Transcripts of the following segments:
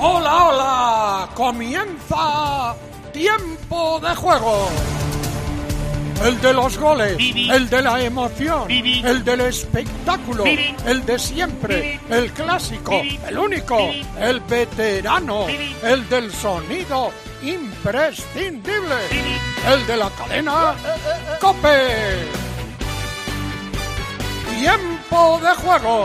¡Hola, hola! ¡Comienza Tiempo de Juego! El de los goles, el de la emoción, el del espectáculo, el de siempre, el clásico, el único, el veterano, el del sonido imprescindible, el de la cadena COPE. Tiempo de Juego.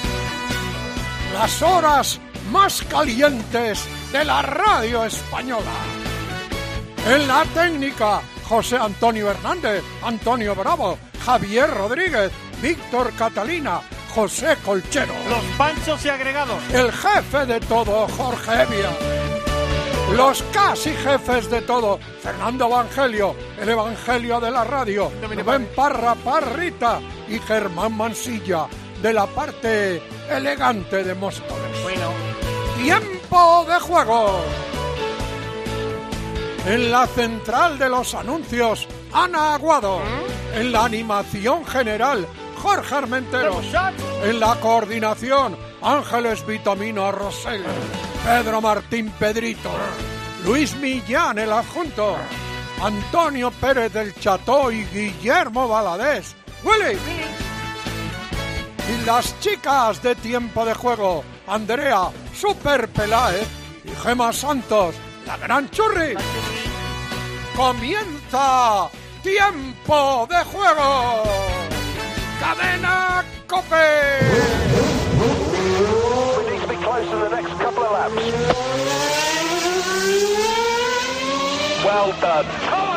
Las horas más calientes de la radio española. En la técnica, José Antonio Hernández, Antonio Bravo, Javier Rodríguez, Víctor Catalina, José Colchero. Los panchos y agregados. El jefe de todo, Jorge Evia. Los casi jefes de todo, Fernando Evangelio, el Evangelio de la radio, Rubén Parra Parrita y Germán Mansilla, de la parte elegante de Móstoles. Bueno. Tiempo de Juego. En la central de los anuncios, Ana Aguado. En la animación general, Jorge Armenteros. En la coordinación, Ángeles Vitamino Rosell. Pedro Martín Pedrito. Luis Millán, el adjunto. Antonio Pérez del Cható y Guillermo Valadés. ¡Willy! Y las chicas de Tiempo de Juego, Andrea Super Peláez y Gema Santos, la gran Churri. Comienza Tiempo de Juego. Cadena COPE. We need to be close in the next couple of laps. Well done.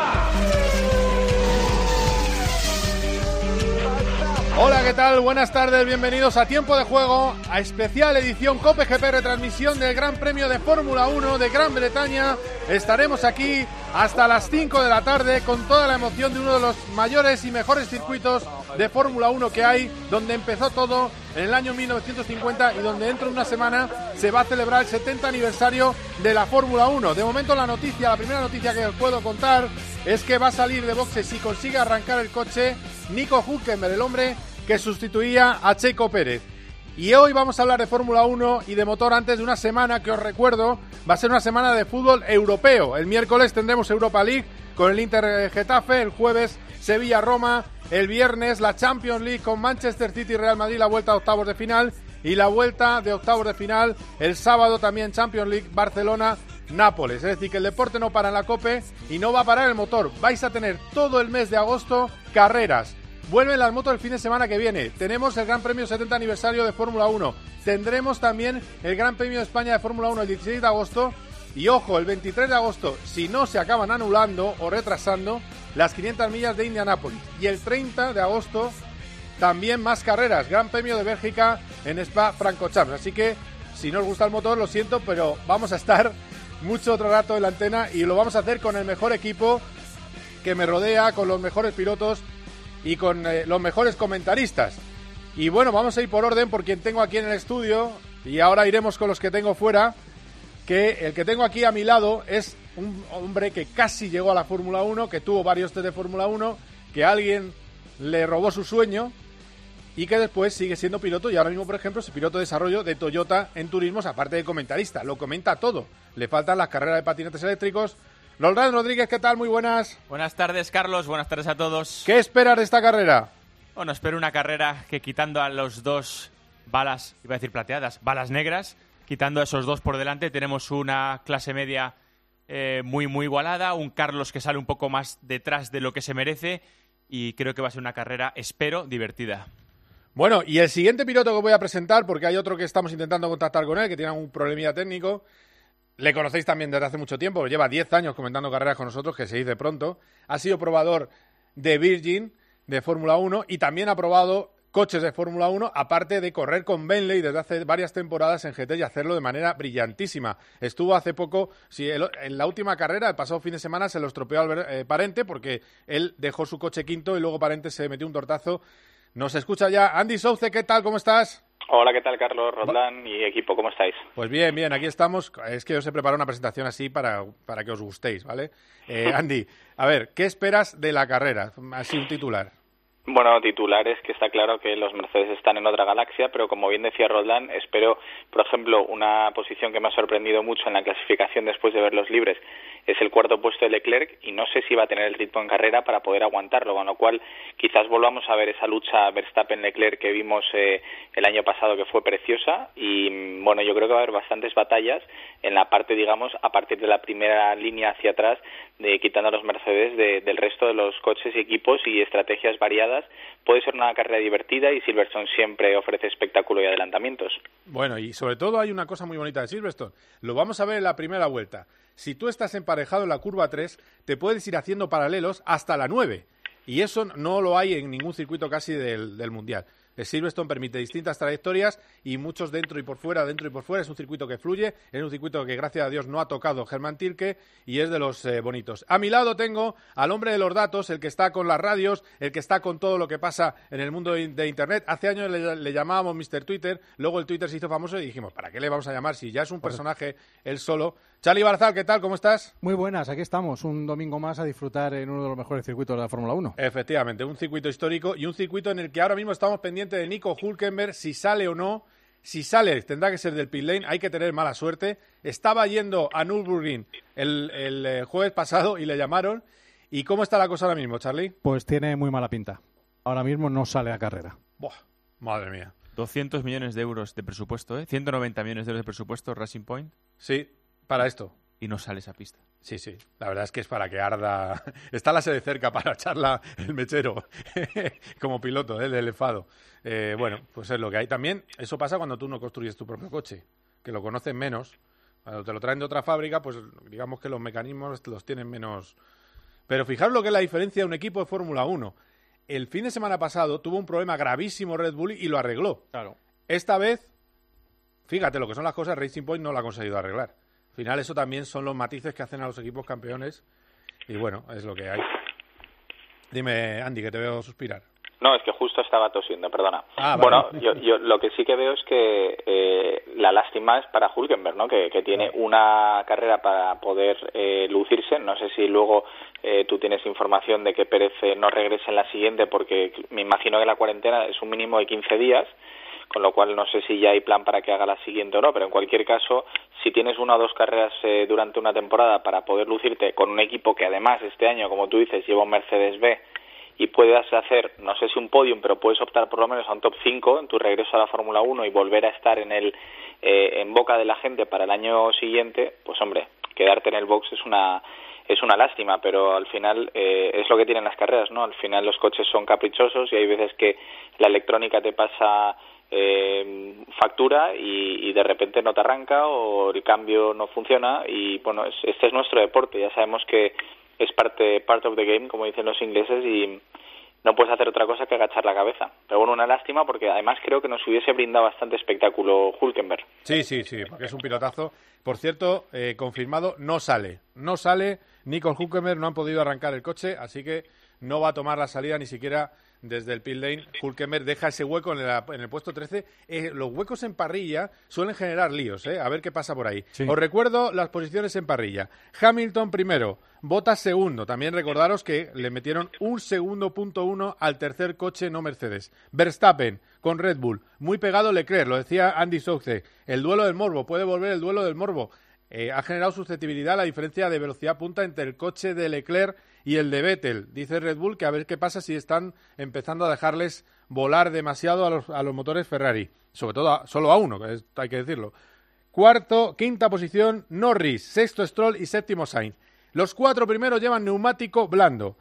Hola, ¿qué tal? Buenas tardes, bienvenidos a Tiempo de Juego, a especial edición COPE GP, retransmisión del Gran Premio de Fórmula 1 de Gran Bretaña. Estaremos aquí hasta las 5 de la tarde con toda la emoción de uno de los mayores y mejores circuitos de Fórmula 1 que hay, donde empezó todo en el año 1950 y donde dentro de una semana se va a celebrar el 70 aniversario de la Fórmula 1. De momento la primera noticia que os puedo contar es que va a salir de boxes si consigue arrancar el coche Nico Hülkenberg, el hombre que sustituía a Checo Pérez. Y hoy vamos a hablar de Fórmula 1 y de motor antes de una semana que os recuerdo va a ser una semana de fútbol europeo. El miércoles tendremos Europa League con el Inter Getafe, el jueves Sevilla-Roma, el viernes la Champions League con Manchester City y Real Madrid, la vuelta a octavos de final, y la vuelta de octavos de final el sábado también Champions League Barcelona-Nápoles. Es decir, que el deporte no para en la COPE y no va a parar el motor. Vais a tener todo el mes de agosto carreras. Vuelven las motos el fin de semana que viene. Tenemos el Gran Premio 70 aniversario de Fórmula 1. Tendremos también el Gran Premio de España de Fórmula 1 el 16 de agosto. Y ojo, el 23 de agosto, si no se acaban anulando o retrasando, las 500 millas de Indianápolis. Y el 30 de agosto también más carreras. Gran Premio de Bélgica en Spa-Francorchamps. Así que si no os gusta el motor, lo siento, pero vamos a estar mucho otro rato en la antena y lo vamos a hacer con el mejor equipo que me rodea, con los mejores pilotos y con los mejores comentaristas. Y bueno, vamos a ir por orden por quien tengo aquí en el estudio y ahora iremos con los que tengo fuera, que el que tengo aquí a mi lado es un hombre que casi llegó a la Fórmula 1, que tuvo varios test de Fórmula 1, que alguien le robó su sueño y que después sigue siendo piloto y ahora mismo, por ejemplo, es piloto de desarrollo de Toyota en turismos, aparte de comentarista. Lo comenta todo. Le faltan las carreras de patinetes eléctricos. Roldán Rodríguez, ¿qué tal? Muy buenas. Buenas tardes, Carlos. Buenas tardes a todos. ¿Qué esperas de esta carrera? Bueno, espero una carrera que quitando a los dos balas, iba a decir plateadas, balas negras, quitando a esos dos por delante, tenemos una clase media muy igualada, un Carlos que sale un poco más detrás de lo que se merece y creo que va a ser una carrera, espero, divertida. Bueno, y el siguiente piloto que voy a presentar, porque hay otro que estamos intentando contactar con él, que tiene un problemilla técnico. Le conocéis también desde hace mucho tiempo, lleva 10 años comentando carreras con nosotros, que se dice pronto. Ha sido probador de Virgin, de Fórmula 1, y también ha probado coches de Fórmula 1, aparte de correr con Bentley desde hace varias temporadas en GT y hacerlo de manera brillantísima. Estuvo hace poco, en la última carrera, el pasado fin de semana, se lo estropeó al Parente, porque él dejó su coche quinto y luego Parente se metió un tortazo. Nos escucha ya Andy Souce, ¿qué tal? ¿Cómo estás? Hola, ¿qué tal, Carlos, Roldán y equipo? ¿Cómo estáis? Pues bien, aquí estamos. Es que os he preparado una presentación así para que os gustéis, ¿vale? Andy, a ver, ¿qué esperas de la carrera? Así un titular. Bueno, titulares que está claro que los Mercedes están en otra galaxia, pero como bien decía Roldán, espero, por ejemplo, una posición que me ha sorprendido mucho en la clasificación después de ver los libres, es el cuarto puesto de Leclerc, y no sé si va a tener el ritmo en carrera para poder aguantarlo, con lo cual quizás volvamos a ver esa lucha Verstappen-Leclerc que vimos el año pasado, que fue preciosa, y bueno, yo creo que va a haber bastantes batallas en la parte, digamos, a partir de la primera línea hacia atrás, quitando a los Mercedes del resto de los coches y equipos y estrategias variadas. Puede ser una carrera divertida y Silverstone siempre ofrece espectáculo y adelantamientos. Bueno, y sobre todo hay una cosa muy bonita de Silverstone. Lo vamos a ver en la primera vuelta. Si tú estás emparejado en la curva 3, te puedes ir haciendo paralelos hasta la 9. Y eso no lo hay en ningún circuito casi del Mundial. El Silverstone permite distintas trayectorias y muchos dentro y por fuera. Es un circuito que fluye, es un circuito que gracias a Dios no ha tocado Germán Tilke y es de los bonitos. A mi lado tengo al hombre de los datos, el que está con las radios, el que está con todo lo que pasa en el mundo de Internet. Hace años le llamábamos Mr. Twitter, luego el Twitter se hizo famoso y dijimos, ¿para qué le vamos a llamar si ya es un personaje él solo? Charly Barzal, ¿qué tal? ¿Cómo estás? Muy buenas, aquí estamos, un domingo más a disfrutar en uno de los mejores circuitos de la Fórmula 1. Efectivamente, un circuito histórico y un circuito en el que ahora mismo estamos pendientes de Nico Hülkenberg, si sale o no. Si sale, tendrá que ser del pit lane, hay que tener mala suerte. Estaba yendo a Nürburgring el jueves pasado y le llamaron. ¿Y cómo está la cosa ahora mismo, Charly? Pues tiene muy mala pinta. Ahora mismo no sale a carrera. Buah, madre mía. 200 millones de euros de presupuesto, 190 millones de euros de presupuesto, Racing Point. Sí, para esto. Y no sale esa pista. Sí, sí. La verdad es que es para que arda. Está la sede cerca para echarla el mechero como piloto del enfado. Bueno, pues es lo que hay. También eso pasa cuando tú no construyes tu propio coche, que lo conocen menos. Cuando te lo traen de otra fábrica, pues digamos que los mecanismos los tienen menos. Pero fijaros lo que es la diferencia de un equipo de Fórmula 1. El fin de semana pasado tuvo un problema gravísimo Red Bull y lo arregló. Claro. Esta vez, fíjate lo que son las cosas, Racing Point no lo ha conseguido arreglar. Al final eso también son los matices que hacen a los equipos campeones y bueno, es lo que hay. Dime, Andy, que te veo suspirar. No, es que justo estaba tosiendo, perdona. Vale. Bueno, yo lo que sí que veo es que la lástima es para Hülkenberg, ¿no? Que tiene una carrera para poder lucirse. No sé si luego tú tienes información de que Pérez no regrese en la siguiente, porque me imagino que la cuarentena es un mínimo de 15 días. Con lo cual no sé si ya hay plan para que haga la siguiente o no, pero en cualquier caso, si tienes una o dos carreras durante una temporada para poder lucirte con un equipo que además este año, como tú dices, lleva un Mercedes-B y puedes hacer, no sé si un podium, pero puedes optar por lo menos a un top 5 en tu regreso a la Fórmula 1 y volver a estar en boca de la gente para el año siguiente, pues hombre, quedarte en el box es una lástima, pero al final es lo que tienen las carreras, ¿no? Al final los coches son caprichosos y hay veces que la electrónica te pasa factura y de repente no te arranca o el cambio no funciona y bueno, este es nuestro deporte, ya sabemos que es part of the game, como dicen los ingleses, y no puedes hacer otra cosa que agachar la cabeza. Pero bueno, una lástima porque además creo que nos hubiese brindado bastante espectáculo Hülkenberg. Sí, porque es un pilotazo. Por cierto, confirmado, no sale Nico Hülkenberg, no han podido arrancar el coche, así que no va a tomar la salida ni siquiera desde el pit lane. Hülkenberg deja ese hueco en el puesto 13. Los huecos en parrilla suelen generar líos, a ver qué pasa por ahí. Sí. Os recuerdo las posiciones en parrilla. Hamilton primero, Bottas segundo. También recordaros que le metieron 1 segundo punto 1 al tercer coche no Mercedes. Verstappen con Red Bull, muy pegado Leclerc, lo decía Andy Soucek. El duelo del morbo, puede volver el duelo del morbo. Ha generado susceptibilidad la diferencia de velocidad punta entre el coche de Leclerc y el de Vettel. Dice Red Bull que a ver qué pasa si están empezando a dejarles volar demasiado a los motores Ferrari. Sobre todo solo a uno, hay que decirlo. Quinta posición, Norris. Sexto, Stroll y séptimo, Sainz. Los 4 primeros llevan neumático blando.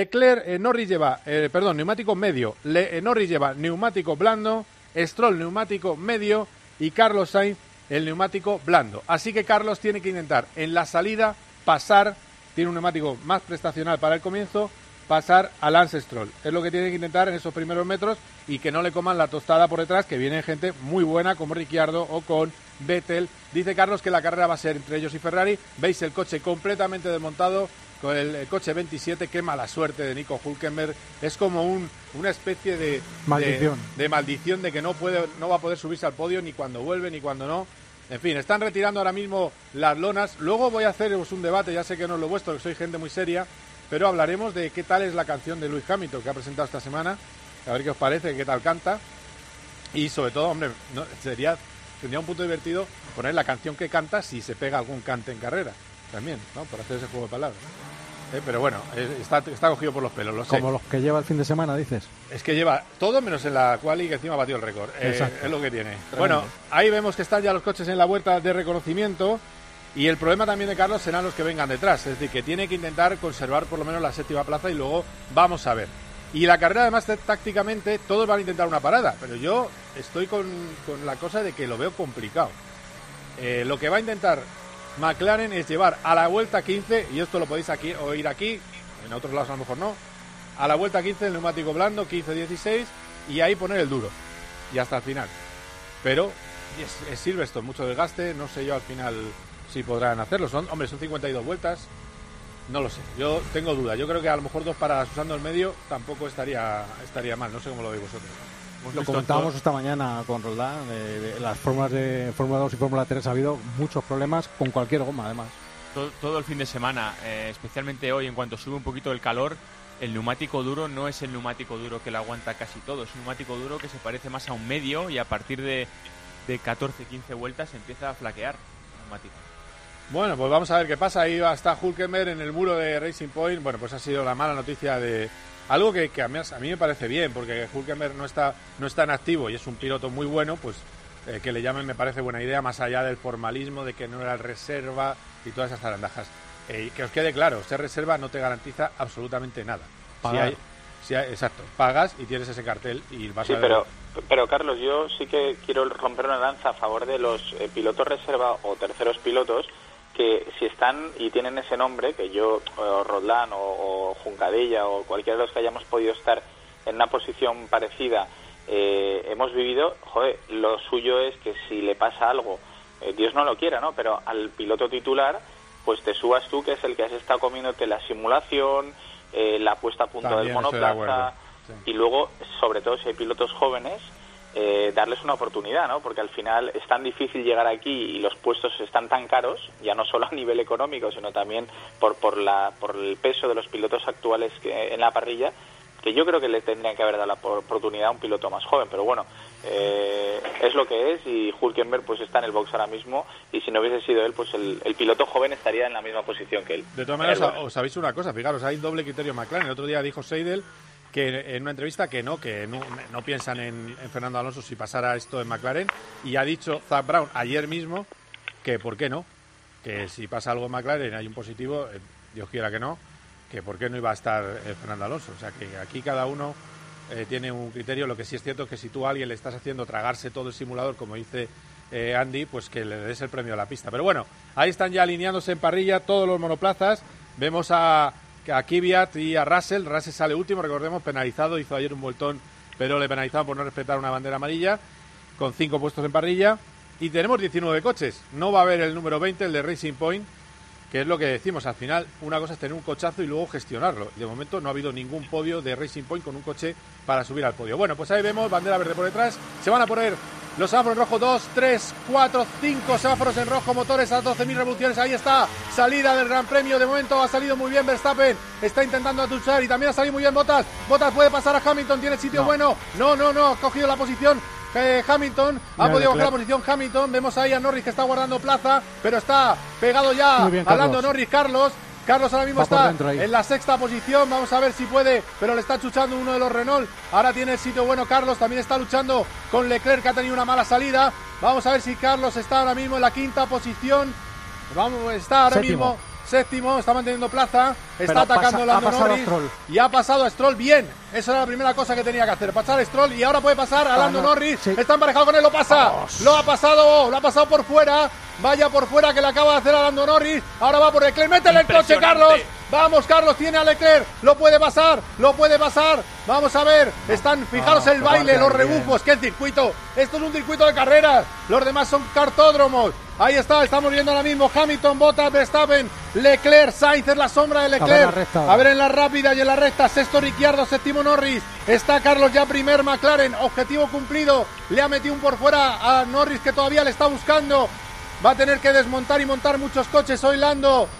Neumático medio. Norris lleva neumático blando. Stroll, neumático medio. Y Carlos Sainz, el neumático blando. Así que Carlos tiene que intentar en la salida pasar, tiene un neumático más prestacional para el comienzo, pasar a Lance Stroll. Es lo que tiene que intentar en esos primeros metros y que no le coman la tostada por detrás, que viene gente muy buena como Ricciardo o con Vettel. Dice Carlos que la carrera va a ser entre ellos y Ferrari. Veis el coche completamente desmontado con el coche 27. Qué mala suerte de Nico Hülkenberg. Es como una especie de maldición de que no va a poder subirse al podio ni cuando vuelve ni cuando no. En fin, están retirando ahora mismo las lonas. Luego voy a haceros un debate, ya sé que no es lo vuestro, que soy gente muy seria, pero hablaremos de qué tal es la canción de Lewis Hamilton que ha presentado esta semana, a ver qué os parece, qué tal canta, y sobre todo, hombre, tendría un punto divertido poner la canción que canta si se pega algún cante en carrera, también, ¿no? Por hacer ese juego de palabras. Pero bueno, está cogido por los pelos, lo sé. Como los que lleva el fin de semana, dices. Es que lleva todo menos en la quali, que encima ha batido el récord. Es lo que tiene. Tremendo. Bueno, ahí vemos que están ya los coches en la vuelta de reconocimiento. Y el problema también de Carlos serán los que vengan detrás. Es decir, que tiene que intentar conservar por lo menos la 7ª plaza y luego vamos a ver. Y la carrera, además, tácticamente, todos van a intentar una parada. Pero yo estoy con la cosa de que lo veo complicado. Lo que va a intentar McLaren es llevar a la vuelta 15, y esto lo podéis oír aquí, en otros lados a lo mejor no, a la vuelta 15 el neumático blando, 15-16, y ahí poner el duro, y hasta el final. Pero es Silverstone, mucho desgaste, no sé yo al final si podrán hacerlo. Son 52 vueltas, no lo sé, yo tengo duda. Yo creo que a lo mejor 2 paradas usando el medio tampoco estaría mal, no sé cómo lo veis vosotros. Lo comentábamos esta mañana con Roldán, de las fórmulas de Fórmula 2 y Fórmula 3 ha habido muchos problemas con cualquier goma, además. Todo el fin de semana, especialmente hoy, en cuanto sube un poquito el calor, el neumático duro no es el neumático duro que lo aguanta casi todo, es un neumático duro que se parece más a un medio y a partir de 14-15 vueltas empieza a flaquear el neumático. Bueno, pues vamos a ver qué pasa. Ahí está Hülkenberg en el muro de Racing Point. Bueno, pues ha sido la mala noticia de... Algo que a mí me parece bien, porque Hülkenberg no está en activo y es un piloto muy bueno, pues que le llamen me parece buena idea, más allá del formalismo de que no era reserva y todas esas zarandajas. Que os quede claro, ser reserva no te garantiza absolutamente nada. Exacto, pagas y tienes ese cartel y vas a ver... Pero Carlos, yo sí que quiero romper una lanza a favor de los pilotos reserva o terceros pilotos, que si están y tienen ese nombre, que yo, o Roldán o Juncadella o cualquiera de los que hayamos podido estar en una posición parecida, hemos vivido, lo suyo es que si le pasa algo, Dios no lo quiera, ¿no? Pero al piloto titular, pues te subas tú, que es el que has estado comiéndote la simulación, la puesta a punto también del monoplaza, sí. Y luego, sobre todo si hay pilotos jóvenes, darles una oportunidad, ¿no? Porque al final es tan difícil llegar aquí y los puestos están tan caros, ya no solo a nivel económico, sino también por el peso de los pilotos actuales en la parrilla, que yo creo que le tendrían que haber dado la oportunidad a un piloto más joven. Pero bueno, es lo que es, y Hülkenberg pues está en el box ahora mismo, y si no hubiese sido él, pues el piloto joven estaría en la misma posición que él. De todas maneras, os sabéis una cosa, fijaros, hay doble criterio McLaren. El otro día dijo Seidel que en una entrevista que no piensan en Fernando Alonso si pasara esto en McLaren, y ha dicho Zak Brown ayer mismo que por qué no, que si pasa algo en McLaren hay un positivo, Dios quiera que no, que por qué no iba a estar Fernando Alonso. O sea que aquí cada uno tiene un criterio. Lo que sí es cierto es que si tú a alguien le estás haciendo tragarse todo el simulador, como dice Andy, pues que le des el premio a la pista. Pero bueno, ahí están ya alineándose en parrilla todos los monoplazas. Vemos a Kvyat y a Russell. Russell sale último, recordemos, penalizado, hizo ayer un vueltón, pero le penalizaron por no respetar una bandera amarilla, con 5 puestos en parrilla. Y tenemos 19 coches. No va a haber el número 20, el de Racing Point, que es lo que decimos, al final una cosa es tener un cochazo y luego gestionarlo. Y de momento no ha habido ningún podio de Racing Point con un coche para subir al podio. Bueno, pues ahí vemos, bandera verde por detrás, se van a poner los semáforos en rojo, 2, 3, 4, 5 semáforos en rojo, motores a 12.000 revoluciones, ahí está, salida del Gran Premio, de momento ha salido muy bien Verstappen, está intentando atuchar y también ha salido muy bien Bottas puede pasar a Hamilton, tiene sitio bueno, no, ha cogido la posición Hamilton, ha podido coger la posición Hamilton, vemos ahí a Norris que está guardando plaza, pero está pegado ya a Lando Norris. Carlos ahora mismo está en la 6ª posición, vamos a ver si puede, pero le está chuchando uno de los Renault, ahora tiene el sitio bueno Carlos, también está luchando con Leclerc, que ha tenido una mala salida, vamos a ver si Carlos está ahora mismo en la 5ª posición, está ahora mismo séptimo, está manteniendo plaza, está atacando Lando Norris y ha pasado a Stroll bien. Esa era la primera cosa que tenía que hacer, pasar a Stroll, y ahora puede pasar a Lando Norris, está emparejado con él, lo pasa, lo ha pasado por fuera, vaya por fuera que le acaba de hacer a Lando Norris, ahora va por Leclerc, métele el coche Carlos, vamos Carlos, tiene a Leclerc, lo puede pasar, vamos a ver, están, fijaros el baile, los rebufos, que el circuito, esto es un circuito de carreras, los demás son cartódromos. Ahí está, estamos viendo ahora mismo Hamilton, Bottas, Verstappen, Leclerc, Sainz es la sombra de Leclerc. A ver en la rápida y en la recta, 6º Ricciardo, 7º Norris. Está Carlos ya primer, McLaren, objetivo cumplido. Le ha metido un por fuera a Norris que todavía le está buscando. Va a tener que desmontar y montar muchos coches hoy Lando.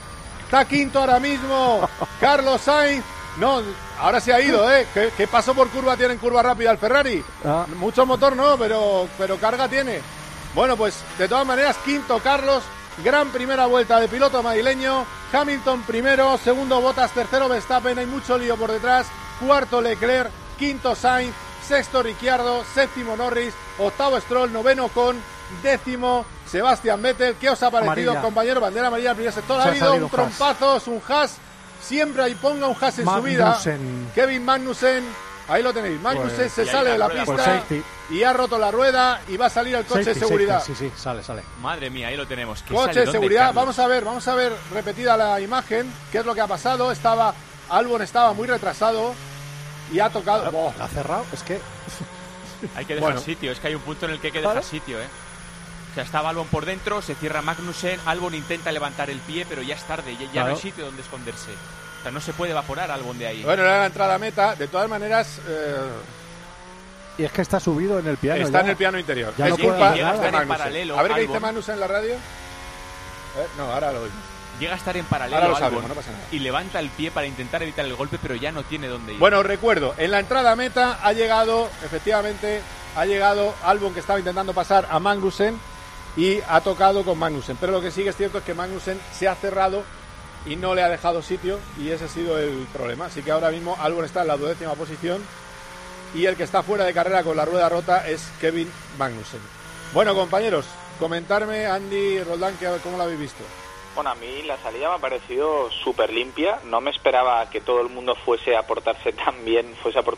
Está quinto ahora mismo Carlos Sainz. No, ahora se ha ido, ¿eh? ¿Qué paso por curva tiene en curva rápida el Ferrari? Mucho motor no, pero carga tiene. Bueno, pues de todas maneras, quinto Carlos. Gran primera vuelta de piloto madrileño. Hamilton primero, segundo Bottas, tercero Verstappen. Hay mucho lío por detrás. Cuarto Leclerc, quinto Sainz, sexto Ricciardo, séptimo Norris, octavo Stroll, noveno Ocon, décimo Sebastian Vettel. ¿Qué os ha parecido, Amarilla. compañero? Bandera amarilla al primer sector. Ha habido un trompazo, es un Haas. Siempre ahí ponga un Haas en su vida. Kevin Magnussen, ahí lo tenéis. Magnussen Pues, se sale de la pista pues y ha roto la rueda y va a salir el coche de seguridad. Sí, sale. Madre mía, ahí lo tenemos. ¿Qué Coche de salidón seguridad. Carlos? Vamos a ver repetida la imagen. ¿Qué es lo que ha pasado? Albon estaba muy retrasado y ha tocado. ¿La ha cerrado? Es que... Hay que dejar sitio, es que hay un punto en el que hay que dejar sitio, ¿eh? O sea, estaba Albon por dentro, se cierra Magnussen, Albon intenta levantar el pie, pero ya es tarde, ya no hay sitio donde esconderse. O sea, no se puede evaporar Albon de ahí. Bueno, era la entrada a meta. De todas maneras... Y es que está subido en el piano. Está en el piano interior. Ya es no puede culpa llegar de en Magnussen. paralelo, A ver qué dice Albon. Magnussen en la radio. No, ahora lo oímos. Llega a estar en paralelo Ahora lo Albon sabemos, no pasa nada. y levanta el pie para intentar evitar el golpe, pero ya no tiene dónde ir. Bueno, os recuerdo, en la entrada a meta efectivamente, ha llegado Albon, que estaba intentando pasar a Magnussen y ha tocado con Magnussen. Pero lo que sí que es cierto es que Magnussen se ha cerrado y no le ha dejado sitio y ese ha sido el problema. Así que ahora mismo Albon está en la 12ª posición y el que está fuera de carrera con la rueda rota es Kevin Magnussen. Bueno, compañeros, comentarme, Andy, Roldán, ¿cómo lo habéis visto? Bueno, a mí la salida me ha parecido súper limpia. No me esperaba que todo el mundo fuese a aportar tan bien.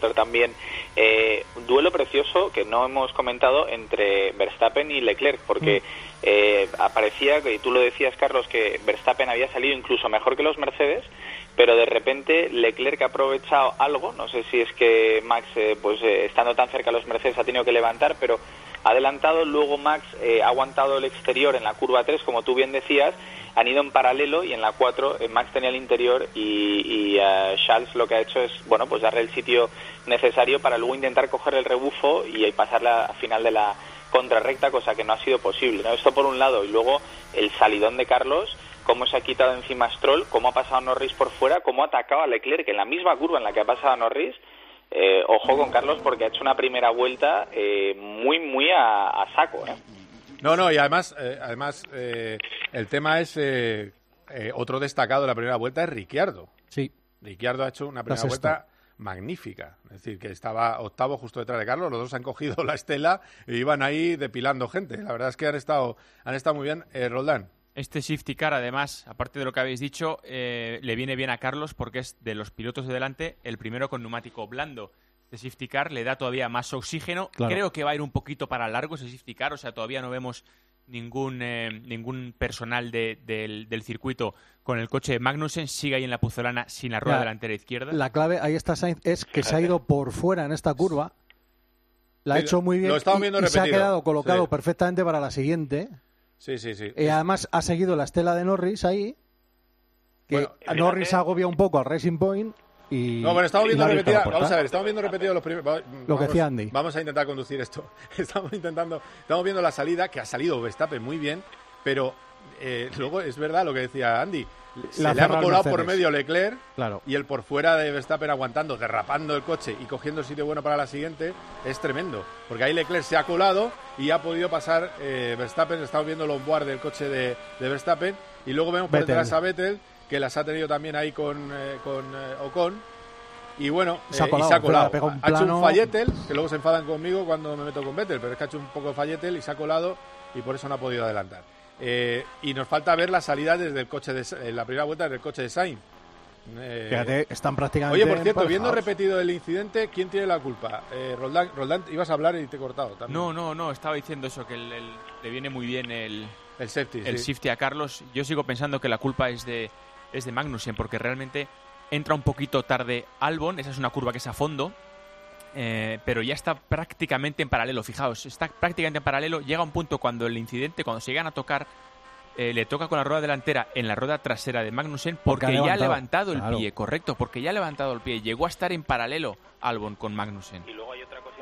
Duelo precioso que no hemos comentado entre Verstappen y Leclerc, porque parecía, y tú lo decías, Carlos, que Verstappen había salido incluso mejor que los Mercedes, pero de repente Leclerc ha aprovechado algo. No sé si es que Max, estando tan cerca a los Mercedes, ha tenido que levantar, pero ha adelantado. Luego Max ha aguantado el exterior en la curva 3, como tú bien decías. Han ido en paralelo y en la 4 Max tenía el interior y Charles lo que ha hecho es, bueno, pues darle el sitio necesario para luego intentar coger el rebufo y pasar a final de la contrarrecta, cosa que no ha sido posible, ¿no? Esto por un lado, y luego el salidón de Carlos, cómo se ha quitado encima Stroll, cómo ha pasado Norris por fuera, cómo ha atacado a Leclerc en la misma curva en la que ha pasado a Norris. Ojo con Carlos, porque ha hecho una primera vuelta muy a saco, ¿eh? No, y además el tema es otro destacado de la primera vuelta es Ricciardo. Sí. Ricciardo ha hecho una primera vuelta magnífica, es decir, que estaba octavo justo detrás de Carlos, los dos han cogido la estela e iban ahí depilando gente. La verdad es que han estado muy bien. Roldán. Este safety car, además, aparte de lo que habéis dicho, le viene bien a Carlos porque es de los pilotos de delante el primero con neumático blando. Este safety car le da todavía más oxígeno. Claro. Creo que va a ir un poquito para largo ese safety car, o sea, todavía no vemos ningún personal del circuito con el coche de Magnussen. Sigue ahí en la puzolana sin la rueda delantera izquierda. La clave, ahí está Sainz, es que se ha ido por fuera en esta curva. La ha hecho muy bien y se ha quedado colocado perfectamente para la siguiente. Sí. Además ha seguido la estela de Norris ahí, que Norris agobia un poco al Racing Point. Estamos viendo repetida. Vamos a ver, estamos viendo repetido los primeros. Lo que decía Andy. Vamos a intentar conducir esto. Estamos viendo la salida, que ha salido Verstappen muy bien, pero luego es verdad lo que decía Andy. Se le ha colado por medio Leclerc, claro, y el por fuera de Verstappen aguantando, derrapando el coche y cogiendo el sitio bueno para la siguiente, es tremendo. Porque ahí Leclerc se ha colado y ha podido pasar Verstappen. Estamos viendo el onboard del coche de Verstappen y luego vemos por detrás a Vettel, que las ha tenido también ahí con Ocon. Y bueno, se ha colado. Ha hecho un fallettel, que luego se enfadan conmigo cuando me meto con Vettel, pero es que ha hecho un poco de fallettel y se ha colado y por eso no ha podido adelantar. Y nos falta ver la salida desde el coche la primera vuelta desde el coche de Sainz. Fíjate, están prácticamente. Oye, por cierto, viendo repetido el incidente, ¿quién tiene la culpa? Roldán, ibas a hablar y te he cortado también. No, estaba diciendo eso, que le viene muy bien el safety a Carlos. Yo sigo pensando que la culpa es de Magnussen, porque realmente entra un poquito tarde Albon. Esa es una curva que es a fondo, pero ya está prácticamente en paralelo. Fijaos, está prácticamente en paralelo. Llega un punto cuando se llegan a tocar, le toca con la rueda delantera en la rueda trasera de Magnussen, porque ya ha levantado el pie, correcto, porque ya ha levantado el pie. Llegó a estar en paralelo Albon con Magnussen. Y luego hay otra cosa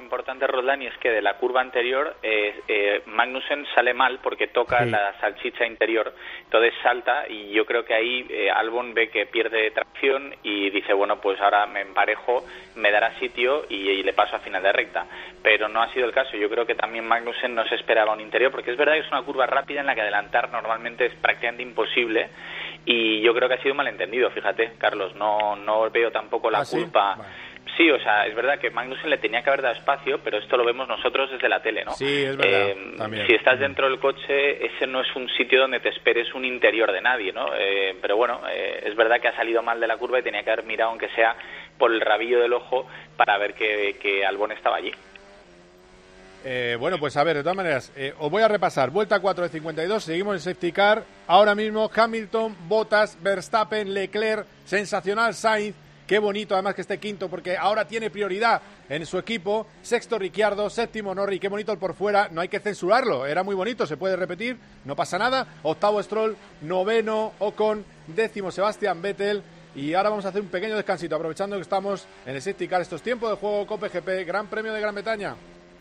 importante, Roldán, y es que de la curva anterior Magnussen sale mal porque toca la salchicha interior, entonces salta, y yo creo que ahí Albon ve que pierde tracción y dice, bueno, pues ahora me emparejo, me dará sitio y le paso a final de recta, pero no ha sido el caso. Yo creo que también Magnussen no se esperaba un interior, porque es verdad que es una curva rápida en la que adelantar normalmente es prácticamente imposible, y yo creo que ha sido un malentendido, fíjate, Carlos, no veo tampoco la culpa. Vale. Sí, o sea, es verdad que Magnussen le tenía que haber dado espacio, pero esto lo vemos nosotros desde la tele, ¿no? Sí, es verdad. También. Si estás dentro del coche, ese no es un sitio donde te esperes un interior de nadie, ¿no? Pero bueno, es verdad que ha salido mal de la curva y tenía que haber mirado, aunque sea por el rabillo del ojo, para ver que Albon estaba allí. Bueno, pues a ver, de todas maneras, os voy a repasar. Vuelta 4 de 52, seguimos en safety car. Ahora mismo Hamilton, Bottas, Verstappen, Leclerc, sensacional Sainz. Qué bonito, además, que esté quinto, porque ahora tiene prioridad en su equipo. Sexto, Ricciardo. Séptimo, Norris. Qué bonito el por fuera. No hay que censurarlo. Era muy bonito, se puede repetir. No pasa nada. Octavo, Stroll. Noveno, Ocon. Décimo, Sebastian Vettel. Y ahora vamos a hacer un pequeño descansito, aprovechando que estamos en el safety car. Estos tiempos de juego Cope GP, Gran Premio de Gran Bretaña.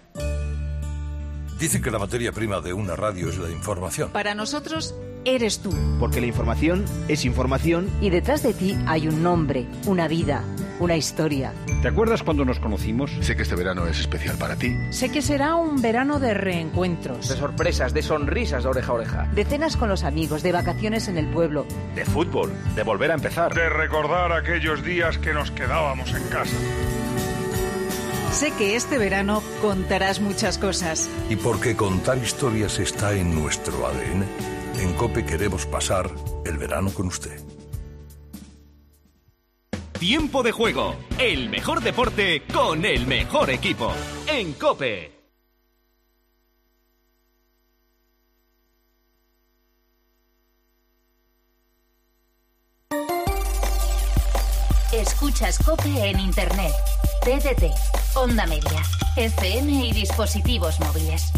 Dicen que la materia prima de una radio es la información. Para nosotros, eres tú. Porque la información es información. Y detrás de ti hay un nombre, una vida, una historia. ¿Te acuerdas cuando nos conocimos? Sé que este verano es especial para ti. Sé que será un verano de reencuentros. De sorpresas, de sonrisas de oreja a oreja. De cenas con los amigos, de vacaciones en el pueblo. De fútbol, de volver a empezar. De recordar aquellos días que nos quedábamos en casa. Sé que este verano contarás muchas cosas. Y porque contar historias está en nuestro ADN, en COPE queremos pasar el verano con usted. Tiempo de juego, el mejor deporte con el mejor equipo, en COPE. Escuchas COPE en Internet, TDT, Onda Media, FM y dispositivos móviles.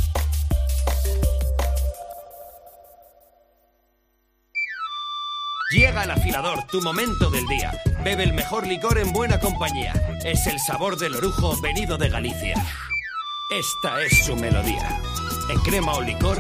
Llega al afilador, tu momento del día. Bebe el mejor licor en buena compañía. Es el sabor del orujo venido de Galicia. Esta es su melodía. En crema o licor.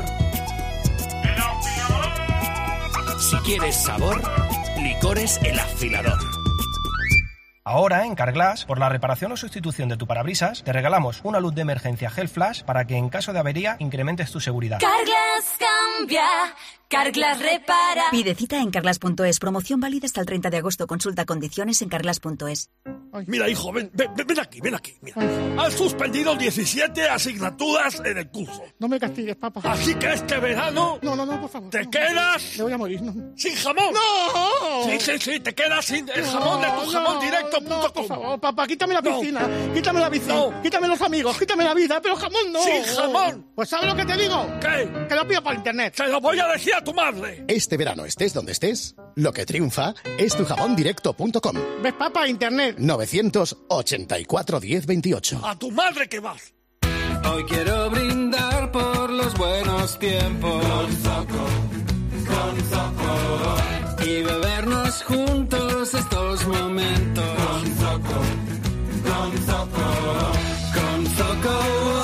Si quieres sabor, licores El Afilador. Ahora, en Carglass, por la reparación o sustitución de tu parabrisas, te regalamos una luz de emergencia Gel Flash para que en caso de avería incrementes tu seguridad. Carglass cambia, Carglass repara. Pide cita en carglass.es. Promoción válida hasta el 30 de agosto. Consulta condiciones en carglass.es. Mira, hijo, ven aquí. Mira. Has suspendido 17 asignaturas en el curso. No me castigues, papá. Así que este verano... No, por favor. ¿Te quedas? Me voy a morir, no. ¿Sin jamón? ¡No! Sí, te quedas sin el jamón de tu jamondirecto.com. No, por favor, papá, quítame la piscina, quítame la bici, quítame los amigos, quítame la vida, pero jamón no. ¡Sin jamón! Pues ¿sabes lo que te digo? ¿Qué? Que lo pido por internet. Se lo voy a decir a tu madre. Este verano, estés donde estés, lo que triunfa es tujamondirecto.com. ¿Ves, papá? Internet. 984 10 28. A tu madre que vas. Hoy quiero brindar por los buenos tiempos. Con Zoco. Y bebernos juntos estos momentos. Con Zoco. Con Zoco. Con Zoco.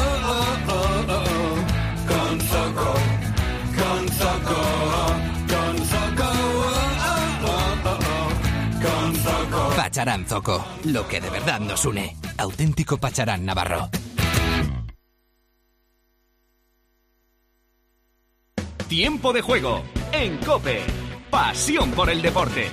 Con Zoco. Con Zoco. Con Zoco. Con Zoco. Pacharán Zoco, lo que de verdad nos une. Auténtico Pacharán navarro. Tiempo de juego en COPE. Pasión por el deporte.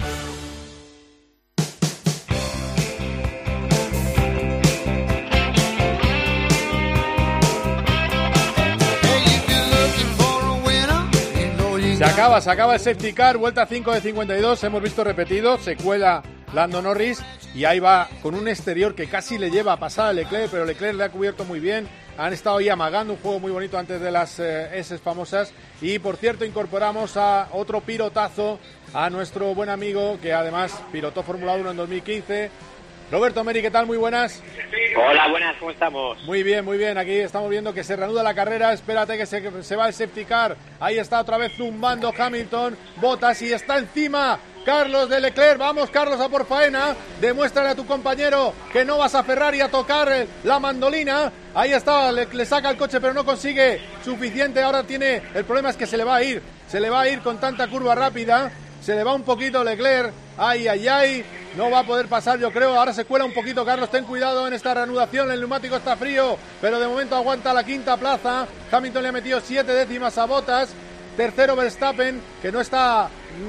Se acaba el safety car, vuelta 5 de 52, hemos visto repetido, se cuela Lando Norris y ahí va con un exterior que casi le lleva a pasar a Leclerc, pero Leclerc le ha cubierto muy bien. Han estado ahí amagando un juego muy bonito antes de las S famosas. Y por cierto, incorporamos a otro pilotazo, a nuestro buen amigo que además pilotó Fórmula 1 en 2015. Roberto Meri, ¿qué tal? Muy buenas. Hola, buenas, ¿cómo estamos? Muy bien. Aquí estamos viendo que se reanuda la carrera. Espérate que se va el safety car. Ahí está otra vez zumbando Hamilton. Bottas y está encima Carlos de Leclerc. Vamos, Carlos, a por faena. Demuéstrale a tu compañero que no vas a Ferrari a tocar la mandolina. Ahí está, le saca el coche, pero no consigue suficiente. Ahora tiene, el problema es que se le va a ir con tanta curva rápida. Se le va un poquito Leclerc. Ay. No va a poder pasar, yo creo. Ahora se cuela un poquito, Carlos. Ten cuidado en esta reanudación. El neumático está frío, pero de momento aguanta la quinta plaza. Hamilton le ha metido 7 décimas a Bottas. Tercero Verstappen, que no está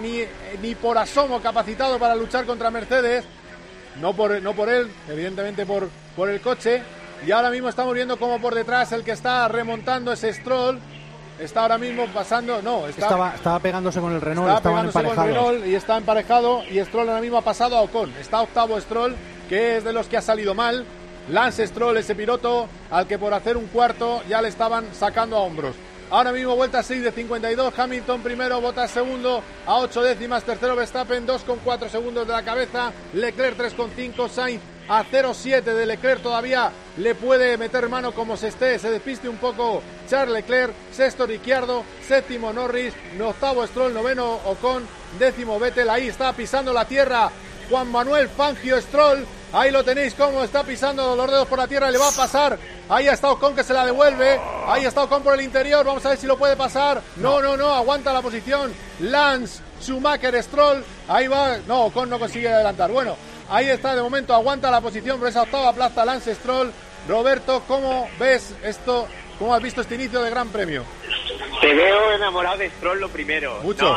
ni por asomo capacitado para luchar contra Mercedes. No por él, evidentemente por el coche. Y ahora mismo estamos viendo como por detrás el que está remontando es Stroll. Está ahora mismo pasando, estaba pegándose con el Renault, estaban emparejados. Y está emparejado, y Stroll ahora mismo ha pasado a Ocon. Está octavo Stroll, que es de los que ha salido mal. Lance Stroll, ese piloto al que por hacer un cuarto ya le estaban sacando a hombros. Ahora mismo vuelta 6 de 52, Hamilton primero, Bottas segundo a 8 décimas, tercero Verstappen 2,4 segundos de la cabeza, Leclerc 3,5, Sainz a 0,7 de Leclerc, todavía le puede meter mano como se despiste un poco Charles Leclerc, sexto Ricciardo, séptimo Norris, octavo Stroll, noveno Ocon, décimo Vettel, ahí está pisando la tierra Juan Manuel Fangio Stroll, ahí lo tenéis como está pisando los dedos por la tierra, le va a pasar, ahí está Ocon que se la devuelve, ahí está Ocon por el interior, vamos a ver si lo puede pasar, no, aguanta la posición, Lance, Schumacher, Stroll, ahí va, no, Ocon no consigue adelantar, bueno, ahí está de momento, aguanta la posición por esa octava plaza Lance Stroll. Roberto, ¿cómo ves esto? ¿Cómo has visto este inicio de Gran Premio? Te veo enamorado de Stroll lo primero. Mucho.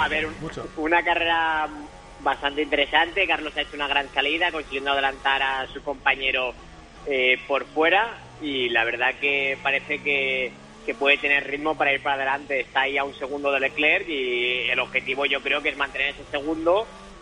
Una carrera bastante interesante. Carlos ha hecho una gran salida, consiguiendo adelantar a su compañero por fuera, y la verdad que parece que puede tener ritmo para ir para adelante. Está ahí a un segundo de Leclerc y el objetivo yo creo que es mantener ese segundo,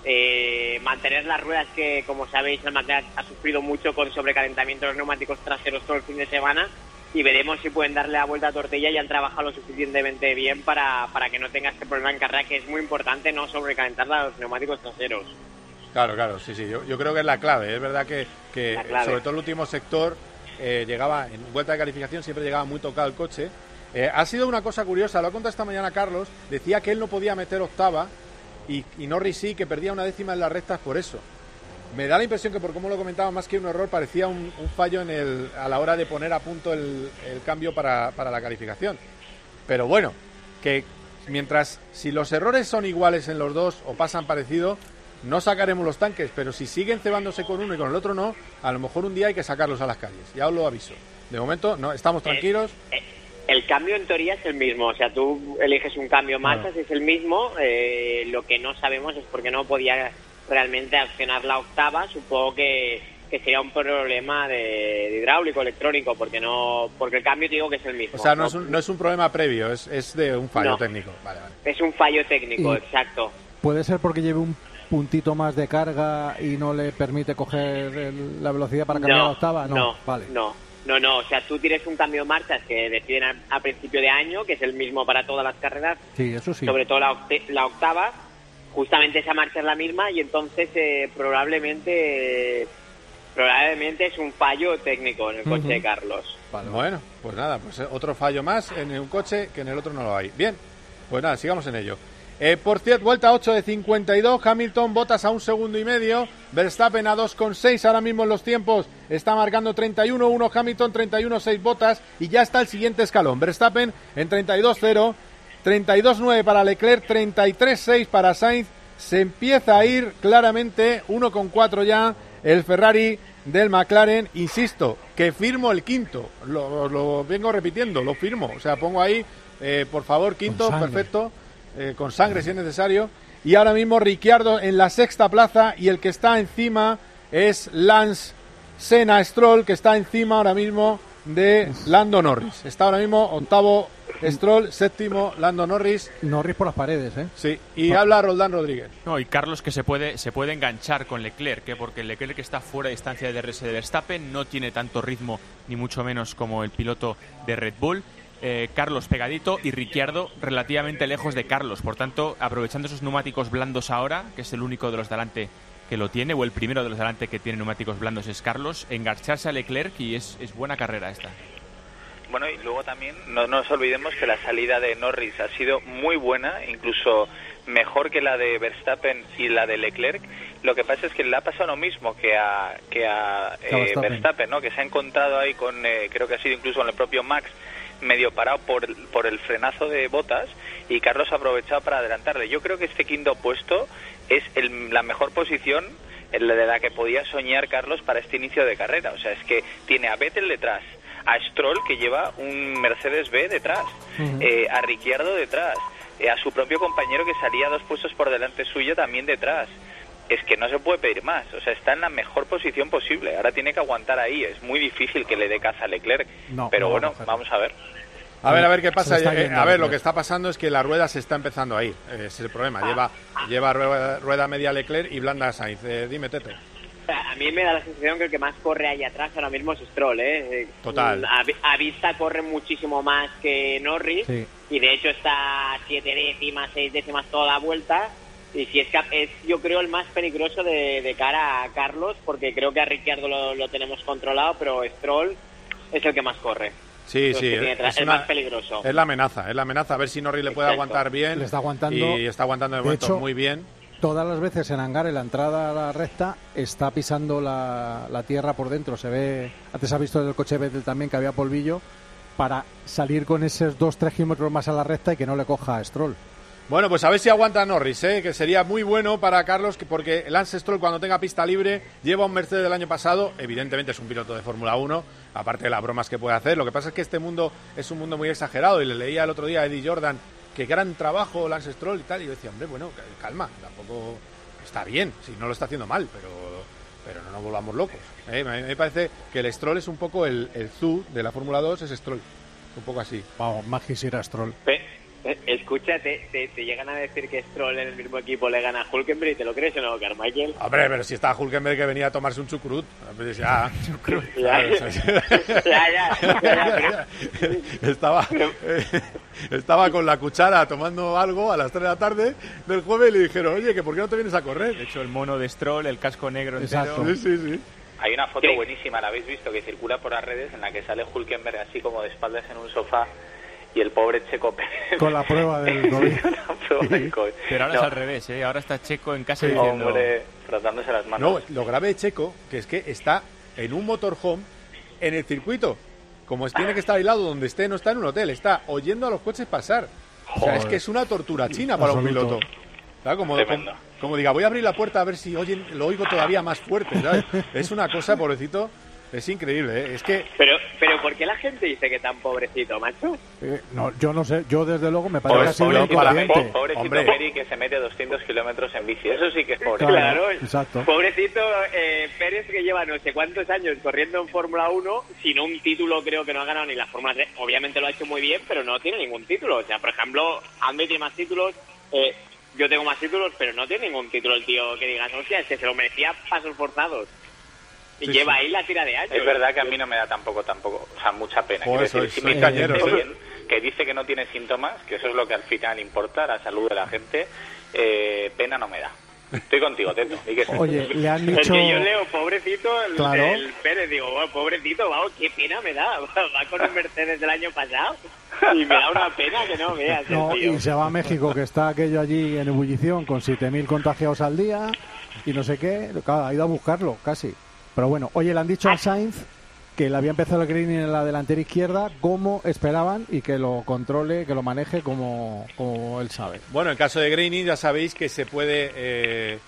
mantener las ruedas que, como sabéis, el McLaren ha sufrido mucho con sobrecalentamiento de los neumáticos traseros todo el fin de semana, y veremos si pueden darle la vuelta a tortilla y han trabajado lo suficientemente bien para que no tenga este problema en carrera, que es muy importante no sobrecalentar los neumáticos traseros. Claro, sí, yo creo que es la clave. Es verdad que sobre todo el último sector llegaba, en vuelta de calificación siempre llegaba muy tocado el coche. Ha sido una cosa curiosa, lo ha contado esta mañana Carlos, decía que él no podía meter octava y Norris sí, que perdía una décima en las rectas por eso. Me da la impresión que, por cómo lo comentaba, más que un error, parecía un fallo a la hora de poner a punto el cambio para la calificación. Pero bueno, que mientras, si los errores son iguales en los dos o pasan parecido, no sacaremos los tanques, pero si siguen cebándose con uno y con el otro no, a lo mejor un día hay que sacarlos a las calles, ya os lo aviso. De momento no, estamos tranquilos. El cambio en teoría es el mismo, o sea, tú eliges un cambio marchas, es el mismo, lo que no sabemos es por qué no podía realmente accionar la octava. Supongo que sería un problema de hidráulico, electrónico, porque el cambio digo que es el mismo. O sea, no es un problema previo, es de un fallo técnico. Vale. Es un fallo técnico, exacto. ¿Puede ser porque lleve un puntito más de carga y no le permite coger la velocidad para cambiar la octava? No, o sea, tú tienes un cambio de marchas que deciden a principio de año, que es el mismo para todas las carreras. Sí, eso sí. Sobre todo la octava, justamente esa marcha es la misma, y entonces probablemente es un fallo técnico en el coche de Carlos. Vale. Bueno, pues nada, pues otro fallo más en un coche que en el otro no lo hay. Bien, pues nada, sigamos en ello. Por cierto, vuelta 8 de 52, Hamilton, Bottas a 1,5 segundos, Verstappen a 2,6, ahora mismo en los tiempos está marcando 31-1 Hamilton, 31-6 Bottas, y ya está el siguiente escalón, Verstappen en 32-0, 32-9 para Leclerc, 33-6 para Sainz, se empieza a ir claramente 1,4 ya el Ferrari del McLaren, insisto, que firmo el quinto, lo vengo repitiendo, lo firmo, o sea, pongo ahí, por favor, quinto, perfecto. Con sangre si es necesario, y ahora mismo Ricciardo en la sexta plaza, y el que está encima es Lance Senna Stroll, que está encima ahora mismo de Lando Norris. Está ahora mismo octavo Stroll, séptimo Lando Norris. Norris por las paredes, Sí, y habla Roldán Rodríguez. No, y Carlos, que se puede enganchar con Leclerc, porque Leclerc está fuera de distancia de DRS de Verstappen, no tiene tanto ritmo, ni mucho menos como el piloto de Red Bull. Carlos pegadito y Ricciardo relativamente lejos de Carlos, por tanto, aprovechando esos neumáticos blandos ahora, que es el único de los delante que lo tiene, o el primero de los delante que tiene neumáticos blandos es Carlos, engancharse a Leclerc, y es buena carrera esta. Bueno, y luego también no nos olvidemos que la salida de Norris ha sido muy buena, incluso mejor que la de Verstappen y la de Leclerc. Lo que pasa es que le ha pasado lo mismo que a Verstappen, ¿no? Que se ha encontrado ahí con, creo que ha sido incluso con el propio Max, medio parado por el frenazo de Bottas, y Carlos ha aprovechado para adelantarle. Yo creo que este quinto puesto es la mejor posición de la que podía soñar Carlos para este inicio de carrera. O sea, es que tiene a Vettel detrás, a Stroll, que lleva un Mercedes-B detrás, a Ricciardo detrás, a su propio compañero que salía 2 puestos por delante suyo también detrás. Es que no se puede pedir más, o sea, está en la mejor posición posible. Ahora tiene que aguantar ahí, es muy difícil que le dé caza a Leclerc, pero bueno, vamos a ver. A ver qué pasa. A ver, lo que está pasando es que la rueda se está empezando a ir. Ese es el problema. Lleva rueda media Leclerc y blanda Sainz. Dime, Teto. A mí me da la sensación que el que más corre ahí atrás ahora mismo es Stroll, ¿eh? Total. A vista corre muchísimo más que Norris, sí. Y de hecho está a 7 décimas, 6 décimas toda la vuelta. Y si es yo creo el más peligroso de cara a Carlos, porque creo que a Ricciardo lo tenemos controlado, pero Stroll es el que más corre. Sí, sí, es más peligroso. Es la amenaza, a ver si Norris le puede aguantar bien. Le está aguantando. Y está aguantando de momento muy bien. Todas las veces en hangar, en la entrada a la recta, está pisando la tierra por dentro. Se ve, antes ha visto del coche Vettel también que había polvillo, para salir con esos 2-3 kilómetros más a la recta y que no le coja a Stroll. Bueno, pues a ver si aguanta Norris, que sería muy bueno para Carlos, porque Lance Stroll, cuando tenga pista libre, lleva un Mercedes del año pasado. Evidentemente es un piloto de Fórmula 1, aparte de las bromas que puede hacer. Lo que pasa es que este mundo es un mundo muy exagerado, y le leía el otro día a Eddie Jordan que gran trabajo Lance Stroll y tal, y yo decía, hombre, bueno, calma, tampoco está bien, si no lo está haciendo mal, pero no nos volvamos locos. Me parece que el Stroll es un poco el Zhu de la Fórmula 2, es Stroll, un poco así. Vamos, más quisiera Stroll. Escucha, te llegan a decir que Stroll en el mismo equipo le gana a Hulkenberg, ¿y te lo crees o no, Carmichael? Hombre, pero si está Hulkenberg que venía a tomarse un chucrut. Ya. Estaba con la cuchara tomando algo a las 3 de la tarde del jueves y le dijeron, oye, que ¿por qué no te vienes a correr? De hecho, el mono de Stroll, el casco negro entero. Sí. Hay una foto buenísima, la habéis visto, que circula por las redes, en la que sale Hulkenberg así como de espaldas en un sofá, y el pobre Checo Pérez con la prueba del COVID. Pero ahora es al revés, ahora está Checo en casa diciendo... Hombre, frotándose las manos. No, lo grave de Checo, que es que está en un motorhome en el circuito. Como tiene que estar aislado donde esté, no está en un hotel, está oyendo a los coches pasar. O sea, es que es una tortura china para un piloto. ¿Sabes? Como diga, voy a abrir la puerta a ver si lo oigo todavía más fuerte, ¿sabes? Es una cosa, pobrecito. Es increíble, Es que... Pero ¿por qué la gente dice que tan pobrecito, macho? No, yo no sé. Yo, desde luego, me parece así de inconsciente. Pobrecito Peri, que se mete 200 kilómetros en bici. Eso sí que es pobre. Claro, exacto. Pobrecito Pérez, que lleva no sé cuántos años corriendo en Fórmula 1, sin un título. Creo que no ha ganado ni la Fórmula 3. Obviamente lo ha hecho muy bien, pero no tiene ningún título. O sea, por ejemplo, André tiene más títulos. Yo tengo más títulos, pero no tiene ningún título el tío que digas, hostia, es que se lo merecía pasos forzados. Y lleva ahí la tira de años. Es verdad que a mí no me da tampoco, o sea, mucha pena. Decir, si me cañeros, bien, que dice que no tiene síntomas, que eso es lo que al final importa, la salud de la gente, pena no me da. Estoy contigo, Teto. Oye, le han dicho... Es que yo leo, pobrecito, el Pérez, digo, bueno, pobrecito, vamos, qué pena me da. Va con un Mercedes del año pasado y me da una pena que no veas. No, y se va a México, que está aquello allí en ebullición, con 7.000 contagiados al día y no sé qué. Claro, ha ido a buscarlo, casi. Pero bueno, oye, le han dicho a Sainz que le había empezado el greening en la delantera izquierda como esperaban y que lo controle, que lo maneje como él sabe. Bueno, en caso de greening ya sabéis que se puede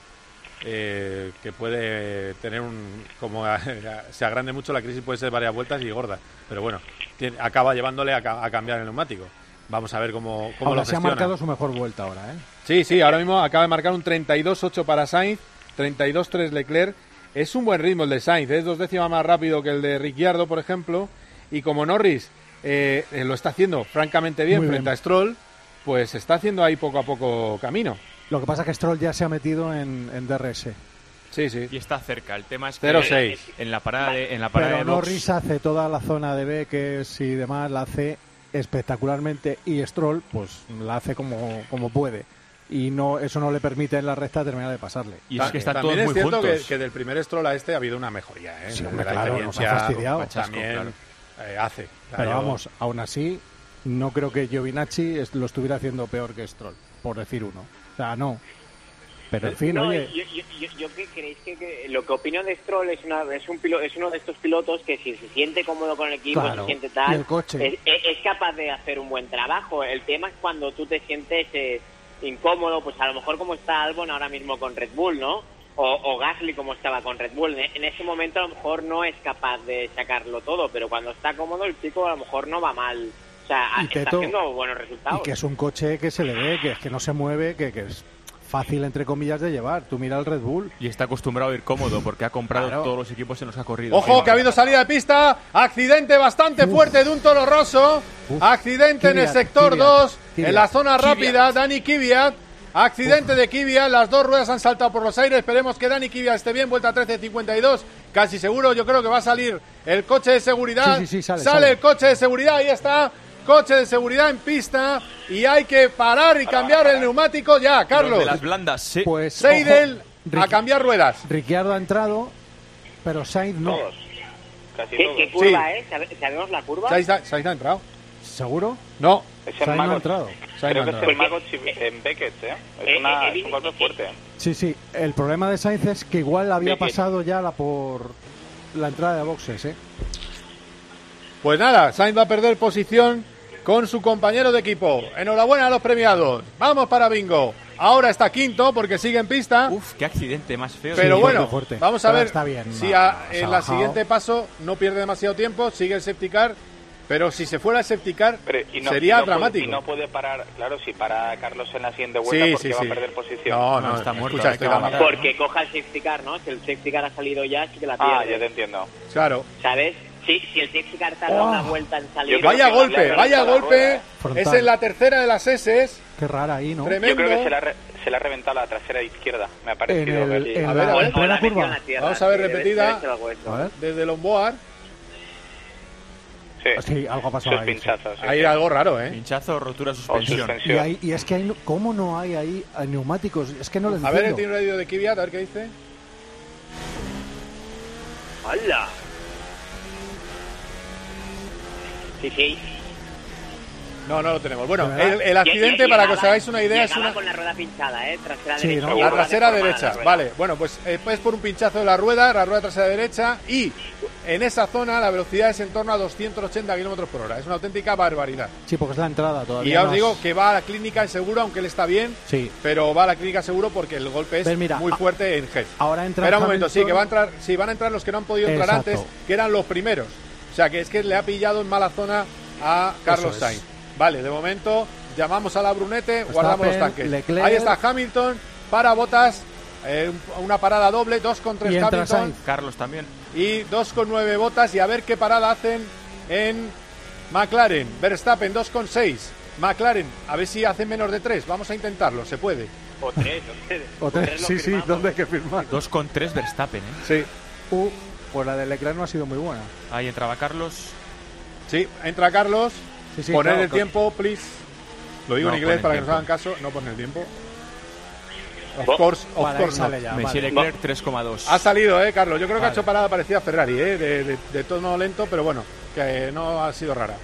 que puede tener como se agrande mucho la crisis, puede ser varias vueltas y gorda, pero bueno, acaba llevándole a cambiar el neumático. Vamos a ver cómo ahora lo se ha marcado su mejor vuelta ahora, Sí, ahora mismo acaba de marcar un 32.8 para Sainz, 32.3 Leclerc. Es un buen ritmo el de Sainz, es 2 décimas más rápido que el de Ricciardo, por ejemplo, y como Norris lo está haciendo francamente bien frente a Stroll, pues está haciendo ahí poco a poco camino. Lo que pasa es que Stroll ya se ha metido en DRS. Sí. Y está cerca, el tema es que 0-6. en la parada pero de Norris hace toda la zona de Beques y demás, la hace espectacularmente, y Stroll pues la hace como puede. Y eso no le permite en la recta terminar de pasarle. Y es que están también todos muy es cierto juntos. que del primer Stroll a este ha habido una mejoría, Sí, hombre, claro, nos ha fastidiado. También, claro. hace. Pero vamos, aún así, no creo que Giovinazzi lo estuviera haciendo peor que Stroll, por decir uno. O sea, no. Pero en fin, no, oye... Yo ¿qué creéis que lo que opino de Stroll es uno de estos pilotos que si se siente cómodo con el equipo, claro, se siente tal, y el coche. Es capaz de hacer un buen trabajo. El tema es cuando tú te sientes incómodo, pues a lo mejor como está Albon ahora mismo con Red Bull, ¿no? O Gasly como estaba con Red Bull. En ese momento a lo mejor no es capaz de sacarlo todo, pero cuando está cómodo el chico a lo mejor no va mal. O sea, está haciendo buenos resultados. Y que es un coche que se le ve, que es que no se mueve, que es fácil, entre comillas, de llevar. Tú mira el Red Bull. Y está acostumbrado a ir cómodo porque ha comprado todos los equipos en los que ha corrido. Ojo, que ha habido salida de pista. Accidente bastante fuerte de un Toro Rosso. Accidente en el sector 2. En la zona rápida, Dani Kvyat. Accidente de Kvyat. Las dos ruedas han saltado por los aires. Esperemos que Dani Kvyat esté bien. Vuelta 13.52. Casi seguro. Yo creo que va a salir el coche de seguridad. Sale el coche de seguridad. Ahí está. Coche de seguridad en pista y hay que parar y cambiar el neumático ya, Carlos. De las blandas, sí. Pues Seidel a cambiar ruedas. Ricciardo ha entrado, pero Sainz no. Todos. Casi ¿Qué curva es? ¿Sabemos la curva? Sainz ha entrado. ¿Seguro? No. Es en Sainz no ha entrado. Creo que es en Maggot en Beckett, es un golpe fuerte. Sí. El problema de Sainz es que igual había pasado ya por la entrada de boxes, Pues nada, Sainz va a perder posición con su compañero de equipo. Enhorabuena a los premiados. Vamos para Bingo. Ahora está quinto porque sigue en pista. Uf, qué accidente más feo. Pero bueno, vamos a ver si en la bajado. Siguiente paso no pierde demasiado tiempo, sigue el safety car, pero si se fuera el safety car sería dramático. Y no puede parar, claro, si para Carlos en la siguiente vuelta porque va a perder posición. No, está muerto. Porque coja el safety car, ¿no? Si el safety car ha salido ya, sí que la pierde. Ya te entiendo. Claro. ¿Sabes? Si el safety car tarda una vuelta en salir... Vaya golpe. Es en la tercera de las S. Qué rara ahí, ¿no? Tremendo. Yo creo que se le ha reventado la trasera izquierda. Me ha parecido. A ver, curva. Vamos a ver repetida desde Lomboard. Sí, algo ha pasado ahí. Pinchazos, Hay algo raro, Pinchazo, rotura, suspensión. Y es que ¿cómo no hay ahí neumáticos? Es que no lo entiendo. A ver el tiro radio de Kvyat, a ver qué dice. ¡Hala! Sí. No lo tenemos. Bueno, el accidente, para que os hagáis una idea, es una... con la rueda pinchada, trasera derecha. ¿no? La trasera derecha, vale. Bueno, pues es por un pinchazo de la rueda trasera derecha, y en esa zona la velocidad es en torno a 280 km/h. Es una auténtica barbaridad. Sí, porque es la entrada todavía. Y ya os digo que va a la clínica en seguro, aunque él está bien, pero va a la clínica seguro porque el golpe es muy fuerte en Hess. Ahora entra. Espera un momento, sí, que va a entrar, van a entrar los que no han podido entrar antes, que eran los primeros. O sea, que es que le ha pillado en mala zona a Carlos Sainz. Vale, de momento llamamos a la Brunete, guardamos los tanques. Leclerc. Ahí está Hamilton para Bottas, una parada doble, 2,3 Hamilton. Sainz. Carlos también. Y 2,9 Bottas, y a ver qué parada hacen en McLaren. Verstappen 2,6. McLaren, a ver si hacen menos de 3. Vamos a intentarlo, se puede. O 3, o 3, sí, ¿dónde hay que firmar? 2,3 Verstappen, Sí. Pues la de Leclerc no ha sido muy buena. Ahí entraba Carlos. Sí, entra Carlos. Poner el tiempo, please. Lo digo en inglés para que nos hagan caso. No poner el tiempo. Of course sale ya. Messi Leclerc 3,2. Ha salido, Carlos. Yo creo que ha hecho parada parecida a Ferrari, de tono lento, pero bueno, que no ha sido rara.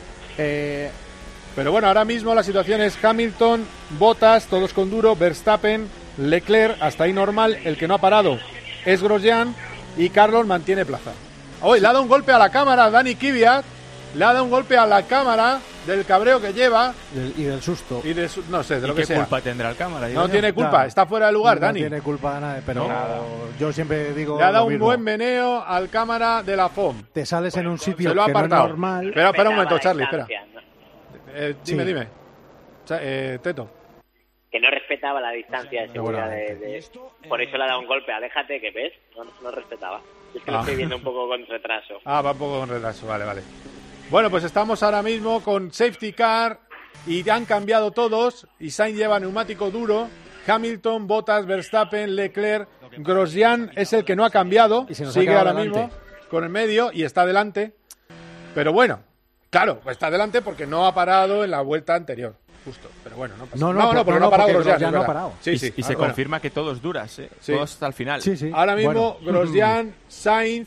Pero bueno, ahora mismo la situación es Hamilton, Bottas, todos con duro, Verstappen, Leclerc, hasta ahí normal. El que no ha parado es Grosjean y Carlos mantiene plaza. Hoy le ha dado un golpe a la cámara Dani Kvyat. Le ha dado un golpe a la cámara del cabreo que lleva. Y del susto. No sé, de lo que sea. ¿Qué culpa tendrá el cámara? No tiene culpa, está fuera de lugar, Dani. No tiene culpa de nada, pero yo siempre digo. Le ha dado un buen meneo al cámara de la FOM. Te sales en un sitio que no es normal. Espera un momento, Charlie, espera. Dime. Teto. Que no respetaba la distancia de seguridad por eso le ha dado un golpe. Aléjate, que ves, no respetaba. Es que lo estoy viendo un poco con retraso. Va un poco con retraso, vale. Bueno, pues estamos ahora mismo con safety car y han cambiado todos, y Sainz lleva neumático duro, Hamilton, Bottas, Verstappen, Leclerc, Grosjean es el que no ha cambiado, sigue ahora mismo con el medio y está delante, pero bueno, claro, está delante porque no ha parado en la vuelta anterior. Justo, pero bueno, no pasa nada. Porque no ha parado Grosjean. No ha parado. Sí, y se confirma que todos duras, todos hasta el final. Ahora mismo Grosjean, Sainz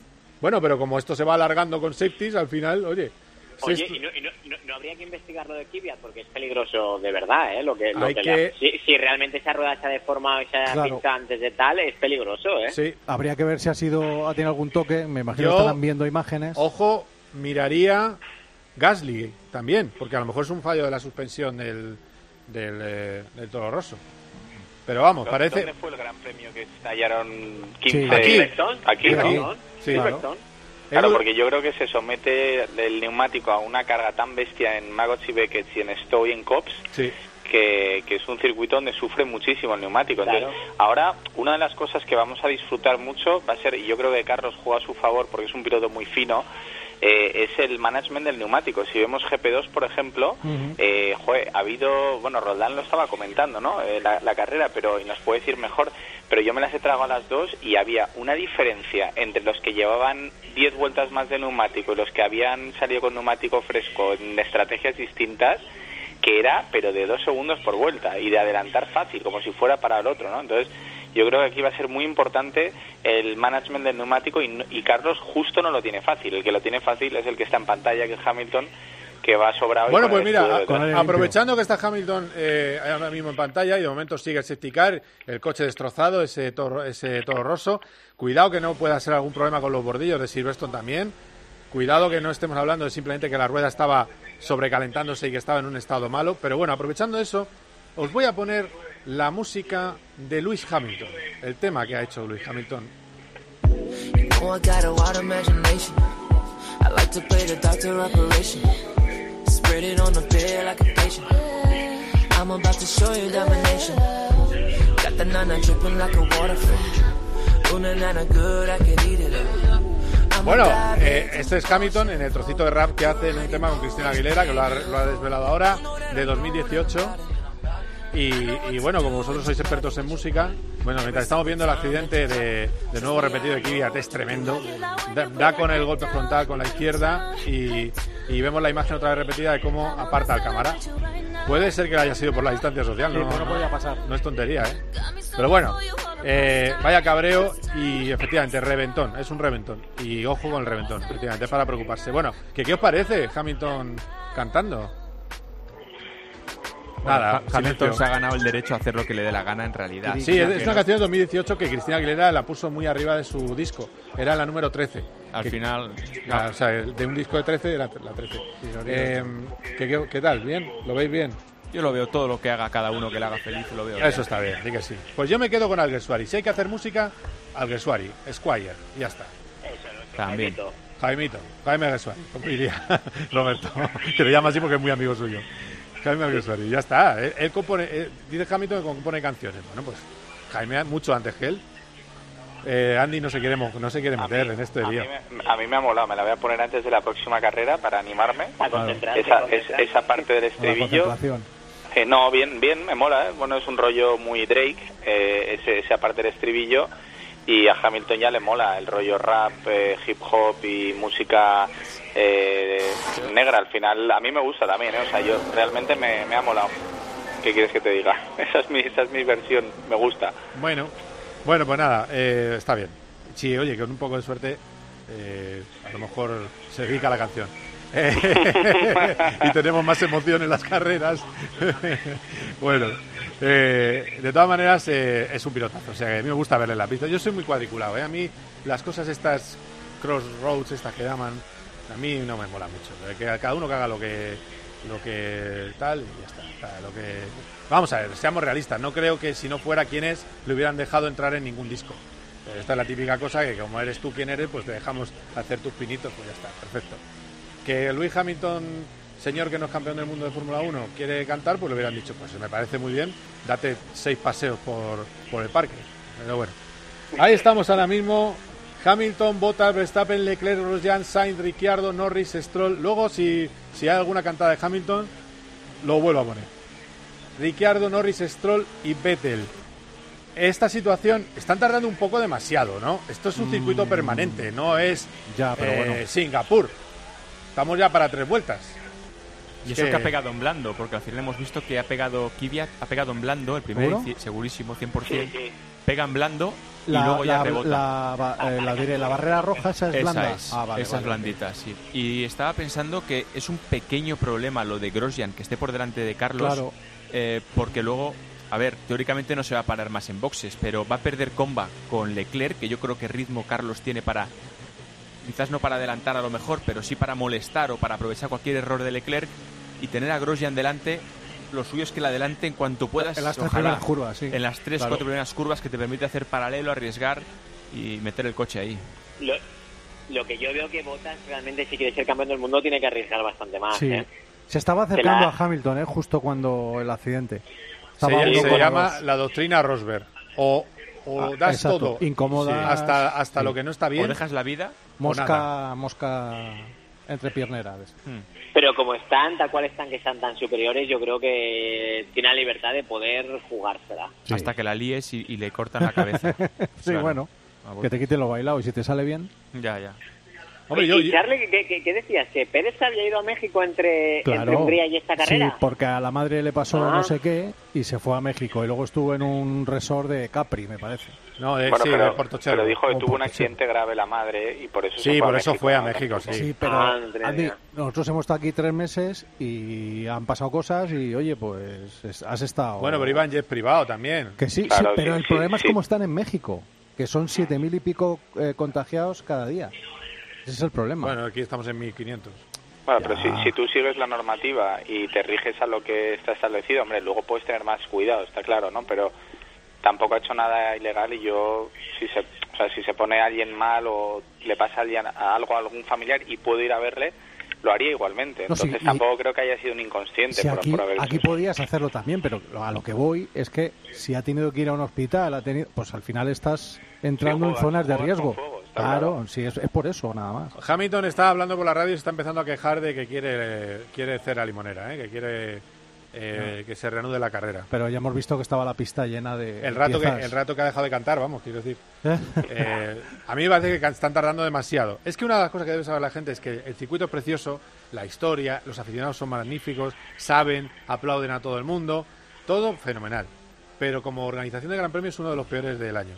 Bueno, pero como esto se va alargando con safeties, al final, oye... Oye, no habría que investigar lo de Kvyat porque es peligroso de verdad, ¿eh? Si realmente esa rueda se ha deformado y se ha pinchado antes de tal, es peligroso, ¿eh? Sí. Habría que ver si ha tenido algún toque. Me imagino que estarán viendo imágenes. Ojo, miraría Gasly también, porque a lo mejor es un fallo de la suspensión del Toro Rosso. Pero vamos, parece... ¿Dónde fue el Gran Premio que estallaron 15? Sí. Aquí, ¿no? Sí, Claro, porque yo creo que se somete el neumático a una carga tan bestia en Maggots y Beckett y en Stowe y en Copse, que es un circuito donde sufre muchísimo el neumático. Entonces, ahora, una de las cosas que vamos a disfrutar mucho va a ser, y yo creo que Carlos juega a su favor porque es un piloto muy fino, es el management del neumático. Si vemos GP2, por ejemplo, ha habido, bueno, Roldán lo estaba comentando, ¿no? La carrera, y nos puede decir mejor, pero yo me las he tragado a las dos y había una diferencia entre los que llevaban 10 vueltas más de neumático y los que habían salido con neumático fresco en estrategias distintas, que era, pero de 2 segundos por vuelta y de adelantar fácil, como si fuera para el otro, ¿no? Entonces, yo creo que aquí va a ser muy importante el management del neumático y Carlos justo no lo tiene fácil. El que lo tiene fácil es el que está en pantalla, que es Hamilton, que va sobrado. Bueno, pues mira, aprovechando que está Hamilton ahora mismo en pantalla y de momento sigue el safety car, el coche destrozado, ese Toro Rosso, cuidado que no pueda ser algún problema con los bordillos de Silverstone también, cuidado que no estemos hablando de simplemente que la rueda estaba sobrecalentándose y que estaba en un estado malo, pero bueno, aprovechando eso, os voy a poner la música de Lewis Hamilton, el tema que ha hecho Lewis Hamilton. Spread it on the bed like a patient. I'm about to show you domination. Got the nana dripping like a waterfall. Una nana good, I can eat it up. Bueno, este es Hamilton en el trocito de rap que hace en un tema con Cristina Aguilera, que lo ha desvelado ahora, de 2018. Y bueno, como vosotros sois expertos en música, bueno, mientras estamos viendo el accidente de nuevo repetido de Kvyat, es tremendo. Da con el golpe frontal con la izquierda y vemos la imagen otra vez repetida de cómo aparta al cámara. Puede ser que haya sido por la distancia social, no podía pasar. No es tontería, ¿eh? Pero bueno, vaya cabreo y efectivamente reventón, es un reventón. Y ojo con el reventón, efectivamente, es para preocuparse. Bueno, ¿qué os parece Hamilton cantando? Nada, Hamilton se ha ganado el derecho a hacer lo que le dé la gana en realidad. Sí, es una canción de 2018 que Cristina Aguilera la puso muy arriba de su disco. Era la número 13. Al final... O sea, de un disco de 13 era la 13. ¿Qué tal? ¿Bien? ¿Lo veis bien? Yo lo veo, todo lo que haga cada uno que le haga feliz, lo veo. Eso está bien, sí que sí. Pues yo me quedo con Alguersuari. Si hay que hacer música, Alguersuari, Squire, y ya está. También. Jaime Alguersuari, como diría Roberto, que le llama así porque es muy amigo suyo. Jaime Alguersuari, ya está. Él compone, dice Hamilton que compone canciones. Bueno, pues Jaime mucho antes que él. Andy no se quiere meter en este lío. A mí me ha molado, me la voy a poner antes de la próxima carrera para animarme. Esa parte del estribillo. No, bien, me mola, ¿eh? Bueno, es un rollo muy Drake, esa parte del estribillo. Y a Hamilton ya le mola el rollo rap, hip hop y música negra. Al final a mí me gusta también, ¿eh? O sea, yo realmente me ha molado. ¿Qué quieres que te diga? Esa es mi versión, me gusta. Bueno, pues nada, está bien. Sí, oye, con un poco de suerte a lo mejor se dedica a la canción. Y tenemos más emoción en las carreras. Bueno, de todas maneras es un pilotazo, o sea que a mí me gusta verle en la pista. Yo soy muy cuadriculado, a mí las cosas estas crossroads, estas que llaman, a mí no me mola mucho. Que cada uno que haga lo que tal y ya está. O sea, vamos a ver, seamos realistas, no creo que si no fuera quien es le hubieran dejado entrar en ningún disco. Esta es la típica cosa que como eres tú quien eres, pues te dejamos hacer tus pinitos, pues ya está, perfecto. Que Lewis Hamilton, señor que no es campeón del mundo de Fórmula 1, quiere cantar, pues le hubieran dicho, pues me parece muy bien, date 6 paseos por el parque. Pero bueno, ahí estamos ahora mismo. Hamilton, Bottas, Verstappen, Leclerc, Grosjean, Sainz, Ricciardo, Norris, Stroll. Luego, si hay alguna cantada de Hamilton, lo vuelvo a poner. Ricciardo, Norris, Stroll y Vettel. Esta situación están tardando un poco demasiado, ¿no? Esto es un circuito permanente, no es Singapur. Estamos ya para 3 vueltas. Y eso que ha pegado en blando, porque al final hemos visto que ha pegado Kvyat, ha pegado en blando el primer, segurísimo, 100%. Sí. pegan blando y luego ya rebota. La barrera roja esa es blanda. Esa es blandita, sí. Y estaba pensando que es un pequeño problema lo de Grosjean, que esté por delante de Carlos, claro. Porque luego, a ver, teóricamente no se va a parar más en boxes, pero va a perder comba con Leclerc, que yo creo que ritmo Carlos tiene para, quizás no para adelantar a lo mejor, pero sí para molestar o para aprovechar cualquier error de Leclerc, y tener a Grosjean delante. Lo suyo es que la adelante en cuanto puedas. En las 3 primeras curvas, sí. En las 3-4 primeras curvas, que te permite hacer paralelo, arriesgar y meter el coche ahí. Lo que yo veo que Bottas realmente, si quiere ser campeón del mundo, tiene que arriesgar bastante más. Sí. Se estaba acercando a Hamilton, justo cuando el accidente. Se llama la doctrina Rosberg. O das exacto. todo. Incomoda. Sí, hasta lo que no está bien. O dejas la vida. Mosca entre pierneras. Pero como están, tal cual están, que están tan superiores, yo creo que tiene la libertad de poder jugársela. Sí. Hasta que la líes y le cortan la cabeza. Sí, claro. Bueno, que te quiten lo bailado y si te sale bien. Ya. Hombre, y Charlie, ¿qué decías? ¿Que Pérez había ido a México entre Hungría y esta carrera? Sí, porque a la madre le pasó no sé qué y se fue a México y luego estuvo en un resort de Capri, me parece. No, de Portochero. Pero dijo que tuvo un accidente grave la madre y por eso fue a México. Sí, pero Andy, nosotros hemos estado aquí 3 meses y han pasado cosas y oye, pues has estado... Bueno, pero iba en jet privado también. Que sí, claro, sí, pero el problema es cómo están en México, que son 7.000 y pico contagiados cada día. Ese es el problema. Bueno, aquí estamos en 1.500. Bueno, pero si tú sigues la normativa y te riges a lo que está establecido, hombre, luego puedes tener más cuidado, está claro, ¿no? Pero tampoco ha hecho nada ilegal y yo, si se pone alguien mal o le pasa algo a algún familiar y puedo ir a verle, lo haría igualmente. Entonces tampoco creo que haya sido un inconsciente por haber aquí podías hacerlo también, pero a lo que voy es que si ha tenido que ir a un hospital, pues al final estás entrando en zonas de riesgo. Claro, sí, es por eso, nada más. Hamilton está hablando por la radio y se está empezando a quejar de que quiere cera limonera, que quiere que se reanude la carrera. Pero ya hemos visto que estaba la pista llena de el rato que ha dejado de cantar, vamos, quiero decir. A mí me parece que están tardando demasiado. Es que una de las cosas que debe saber la gente es que el circuito es precioso, la historia, los aficionados son magníficos, saben, aplauden a todo el mundo, todo fenomenal. Pero como organización de Gran Premio es uno de los peores del año.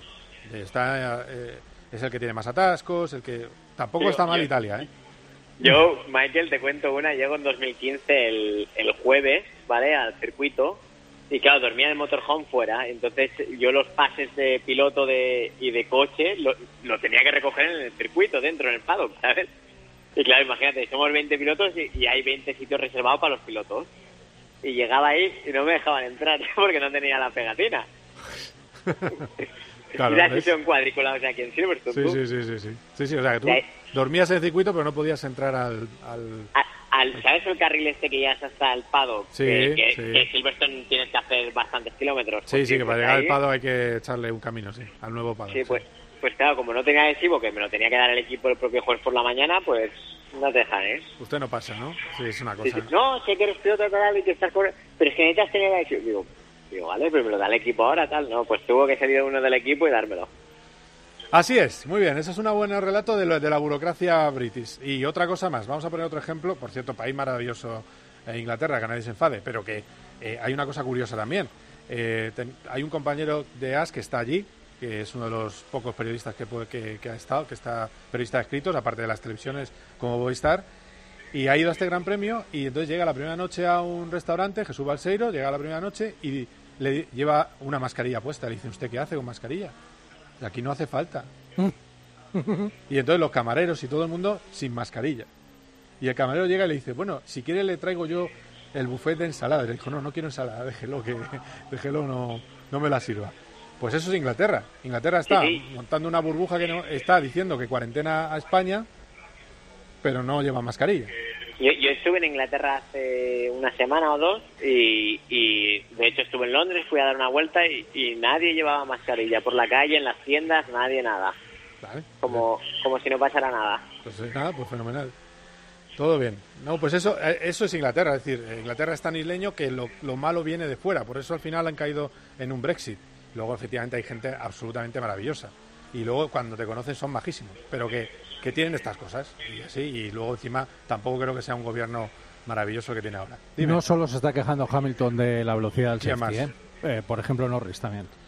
Es el que tiene más atascos, el que... Tampoco está mal Italia, ¿eh? Yo, Michael, te cuento una. Llego en 2015 el jueves, ¿vale? Al circuito. Y claro, dormía en el motorhome fuera. Entonces yo los pases de piloto y de coche lo tenía que recoger en el circuito, dentro, en el paddock, ¿sabes? Y claro, imagínate, somos 20 pilotos y hay 20 sitios reservados para los pilotos. Y llegaba ahí y no me dejaban entrar porque no tenía la pegatina. Claro, y la sesión cuadrícula, o sea, aquí en Silverstone. Sí, o sea, que tú dormías en el circuito pero no podías entrar al ¿sabes el carril este que ya es hasta el paddock? Sí, que Silverstone tienes que hacer bastantes kilómetros. Sí, que para llegar al paddock hay que echarle un camino, al nuevo paddock. Sí, pues claro, como no tenía adhesivo, que me lo tenía que dar el equipo el propio jueves por la mañana, pues no te dejan, ¿eh? Usted no pasa, ¿no? Sí, es una cosa. Sí. No, sé que eres piloto de y que estás corriendo, pero es que necesitas tener adhesivo. Digo, vale, pero me lo da el equipo ahora, tal. No, pues tuvo que salir uno del equipo y dármelo. Así es, muy bien. Ese es un buen relato de la burocracia british. Y otra cosa más, vamos a poner otro ejemplo. Por cierto, país maravilloso, Inglaterra, que nadie se enfade, pero que hay una cosa curiosa también. Hay un compañero de AS que está allí, que es uno de los pocos periodistas que ha estado, que está periodista de escritos, aparte de las televisiones como Movistar, y ha ido a este Gran Premio y entonces llega la primera noche a un restaurante, Jesús Balseiro, llega la primera noche y le lleva una mascarilla puesta. Le dice, ¿usted qué hace con mascarilla? Aquí no hace falta. Y entonces los camareros y todo el mundo sin mascarilla. Y el camarero llega y le dice, bueno, si quiere le traigo yo el buffet de ensalada. Y le dijo, no quiero ensalada, déjelo, no me la sirva. Pues eso es Inglaterra. Inglaterra está montando una burbuja que no está diciendo que cuarentena a España, pero no lleva mascarilla. Yo estuve en Inglaterra hace una semana o dos y de hecho estuve en Londres, fui a dar una vuelta y nadie llevaba mascarilla por la calle, en las tiendas, nadie nada. Vale. Como si no pasara nada. Pues nada, pues fenomenal. Todo bien. No, pues eso es Inglaterra, es decir, Inglaterra es tan isleño que lo malo viene de fuera, por eso al final han caído en un Brexit. Luego efectivamente hay gente absolutamente maravillosa y luego cuando te conocen son majísimos, pero que tienen estas cosas y así, y luego encima tampoco creo que sea un gobierno maravilloso que tiene ahora. Dime. No solo se está quejando Hamilton de la velocidad del safety, por ejemplo Norris también.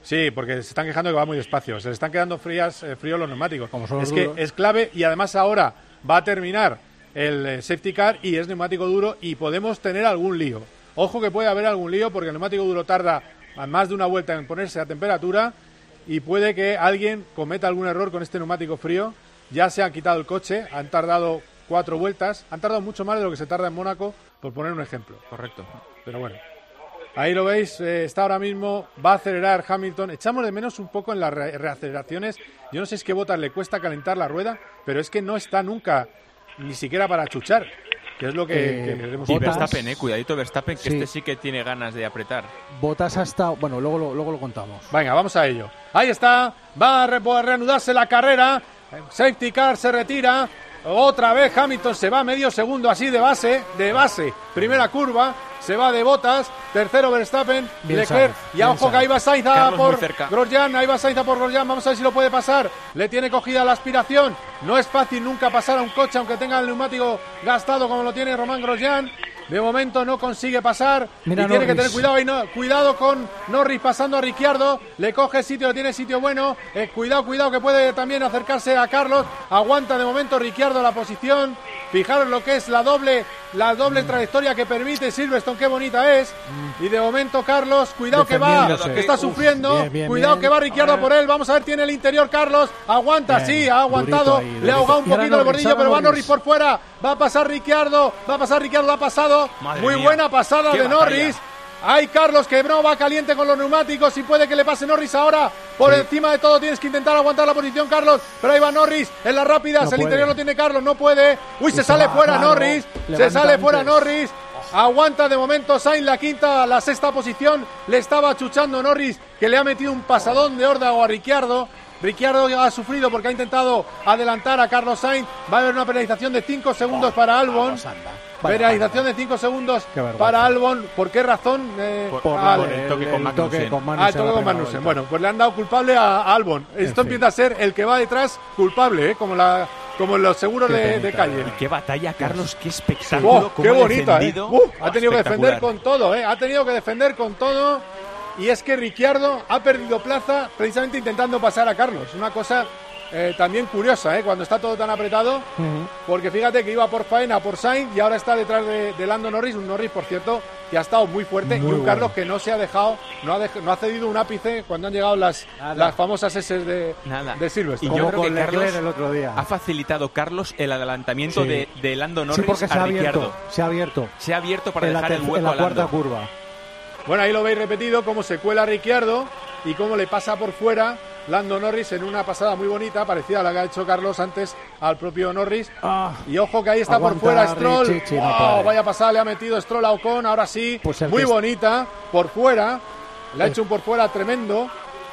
Sí, porque se están quejando que va muy despacio. Se le están quedando fríos los neumáticos. Como son los que duros. es clave y además ahora va a terminar el safety car y es neumático duro y podemos tener algún lío. Ojo que puede haber algún lío porque el neumático duro tarda más de una vuelta en ponerse a temperatura y puede que alguien cometa algún error con este neumático frío. Ya se han quitado el coche, han tardado 4 vueltas, han tardado mucho más de lo que se tarda en Mónaco, por poner un ejemplo. Correcto. Pero bueno, ahí lo veis, está ahora mismo, va a acelerar Hamilton. Echamos de menos un poco en las reaceleraciones. Yo no sé si es que Bottas le cuesta calentar la rueda, pero es que no está nunca, ni siquiera para chuchar, que es lo que queremos. Y Verstappen, cuidadito Verstappen, que Sí. este sí que tiene ganas de apretar. Bottas ha estado... Bueno, luego lo contamos. Venga, vamos a ello. Ahí está, va a reanudarse la carrera. Safety car se retira. Otra vez Hamilton se va medio segundo así de base. Primera curva, se va de Bottas. Tercero Verstappen, Bien Leclerc. Sainz, Y bien ojo que ahí va Sainz Carlos por muy cerca. Grosjean. Ahí va Sainz por Grosjean. Vamos a ver si lo puede pasar. Le tiene cogida la aspiración. No es fácil nunca pasar a un coche aunque tenga el neumático gastado como lo tiene Román Grosjean. De momento no consigue pasar. Mira y tiene que Norris. tener cuidado. Cuidado con Norris pasando a Ricciardo. Le coge sitio, tiene sitio bueno. Cuidado que puede también acercarse a Carlos. Aguanta de momento Ricciardo la posición. Fijaros lo que es la doble trayectoria que permite Silverstone, qué bonita es. Y de momento Carlos, cuidado que va, Defendiéndose. que está sufriendo. Bien, cuidado bien. que va Ricciardo por él. Vamos a ver, tiene el interior Carlos. Aguanta, Bien, sí, ha aguantado. durito ahí, Le ha ahogado un durito. Y ahora poquito el Norris, bordillo, ahora pero va Norris. Norris por fuera. Va a pasar Ricciardo, lo ha pasado. Madre Muy mía. buena pasada Qué de batalla. Norris. Hay Carlos que no va caliente con los neumáticos y puede que le pase Norris ahora. Por encima de todo tienes que intentar aguantar la posición, Carlos. Pero ahí va Norris en las rápidas. No el puede. interior lo tiene Carlos, no puede. Uy, se sale fuera claro. Norris. Se Levanta sale fuera antes. Norris. Aguanta de momento Sainz la sexta posición. Le estaba achuchando Norris, que le ha metido un pasadón de órdago a Ricciardo. Ricciardo ha sufrido porque ha intentado adelantar a Carlos Sainz. Va a haber una penalización de 5 segundos para Albon. Penalización de 5 segundos Qué vergüenza. para Albon. ¿Por qué razón? Por el toque con Magnussen. Ah, el toque con Magnussen. Bueno, pues le han dado culpable a Albon. Esto fin. empieza a ser el que va detrás culpable, como en los seguros Qué de penita, calle. Qué batalla, Carlos, qué espectáculo. ¡Qué cómo ha bonita! defendido. Ha tenido que defender Espectacular. con todo, Ha tenido que defender con todo. Y es que Ricciardo ha perdido plaza precisamente intentando pasar a Carlos. Una cosa también curiosa, cuando está todo tan apretado. Porque fíjate que iba por faena, por Sainz, y ahora está detrás de Lando Norris. Un Norris, por cierto, que ha estado muy fuerte. Muy y un bueno. Carlos que no se ha dejado, no ha cedido un ápice cuando han llegado las famosas S Nada. de Silverstone. Y yo Como creo que con Leclerc Carlos el otro día. ha facilitado Carlos el adelantamiento Sí. de Lando Sí, Norris porque se a ha abierto. Ricciardo. Se ha abierto. Se ha abierto para En dejar el hueco en la a cuarta Lando. curva. Bueno, ahí lo veis repetido, cómo se cuela Ricciardo y cómo le pasa por fuera Lando Norris en una pasada muy bonita, parecida a la que ha hecho Carlos antes al propio Norris. Y ojo que ahí está Aguanta, por fuera Stroll. Richichi, no ¡Wow! puede. Vaya pasada, le ha metido Stroll a Ocon, ahora sí. Pues el muy que- bonita, por fuera. Le ha hecho un por fuera tremendo.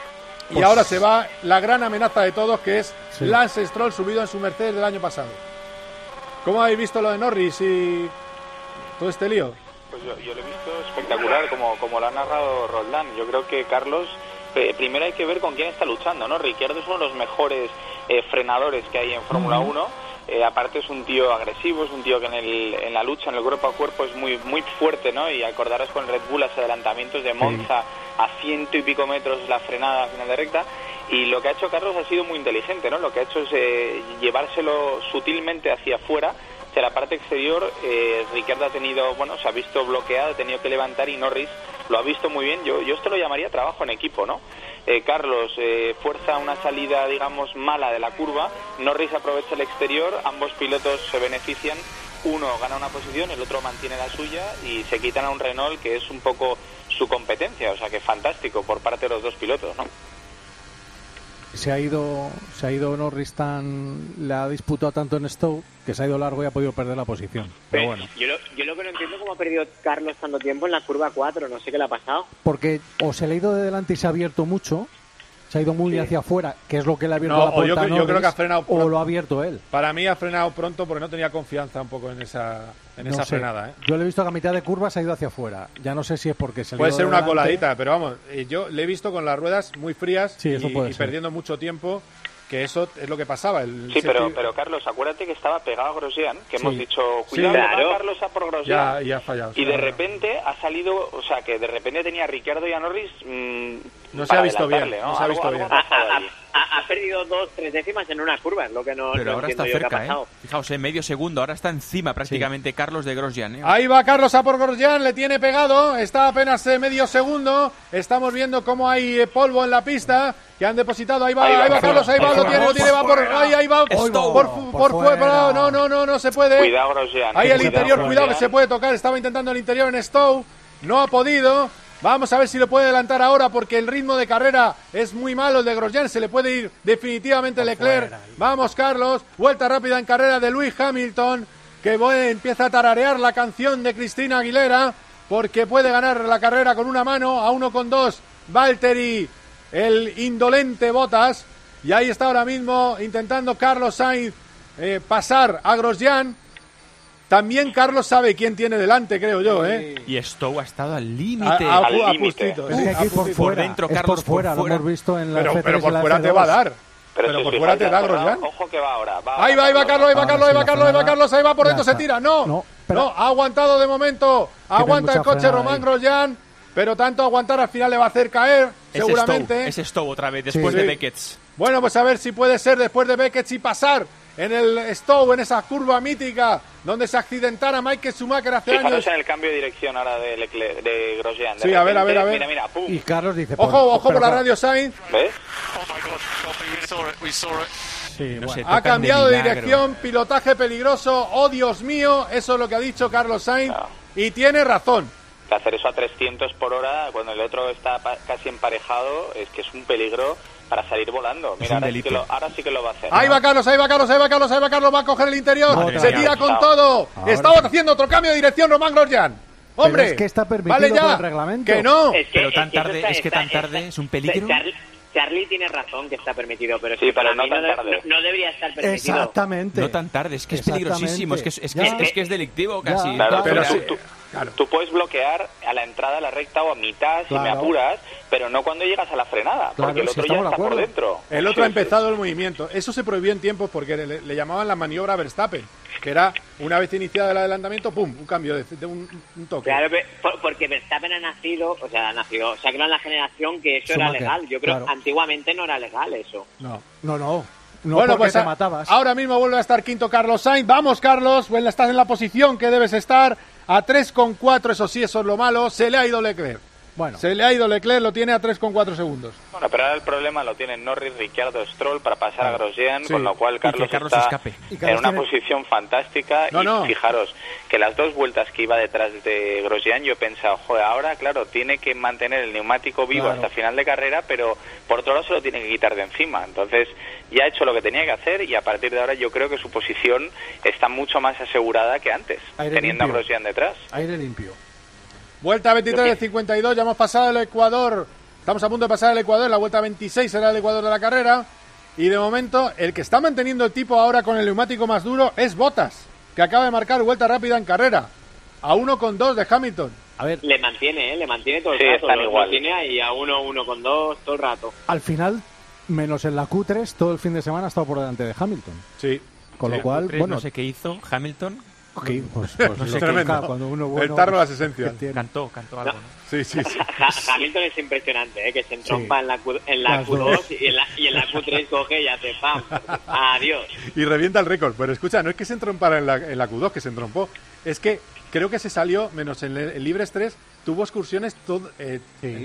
Y Pues- ahora se va la gran amenaza de todos, que es Sí. Lance Stroll subido en su Mercedes del año pasado. ¿Cómo habéis visto lo de Norris y todo este lío? Pues yo lo he visto espectacular, como lo ha narrado Roldán. Yo creo que Carlos, primero hay que ver con quién está luchando, ¿no? Ricciardo es uno de los mejores frenadores que hay en Fórmula 1. Aparte es un tío agresivo, es un tío que en la lucha, en el cuerpo a cuerpo es muy fuerte, ¿no? Y acordaros con Red Bull, los adelantamientos de Monza a 100 y pico metros la frenada a final de recta. Y lo que ha hecho Carlos ha sido muy inteligente, ¿no? Lo que ha hecho es llevárselo sutilmente hacia afuera, hacia la parte exterior. Ricciardo ha tenido, se ha visto bloqueado, ha tenido que levantar, y Norris lo ha visto muy bien. Yo esto lo llamaría trabajo en equipo, ¿no? Carlos fuerza una salida, digamos, mala de la curva, Norris aprovecha el exterior, ambos pilotos se benefician, uno gana una posición, el otro mantiene la suya y se quitan a un Renault que es un poco su competencia, o sea que fantástico por parte de los dos pilotos, ¿no? Se ha ido Norris le ha disputado tanto en Stowe que se ha ido largo y ha podido perder la posición. Pero bueno, Yo lo que no entiendo es cómo ha perdido Carlos tanto tiempo en la curva 4, no sé qué le ha pasado. porque o se le ha ido de delante y se ha abierto mucho, se ha ido muy hacia afuera, que es lo que le ha abierto No, la puerta a yo Norris, creo que ha frenado o lo ha abierto él. Para mí ha frenado pronto porque no tenía confianza un poco en esa No sé. frenada. Yo le he visto que a mitad de curva se ha ido hacia afuera. Ya no sé si es porque se le ha Puede ido ser de una delante. coladita, pero vamos, yo le he visto con las ruedas muy frías Sí, eso puede y ser. perdiendo mucho tiempo, que eso es lo que pasaba. Sí, pero Carlos, acuérdate que estaba pegado a Grosjean, que Sí. hemos dicho, Sí, cuidado, claro. va Carlos a por Grosjean. Ya ha fallado. Y de repente ha salido, o sea, que de repente tenía a Ricciardo y a Norris No se ha visto bien, ¿no? no se ha visto bien. Ha perdido 2-3 décimas en una curva, es lo que no. Pero no ahora está entiendo yo qué ha cerca, pasado. Fijaos, medio segundo, ahora está encima prácticamente Carlos de Grosjean. Ahí va Carlos a por Grosjean, le tiene pegado, está apenas medio segundo. Estamos viendo cómo hay polvo en la pista que han depositado. Ahí va Carlos, ahí va, lo tiene, va por ahí va por fuera. No se puede. Cuidado, Grosjean. Ahí el interior, cuidado que se puede tocar. Estaba intentando el interior en Stowe, no ha podido. Vamos a ver si lo puede adelantar ahora porque el ritmo de carrera es muy malo el de Grosjean. Se le puede ir definitivamente Leclerc. Vamos, Carlos. Vuelta rápida en carrera de Lewis Hamilton, que empieza a tararear la canción de Cristina Aguilera porque puede ganar la carrera con una mano. A 1,2 Valtteri, el indolente Bottas. Y ahí está ahora mismo intentando Carlos Sainz pasar a Grosjean. También Carlos sabe quién tiene delante, creo yo, ¿eh? Y Stowe ha estado al límite. A pustito. Es que aquí por dentro, Carlos, por fuera. Lo hemos visto en la F3 pero por y la fuera F2. te va a dar. Pero por fuera te da Grosjean. Ojo que va ahora. Ahí va Carlos, ahí va Carlos, ahí va por dentro, se tira. No, ha aguantado de momento. Aguanta el coche Román Grosjean, pero tanto aguantar al final le va a hacer caer, seguramente. Es Stowe otra vez, después de Beckett. Bueno, pues a ver si puede ser después de Beckett y pasar en el Stowe, en esa curva mítica donde se accidentara Michael Schumacher hace años. Fijaros en el cambio de dirección ahora de Grosjean. Sí, a ver. Mira, pum. Y Carlos dice... Ojo por la radio Sainz. ¿Ves? Sí, ha cambiado de dirección, pilotaje peligroso. Oh, Dios mío, eso es lo que ha dicho Carlos Sainz. Y tiene razón. De hacer eso a 300 por hora cuando el otro está casi emparejado es que es un peligro para salir volando. Mira, ahora sí que lo va a hacer. Ahí va Carlos, va a coger el interior, se tira con todo. Estaba haciendo otro cambio de dirección Román Grosjean. Hombre, pero es que está permitido por el reglamento. Que no. Pero tan tarde, es un peligro. Charlie tiene razón que está permitido, pero sí, pero no tan tarde. No debería estar permitido. Exactamente. No tan tarde, es que es peligrosísimo, es que es delictivo casi. Claro, pero tú puedes bloquear a la entrada, a la recta o a mitad si me apuras, pero no cuando llegas a la frenada, porque el otro ya está por dentro. El otro ha empezado el movimiento. Eso se prohibió en tiempos porque le llamaban la maniobra Verstappen, que era una vez iniciado el adelantamiento, pum, un cambio de un toque. Claro, porque Verstappen ha nacido, o sea, se ha creado en la generación que eso era legal. Yo creo que antiguamente no era legal eso. No. Bueno, pues te matabas. Ahora mismo vuelve a estar quinto Carlos Sainz. Vamos, Carlos, estás en la posición que debes estar. A 3,4, eso sí, eso es lo malo. Se le ha ido Leclerc. Lo tiene a 3,4 segundos. Bueno, pero ahora el problema lo tienen Norris, Ricciardo, Stroll para pasar a Grosjean, con lo cual Carlos está escape. En una posición fantástica. Fijaros que las dos vueltas que iba detrás de Grosjean, yo he pensado, joder, ahora, claro, tiene que mantener el neumático vivo hasta final de carrera, pero por otro lado se lo tiene que quitar de encima. Entonces, ya ha hecho lo que tenía que hacer y a partir de ahora yo creo que su posición está mucho más asegurada que antes, teniendo a Grosjean detrás. Aire limpio. Vuelta 23 de 52, ya hemos pasado el Ecuador. Estamos a punto de pasar el Ecuador, la vuelta 26 será el Ecuador de la carrera. Y de momento, el que está manteniendo el tipo ahora con el neumático más duro es Bottas, que acaba de marcar vuelta rápida en carrera. A 1,2 de Hamilton. A ver. Le mantiene todo el rato. Están igual. Lo tiene ahí a 1,2 todo el rato. Al final, menos en la Q3, todo el fin de semana ha estado por delante de Hamilton. Sí. Con lo cual, bueno, no sé qué hizo Hamilton. Okay, pues no sé cuando uno bueno, el tarro las esencias. Cantó algo, ¿no? Sí. Hamilton es impresionante, que se entrompa en la Q2 y en la Q3 coge y hace ¡pam! Adiós. Y revienta el récord. Pero escucha, no es que se entrompara en la Q2, que se entrompó. Es que creo que se salió, menos en el Libres 3, tuvo excursiones todo el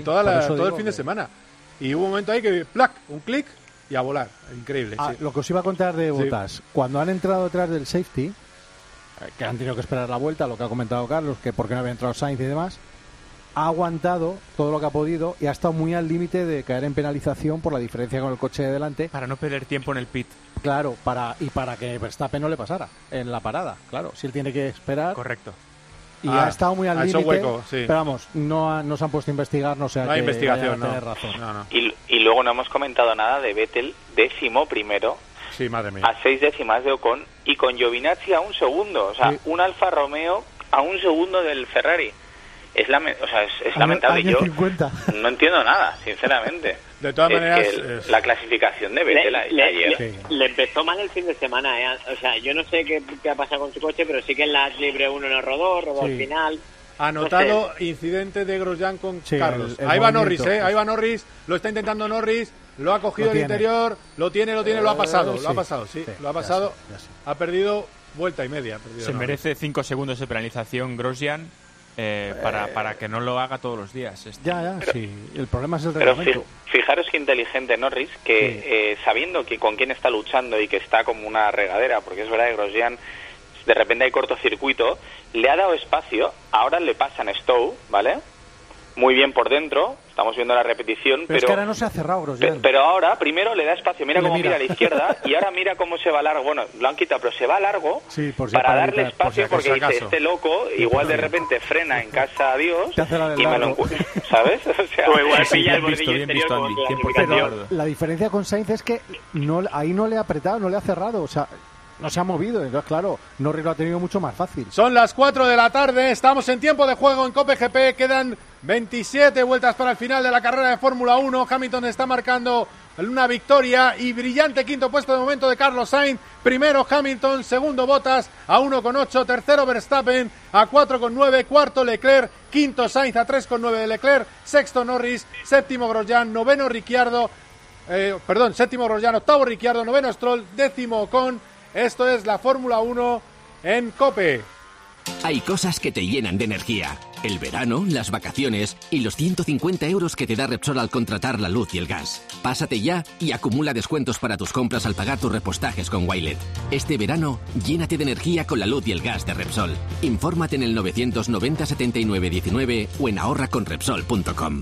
fin de semana. Y hubo un momento ahí que, ¡plac! Un clic y a volar. Increíble. Lo que os iba a contar de Bottas. Cuando han entrado detrás del safety, que han tenido que esperar la vuelta, lo que ha comentado Carlos, que porque no había entrado Sainz y demás, ha aguantado todo lo que ha podido y ha estado muy al límite de caer en penalización por la diferencia con el coche de delante. Para no perder tiempo en el pit. Claro, para que Verstappen no le pasara en la parada. Claro, si él tiene que esperar. Correcto. Y ha estado muy al límite. Hueco, sí. Pero vamos, no se han puesto a investigar, no sé. No hay investigación, tener razón. No. Y luego no hemos comentado nada de Vettel, 11º. Sí, madre mía. A 6 décimas de Ocon y con Giovinazzi a 1 segundo. O sea, un Alfa Romeo a 1 segundo del Ferrari. Es lamentable. Yo 50. No entiendo nada, sinceramente. De todas maneras, la clasificación de Vettel ayer. Le empezó mal el fin de semana. O sea, yo no sé qué ha pasado con su coche, pero sí que en la Libre 1 no rodó al final. Anotado incidente de Grosjean con Carlos. El ahí va Norris, movimiento. ahí va Norris. Lo está intentando Norris. Lo ha cogido el interior. Lo tiene, lo ha pasado. Lo ha pasado, sí. Lo ha pasado. Ya sé. Ha perdido vuelta y media. Se merece 5 segundos de penalización Grosjean para que no lo haga todos los días. Sí. El problema es el Pero reglamento. fijaros qué inteligente Norris, que sabiendo que con quién está luchando y que está como una regadera, porque es verdad que Grosjean de repente hay cortocircuito, le ha dado espacio, ahora le pasan Stowe, ¿vale? Muy bien por dentro, estamos viendo la repetición, Pero es que ahora no se ha cerrado Grosjean. pero ahora primero le da espacio, mira cómo mira a la izquierda y ahora mira cómo se va largo. Bueno, lo han quitado, pero se va largo para darle espacio porque dice, este loco igual de repente frena en casa a Dios y me lo encuentra, ¿sabes? O sea, o igual pilla el bordillo interior como Pero la diferencia con Sainz es que ahí no le ha apretado, no le ha cerrado, o sea, no se ha movido, entonces claro, Norris lo ha tenido mucho más fácil. Son las 4 de la tarde, estamos en tiempo de juego en Cope GP, quedan 27 vueltas para el final de la carrera de Fórmula 1, Hamilton está marcando una victoria y brillante quinto puesto de momento de Carlos Sainz, primero Hamilton, segundo Bottas a 1,8, tercero Verstappen a 4,9, cuarto Leclerc, quinto Sainz a 3,9 de Leclerc, sexto Norris, séptimo Grosjean, noveno Ricciardo, séptimo Grosjean, octavo Ricciardo, noveno Stroll, décimo Ocon. Esto es la Fórmula 1 en COPE. Hay cosas que te llenan de energía. El verano, las vacaciones y los 150 euros que te da Repsol al contratar la luz y el gas. Pásate ya y acumula descuentos para tus compras al pagar tus repostajes con Wilet. Este verano, llénate de energía con la luz y el gas de Repsol. Infórmate en el 990 79 19 o en ahorraconrepsol.com.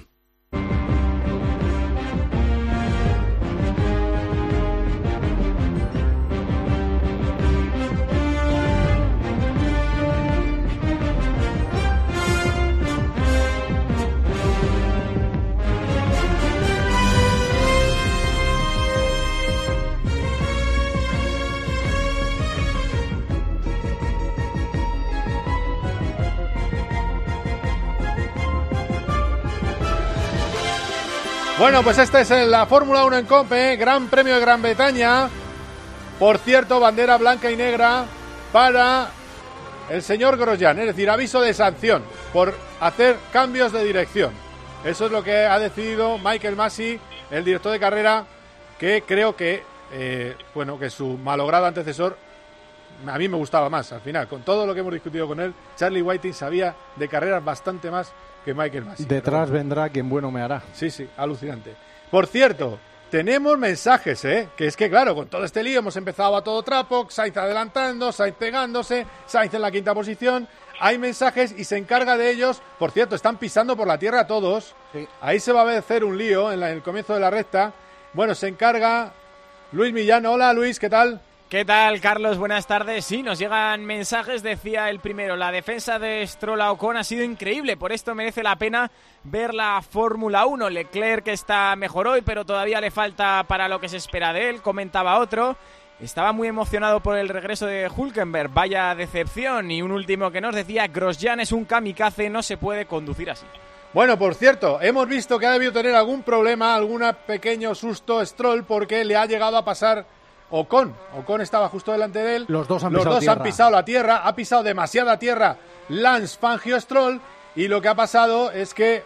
Bueno, pues esta es la Fórmula 1 en COPE, Gran Premio de Gran Bretaña. Por cierto, bandera blanca y negra para el señor Grosjean, es decir, aviso de sanción por hacer cambios de dirección. Eso es lo que ha decidido Michael Masi, el director de carrera, que creo que, que su malogrado antecesor a mí me gustaba más. Al final, con todo lo que hemos discutido con él, Charlie Whiting sabía de carreras bastante más que Michael Masi. Detrás vendrá quien bueno me hará. Sí, alucinante. Por cierto, tenemos mensajes, que es que claro, con todo este lío hemos empezado a todo trapo, Sainz adelantando, Sainz pegándose, Sainz en la quinta posición, hay mensajes y se encarga de ellos. Por cierto, están pisando por la tierra todos, ahí se va a hacer un lío en el comienzo de la recta. Bueno, se encarga Luis Millán. Hola Luis, ¿qué tal? ¿Qué tal, Carlos? Buenas tardes. Sí, nos llegan mensajes, decía el primero. La defensa de Stroll a Ocon ha sido increíble, por esto merece la pena ver la Fórmula 1. Leclerc que está mejor hoy, pero todavía le falta para lo que se espera de él, comentaba otro. Estaba muy emocionado por el regreso de Hülkenberg, vaya decepción. Y un último que nos decía, Grosjean es un kamikaze, no se puede conducir así. Bueno, por cierto, hemos visto que ha debido tener algún problema, algún pequeño susto Stroll, porque le ha llegado a pasar Ocon estaba justo delante de él. Los dos han pisado la tierra, ha pisado demasiada tierra Lance Fangio Stroll, y lo que ha pasado es que,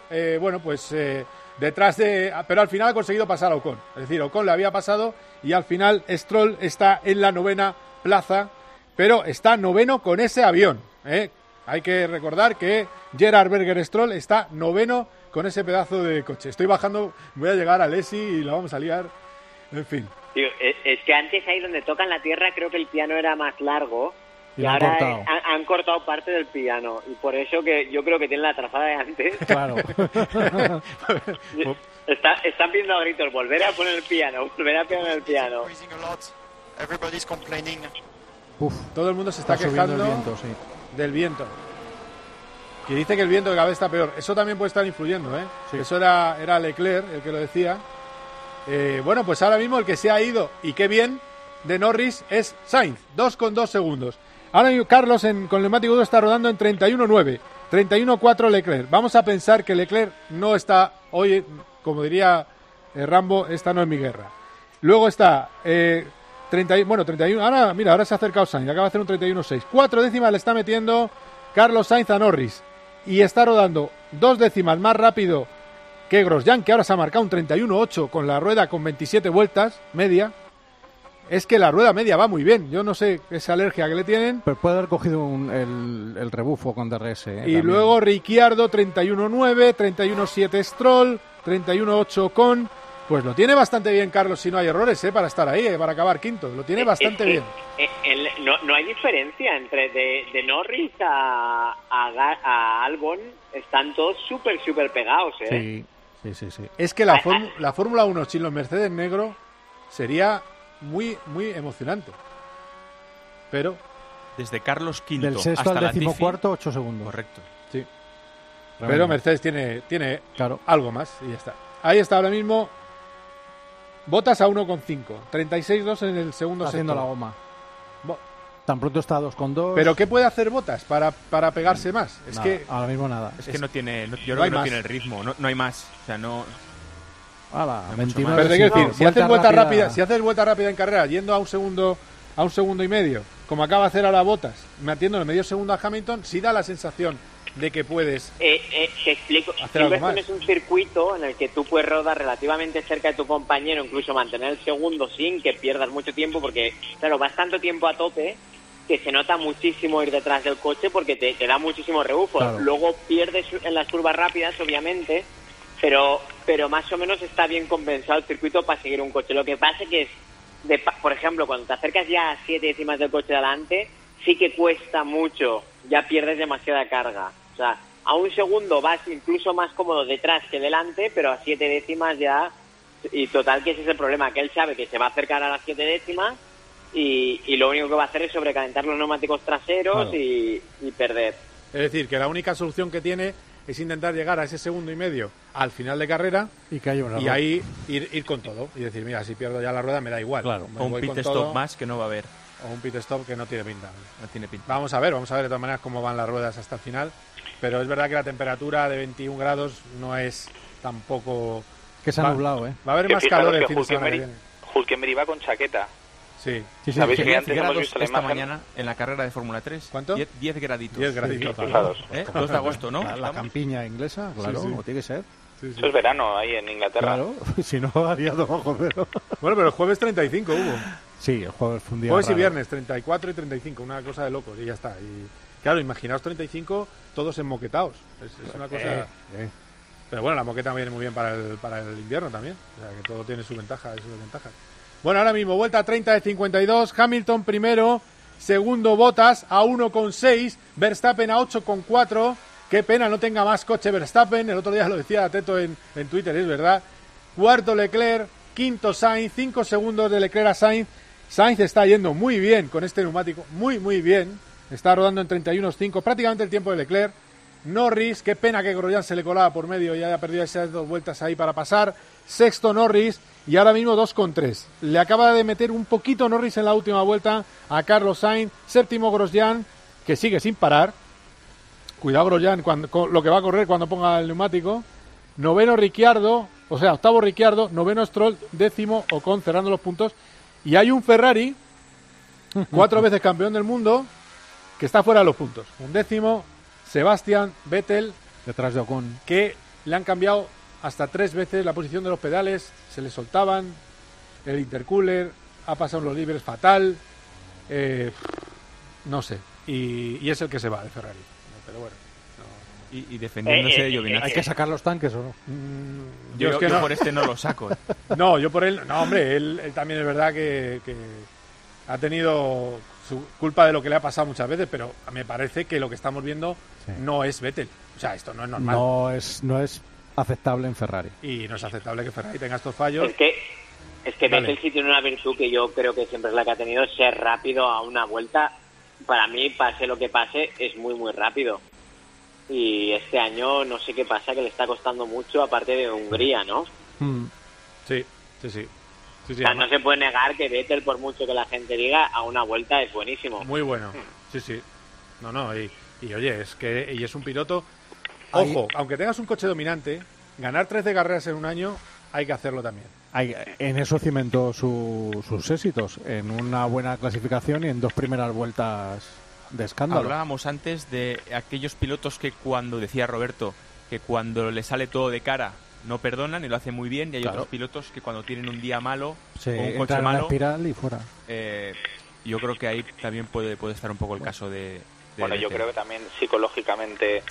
detrás de... Pero al final ha conseguido pasar a Ocon. Es decir, Ocon le había pasado y al final Stroll está en la 9ª plaza, pero está 9º con ese avión. Hay que recordar que Gerhard Berger Stroll está 9º con ese pedazo de coche. Estoy bajando, voy a llegar a Lesi y la vamos a liar. En fin. Tío, es que antes ahí donde tocan la tierra creo que el piano era más largo y ahora han cortado parte del piano y por eso que yo creo que tienen la trazada de antes. Claro. Están pidiendo a gritos, volver a poner el piano, Todo el mundo se está quejando del viento. Que dice que el viento cada vez está peor. Eso también puede estar influyendo, Sí. Eso era Leclerc el que lo decía. Pues ahora mismo el que se ha ido, y qué bien, de Norris es Sainz, 2,2 segundos. Ahora mismo Carlos con neumático duro está rodando en 31,9, 31,4 Leclerc. Vamos a pensar que Leclerc no está hoy, como diría Rambo, esta no es mi guerra. Luego está 31, ahora se ha acercado Sainz, acaba de hacer un 31,6. 4 décimas le está metiendo Carlos Sainz a Norris. y está rodando 2 décimas más rápido que Grosjean, que ahora se ha marcado un 31.8 con la rueda con 27 vueltas media. Es que la rueda media va muy bien. Yo no sé esa alergia que le tienen. Pero puede haber cogido el rebufo con DRS. Y también. luego Ricciardo 31.9, 31.7 Stroll, 31.8 Con. Pues lo tiene bastante bien Carlos si no hay errores, para estar ahí, para acabar quinto. Lo tiene bastante bien. No hay diferencia entre de Norris a Albon. Están todos súper pegados, Sí. Es que la Fórmula 1 sin los Mercedes negro sería muy emocionante. Pero desde Carlos V del sexto hasta al 14º, 8 segundos. Correcto. Sí. Pero Mercedes tiene algo más y ya está. Ahí está ahora mismo Bottas a 1,5. 36.2 en el segundo haciendo sector. la goma. Tan pronto está a 2,2. ¿Pero qué puede hacer Bottas para pegarse más? Es que ahora mismo nada. Es que no tiene, yo creo que no tiene el ritmo, no hay más. O sea, no. Ala, no 29. Pero te quiero decir, si haces vuelta rápida en carrera, yendo a un segundo y medio, como acaba de hacer ahora Bottas, metiendo el medio segundo a Hamilton, sí da la sensación de que puedes. Te explico. Silverstone es un circuito en el que tú puedes rodar relativamente cerca de tu compañero, incluso mantener el segundo sin que pierdas mucho tiempo, porque claro, vas tanto tiempo a tope que se nota muchísimo ir detrás del coche porque te da muchísimo rebufo. Claro. Luego pierdes en las curvas rápidas, obviamente, pero más o menos está bien compensado el circuito para seguir un coche. Lo que pasa es que por ejemplo, cuando te acercas ya a 7 décimas del coche delante, sí que cuesta mucho, ya pierdes demasiada carga. O sea, a un segundo vas incluso más cómodo detrás que delante, pero a 7 décimas ya... Y total que ese es el problema, que él sabe que se va a acercar a las 7 décimas y lo único que va a hacer es sobrecalentar los neumáticos traseros y perder. Es decir, que la única solución que tiene es intentar llegar a ese segundo y medio al final de carrera y ahí ir con todo y decir, mira, si pierdo ya la rueda me da igual. Claro. O un pit stop más que no va a haber. O un pit stop que no tiene pinta. No tiene pinta. Vamos a ver de todas maneras cómo van las ruedas hasta el final. Pero es verdad que la temperatura de 21 grados no es tampoco... Que se ha nublado, Va a haber más calor el fin de semana que viene. Hulkenberg iba con chaqueta. Sí. ¿Sabéis que antes hemos visto la imagen? Mañana en la carrera de Fórmula 3. ¿Cuánto? 10 graditos. 10 graditos. 2 de agosto, ¿no? La campiña inglesa, claro, como tiene que ser. Eso es verano ahí en Inglaterra. Claro, si no haría 2 ojos, pero... Bueno, pero el jueves 35 hubo. Sí, el jueves fue un día Jueves raro. Y viernes, 34 y 35, una cosa de locos y ya está. Y claro, imaginaos 35 todos enmoquetados. Es una cosa... Pero bueno, la moqueta viene muy bien para el invierno también. O sea, que todo tiene su ventaja y sus desventajas. Bueno, ahora mismo, vuelta 30 de 52. Hamilton primero, segundo Bottas a 1,6. Verstappen a 8,4. Qué pena no tenga más coche Verstappen. El otro día lo decía Teto en Twitter, es verdad. Cuarto Leclerc, quinto Sainz, 5 segundos de Leclerc a Sainz. Sainz está yendo muy bien con este neumático, muy bien. Está rodando en 31.5, prácticamente el tiempo de Leclerc. Norris, qué pena que Grosjean se le colaba por medio y haya perdido esas 2 vueltas ahí para pasar. Sexto Norris y ahora mismo 2,3. Le acaba de meter un poquito Norris en la última vuelta a Carlos Sainz. Séptimo Grosjean, que sigue sin parar. Cuidado Grosjean con lo que va a correr cuando ponga el neumático. Noveno Ricciardo, o sea, octavo Ricciardo. Noveno Stroll, décimo Ocon cerrando los puntos. Y hay un Ferrari, 4 veces campeón del mundo, que está fuera de los puntos. Un décimo Sebastian Vettel, detrás de Ocon, que le han cambiado hasta 3 veces la posición de los pedales, se le soltaban, el intercooler, ha pasado los libres fatal, no sé, y es el que se va de Ferrari, pero bueno. No. Y defendiéndose de Giovinazzi. ¿Hay que sacar los tanques o no? Yo por este no lo saco. No, yo por él, no hombre, él también es verdad que ha tenido su culpa de lo que le ha pasado muchas veces, pero me parece que lo que estamos viendo no es Vettel. O sea, esto no es normal. No es aceptable en Ferrari. Y no es aceptable que Ferrari tenga estos fallos. Es que Vettel sí tiene una virtud que yo creo que siempre es la que ha tenido, ser rápido a una vuelta. Para mí, pase lo que pase, es muy rápido. Y este año no sé qué pasa, que le está costando mucho, aparte de Hungría, ¿no? Sí. O sea, no se puede negar que Vettel, por mucho que la gente diga, a una vuelta es buenísimo. Muy bueno, sí. No, y oye, es un piloto... Ojo, aunque tengas un coche dominante, ganar 13 carreras en un año, hay que hacerlo también. En eso cimentó sus éxitos, en una buena clasificación y en 2 primeras vueltas de escándalo. Hablábamos antes de aquellos pilotos que cuando, decía Roberto, que cuando le sale todo de cara no perdonan y lo hacen muy bien, y hay otros pilotos que cuando tienen un día malo o un coche en malo, la espiral y fuera. Yo creo que ahí también puede estar un poco el caso de bueno, yo creo que también psicológicamente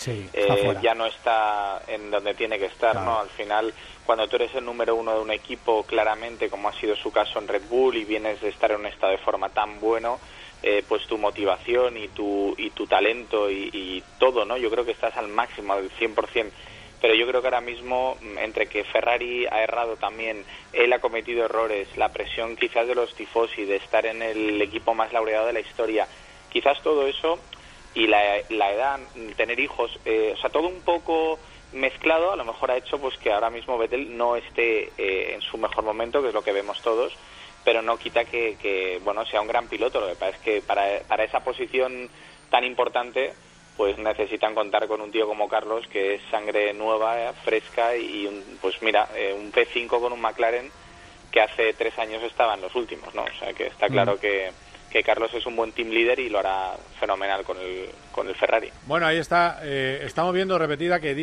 ya no está en donde tiene que estar, claro. ¿No? Al final, cuando tú eres el número uno de un equipo, claramente, como ha sido su caso en Red Bull, y vienes de estar en un estado de forma tan bueno, pues tu motivación y tu talento y todo, ¿no? Yo creo que estás al máximo, al 100%. Pero yo creo que ahora mismo, entre que Ferrari ha errado también, él ha cometido errores, la presión quizás de los tifosi, de estar en el equipo más laureado de la historia, quizás todo eso, y la edad, tener hijos, o sea, todo un poco mezclado, a lo mejor ha hecho pues que ahora mismo Vettel no esté en su mejor momento, que es lo que vemos todos, pero no quita que bueno, sea un gran piloto. Lo que pasa es que para esa posición tan importante, pues necesitan contar con un tío como Carlos, que es sangre nueva, fresca, y pues mira, un P5 con un McLaren que hace 3 años estaba en los últimos, ¿no? O sea, que está claro que Carlos es un buen team leader y lo hará fenomenal con el Ferrari. Bueno, ahí está, estamos viendo repetida que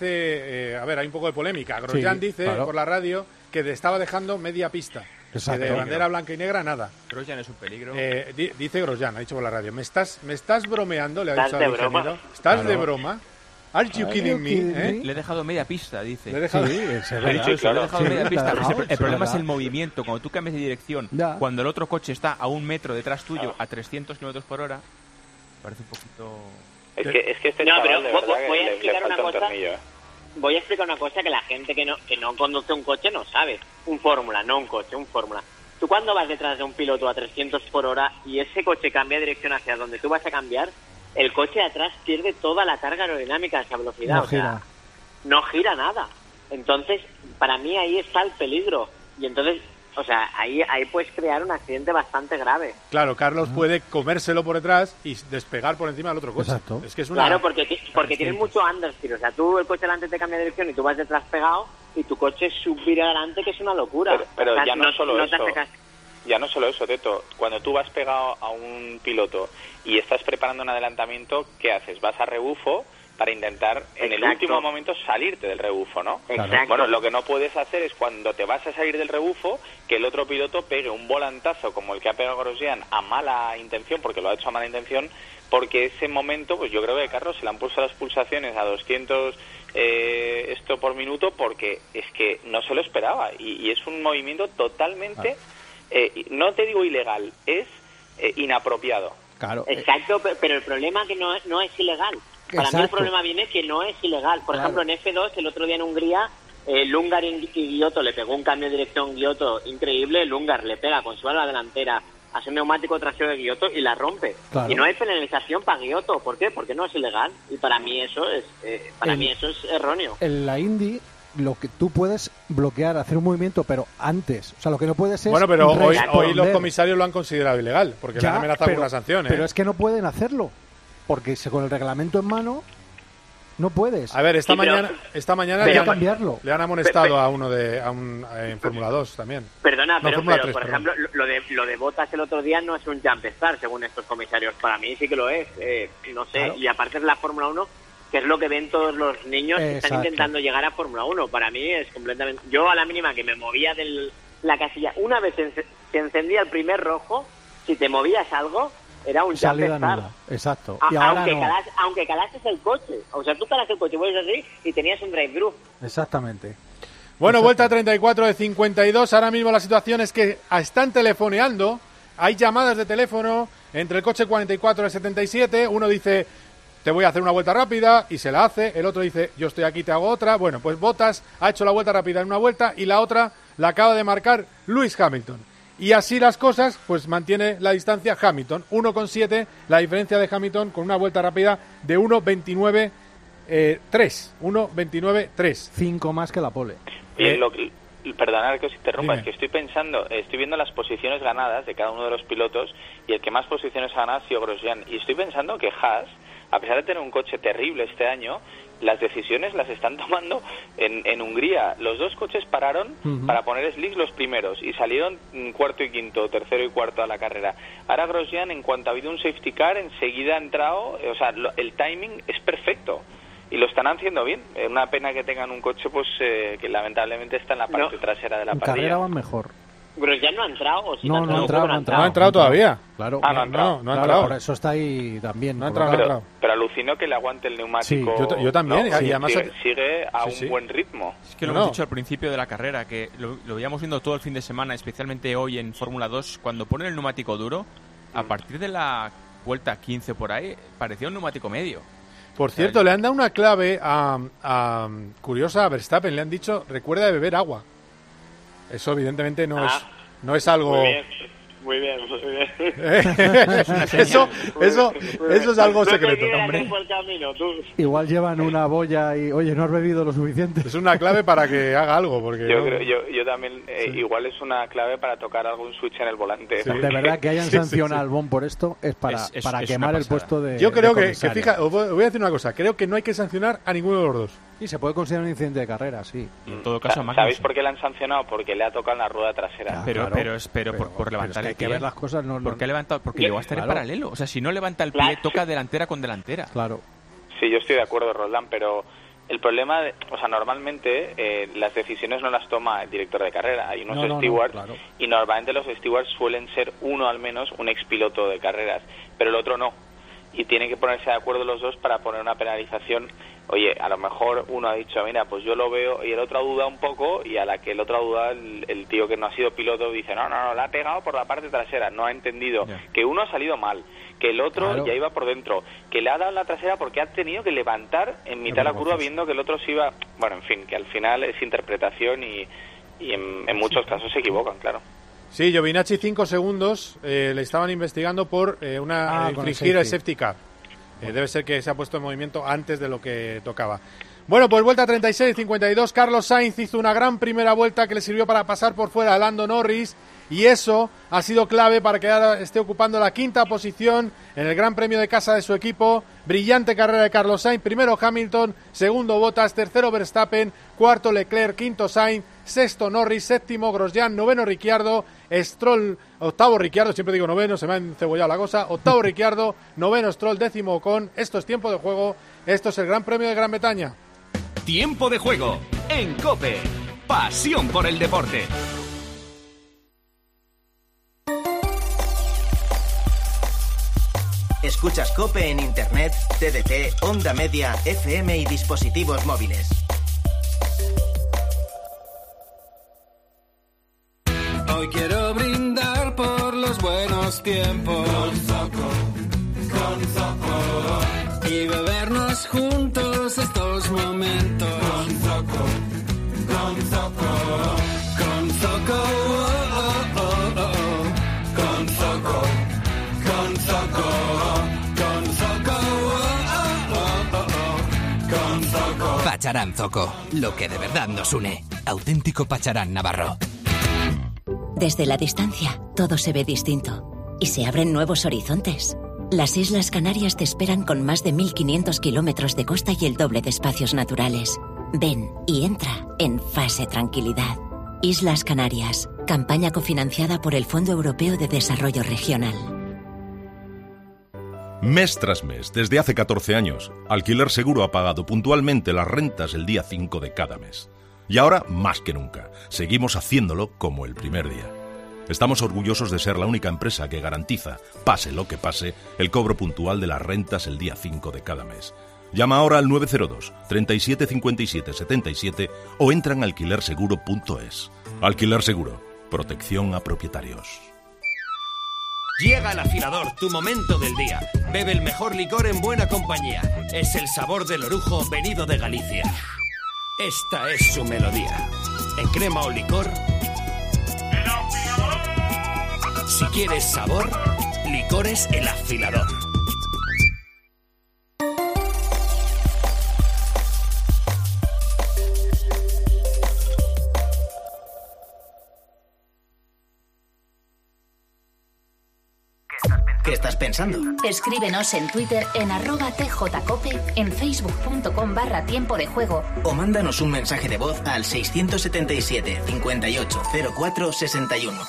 dice a ver, hay un poco de polémica. Grosjean dice por la radio que estaba dejando media pista. Exacto. De bandera blanca y negra, nada. Grosjean es un peligro. Dice Grosjean, ha dicho por la radio, ¿me estás bromeando? Le ha dicho al ingeniero. ¿Estás de broma? ¿Are you kidding me? Le he dejado media pista, dice. Le he dejado, le he dejado media pista. El problema es el movimiento. Cuando tú cambias de dirección, cuando el otro coche está a 1 metro detrás tuyo, a 300 kilómetros por hora, parece un poquito... Es que este chaval, de verdad, que le falta un tornillo. Voy a explicar una cosa que la gente que no conduce un coche no sabe. Un Fórmula, no un coche, un Fórmula. Tú cuando vas detrás de un piloto a 300 por hora y ese coche cambia de dirección hacia donde tú vas a cambiar, el coche de atrás pierde toda la carga aerodinámica a esa velocidad. No gira. No gira nada. Entonces, para mí ahí está el peligro. Y entonces, o sea, ahí puedes crear un accidente bastante grave. Claro, Carlos puede comérselo por detrás y despegar por encima del otro coche. Exacto. Es que es una... Claro, porque tienes mucho understeer. O sea, tú el coche delante te cambia de dirección y tú vas detrás pegado y tu coche subir adelante, que es una locura. Pero o sea, ya no solo eso. Ya no solo eso, Teto. Cuando tú vas pegado a un piloto y estás preparando un adelantamiento, ¿qué haces? Vas a rebufo para intentar en el último momento salirte del rebufo, ¿no? Exacto. Bueno, lo que no puedes hacer es cuando te vas a salir del rebufo que el otro piloto pegue un volantazo como el que ha pegado Grosjean a mala intención, porque lo ha hecho a mala intención, porque ese momento, pues yo creo que a Carlos se le han puesto las pulsaciones a 200 esto por minuto, porque es que no se lo esperaba y es un movimiento totalmente, no te digo ilegal, es inapropiado. Claro. Exacto, pero el problema es que no es ilegal. Para mí el problema viene que no es ilegal. Por ejemplo, en F2, el otro día en Hungría, Lungar y Giotto le pegó un cambio de dirección Giotto increíble. Lungar le pega con su ala delantera a su neumático trasero de Giotto y la rompe. Claro. Y no hay penalización para Giotto. ¿Por qué? Porque no es ilegal. Y para mí eso es erróneo. En la Indy, lo que tú puedes bloquear, hacer un movimiento, pero antes. O sea, lo que no puedes es... Bueno, pero hoy los comisarios lo han considerado ilegal, porque le han amenazado con una sanción. Pero es que no pueden hacerlo. Porque con el reglamento en mano no puedes. A ver, esta mañana le han amonestado a uno en Fórmula 2 también. Perdona, pero 3, por ejemplo, lo de Bottas el otro día no es un jump start, según estos comisarios. Para mí sí que lo es. No sé, claro. Y aparte es la Fórmula 1, que es lo que ven todos los niños que están intentando llegar a Fórmula 1. Para mí es completamente... Yo a la mínima que me movía de la casilla, una vez se encendía el primer rojo, si te movías algo... Era un jump start. Exacto. Y aunque calases el coche. O sea, tú calas el coche, vuelves así y tenías un drive-thru. Exactamente. Bueno, vuelta 34 de 52. Ahora mismo la situación es que están telefoneando. Hay llamadas de teléfono entre el coche 44 y el 77. Uno dice, te voy a hacer una vuelta rápida, y se la hace. El otro dice, yo estoy aquí, te hago otra. Bueno, pues Bottas ha hecho la vuelta rápida en una vuelta y la otra la acaba de marcar Lewis Hamilton. Y así las cosas, pues mantiene la distancia Hamilton. 1,7 la diferencia de Hamilton con una vuelta rápida de 1,29,3. 1,29,3. 5 más que la pole. Perdonad que os interrumpa, Dime. es que estoy viendo las posiciones ganadas de cada uno de los pilotos, y el que más posiciones ha ganado ha sido Grosjean. Y estoy pensando que Haas, a pesar de tener un coche terrible este año, las decisiones las están tomando en Hungría. Los 2 coches pararon para poner slicks los primeros y salieron cuarto y quinto, tercero y cuarto a la carrera. Ahora Grosjean, en cuanto ha habido un safety car, enseguida ha entrado, o sea, el timing es perfecto. Y lo están haciendo bien. Una pena que tengan un coche pues que lamentablemente está en la parte trasera de la parrilla. En carrera van mejor. ¿Grosjean no ha entrado? ¿O sí no ha entrado todavía. Claro. No ha entrado. No ha entrado. Por eso está ahí también. No ha entrado. Pero alucino que le aguante el neumático. Sí, yo también. ¿no? Y además sigue a un buen ritmo. Es que lo hemos dicho al principio de la carrera, que lo veíamos viendo todo el fin de semana, especialmente hoy en Fórmula 2, cuando ponen el neumático duro, a partir de la vuelta 15 por ahí, parecía un neumático medio. Por cierto, le han dado una clave curiosa a Verstappen. Le han dicho, recuerda de beber agua. Eso evidentemente no es algo... Muy bien. Eso es algo secreto. Igual llevan una boya y, oye, no has bebido lo suficiente. Es una clave para que haga algo. Porque yo también, igual es una clave para tocar algún switch en el volante. Sí. De verdad, que hayan sancionado a Albon por esto es para quemar el puesto de... Yo creo que fija, os voy a decir una cosa. Creo que no hay que sancionar a ninguno de los dos. Sí, se puede considerar un incidente de carrera, sí. En todo caso, ¿sabéis por qué le han sancionado? Porque le ha tocado en la rueda trasera. Pero por levantar el pie. Hay que ver las cosas. ¿Por qué ha levantado? Porque llegó a estar en paralelo. O sea, si no levanta el pie, toca delantera con delantera. Claro. Sí, yo estoy de acuerdo, Roldán, pero el problema, normalmente las decisiones no las toma el director de carrera. Hay unos stewards y normalmente los stewards suelen ser uno al menos un expiloto de carreras, pero el otro no. Y tienen que ponerse de acuerdo los dos para poner una penalización. Oye, a lo mejor uno ha dicho, mira, pues yo lo veo, y el otro ha dudado un poco, y a la que el otro ha dudado, el tío que no ha sido piloto dice, no, la ha pegado por la parte trasera, no ha entendido que uno ha salido mal, que el otro ya iba por dentro, que le ha dado en la trasera porque ha tenido que levantar en mitad de la curva viendo que el otro se iba... Bueno, en fin, que al final es interpretación y en muchos casos se equivocan, claro. Sí, Giovinazzi 5 segundos le estaban investigando por infringir el safety car. Debe ser que se ha puesto en movimiento antes de lo que tocaba. Bueno, pues vuelta 36-52. Carlos Sainz hizo una gran primera vuelta que le sirvió para pasar por fuera a Lando Norris. Y eso ha sido clave para que ahora esté ocupando la 5ª posición en el Gran Premio de casa de su equipo. Brillante carrera de Carlos Sainz. Primero Hamilton, segundo Bottas, tercero Verstappen, cuarto Leclerc, quinto Sainz, sexto Norris, séptimo Grosjean, noveno Ricciardo, Stroll, octavo Ricciardo, siempre digo noveno, se me ha encebollado la cosa, octavo Ricciardo, noveno Stroll, décimo Ocon. Esto es tiempo de juego, esto es el Gran Premio de Gran Bretaña. Tiempo de juego en COPE. Pasión por el deporte. Escuchas COPE en Internet, TDT, Onda Media, FM y dispositivos móviles. Hoy quiero brindar por los buenos tiempos con Zoco y bebernos juntos estos momentos con Zoco, con Zoco, con Zoco, con Zoco, con Zoco. Pacharán Zoco, lo que de verdad nos une. Auténtico Pacharán navarro. Desde la distancia, todo se ve distinto y se abren nuevos horizontes. Las Islas Canarias te esperan con más de 1.500 kilómetros de costa y el doble de espacios naturales. Ven y entra en fase tranquilidad. Islas Canarias, campaña cofinanciada por el Fondo Europeo de Desarrollo Regional. Mes tras mes, desde hace 14 años, Alquiler Seguro ha pagado puntualmente las rentas el día 5 de cada mes. Y ahora, más que nunca, seguimos haciéndolo como el primer día. Estamos orgullosos de ser la única empresa que garantiza, pase lo que pase, el cobro puntual de las rentas el día 5 de cada mes. Llama ahora al 902 37 57 77 o entra en alquilerseguro.es. Alquiler Seguro, protección a propietarios. Llega el afilador, tu momento del día. Bebe el mejor licor en buena compañía. Es el sabor del Orujo venido de Galicia. Esta es su melodía. En crema o licor. Si quieres sabor, Licores El Afilador. ¿Qué estás pensando? Escríbenos en Twitter en @tjcope, en facebook.com/tiempo de juego. O mándanos un mensaje de voz al 677 58 04 61.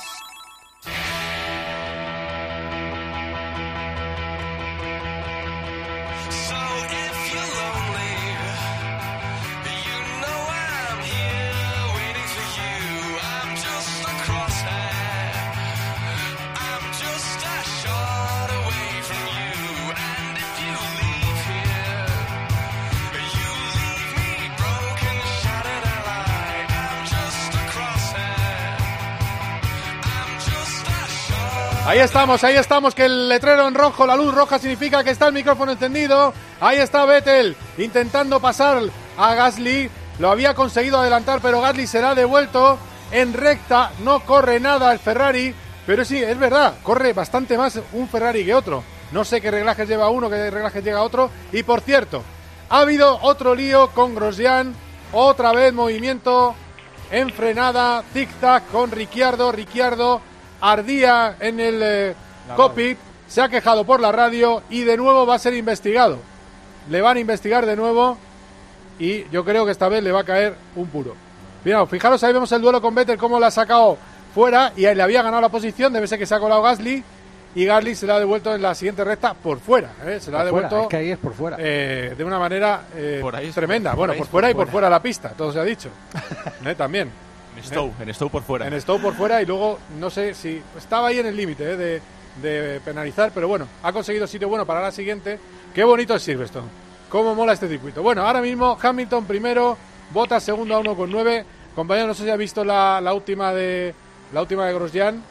Ahí estamos, que el letrero en rojo, la luz roja significa que está el micrófono encendido. Ahí está Vettel intentando pasar a Gasly. Lo había conseguido adelantar, pero Gasly será devuelto en recta. No corre nada el Ferrari, pero sí, es verdad, corre bastante más un Ferrari que otro. No sé qué reglajes lleva uno, qué reglajes llega otro. Y por cierto, ha habido otro lío con Grosjean. Otra vez movimiento en frenada, tic-tac con Ricciardo. Ricciardo ardía en el cockpit, se ha quejado por la radio y de nuevo va a ser investigado. Le van a investigar de nuevo y yo creo que esta vez le va a caer un puro. Mira, fijaros, ahí vemos el duelo con Vettel, cómo la ha sacado fuera y ahí le había ganado la posición. Debe ser que se ha colado Gasly y Gasly se la ha devuelto en la siguiente recta por fuera. Se la ha devuelto es que ahí es por fuera. De una manera tremenda. Bueno, por fuera y por fuera la pista, todo se ha dicho. También. En Stowe por fuera. En Stowe por fuera y luego no sé si estaba ahí en el límite de penalizar, pero bueno, ha conseguido sitio bueno para la siguiente. Qué bonito es Silverstone, cómo mola este circuito. Bueno, ahora mismo Hamilton primero, Bottas segundo a 1,9. Compañero, no sé si ha visto la última de Grosjean,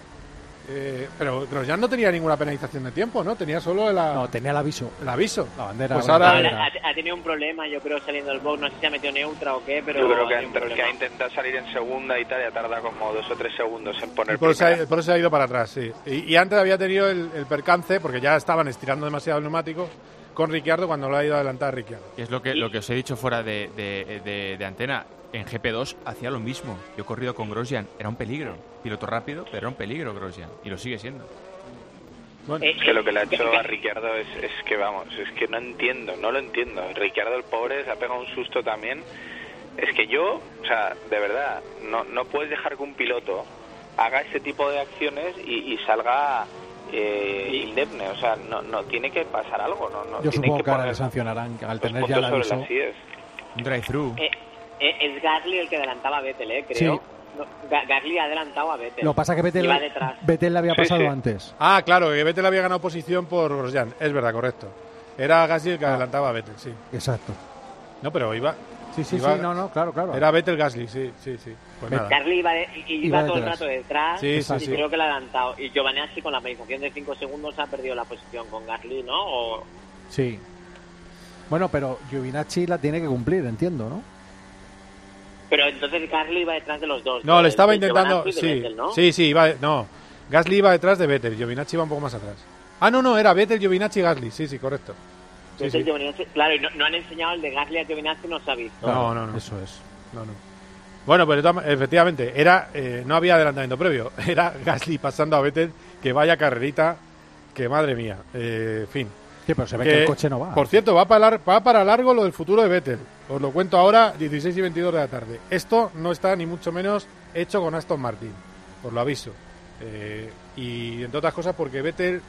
pero Grosjean no tenía ninguna penalización de tiempo, ¿no? Tenía solo No, tenía el aviso. El aviso. La bandera. Pues ahora ha tenido un problema, yo creo, saliendo del box. No sé si ha metido neutra o qué, pero yo creo que ha intentado salir en segunda y tal, y ha tardado como 2 o 3 segundos en poner por eso se ha ido para atrás, sí. Y antes había tenido el percance, porque ya estaban estirando demasiado el neumático, con Ricciardo cuando lo ha ido a adelantar Ricciardo. Y es lo que os he dicho fuera de antena. En GP2 hacía lo mismo. Yo he corrido con Grosjean, era un peligro. Piloto rápido, pero era un peligro Grosjean. Y lo sigue siendo. Bueno, es que lo que le ha hecho a Ricciardo es que, vamos, es que no lo entiendo. Ricciardo, el pobre, se ha pegado un susto también. Es que yo, o sea, de verdad, no puedes dejar que un piloto haga ese tipo de acciones y salga indemne. O sea, no tiene que pasar algo. Yo supongo que ahora le sancionarán al tener ya el aviso. Un drive-thru. Es Gasly el que adelantaba a Vettel, creo. Sí. No, Gasly ha adelantado a Vettel. Lo que pasa es que Vettel le había pasado antes. Ah, claro, que Vettel había ganado posición por Grosjean. Es verdad, correcto. Era Gasly el que adelantaba a Vettel, sí. Exacto. No, pero iba... claro. Era Vettel Gasly, sí. Pues nada. Gasly iba todo el rato detrás sí. Creo que le ha adelantado. Y Giovanazzi con la penalización de 5 segundos ha perdido la posición con Gasly, ¿no? Sí. Bueno, pero Giovinazzi la tiene que cumplir, entiendo, ¿no? Pero entonces Gasly iba detrás de los dos. No, le estaba intentando... Vettel, ¿no? Sí, no. Gasly iba detrás de Vettel, Giovinazzi iba un poco más atrás. Ah, no, era Vettel, Giovinazzi y Gasly. Sí, correcto. Sí. Claro, y no han enseñado el de Gasly a Giovinazzi, no se ha visto. No. Eso es. No. Bueno, pero efectivamente, no había adelantamiento previo. Era Gasly pasando a Vettel, que vaya carrerita, que madre mía. En fin. Sí, pero se ve que el coche no va. Por cierto, va para largo lo del futuro de Vettel. Os lo cuento ahora, 16 y 22 de la tarde. Esto no está ni mucho menos hecho con Aston Martin, os lo aviso. Y entre otras cosas porque Vettel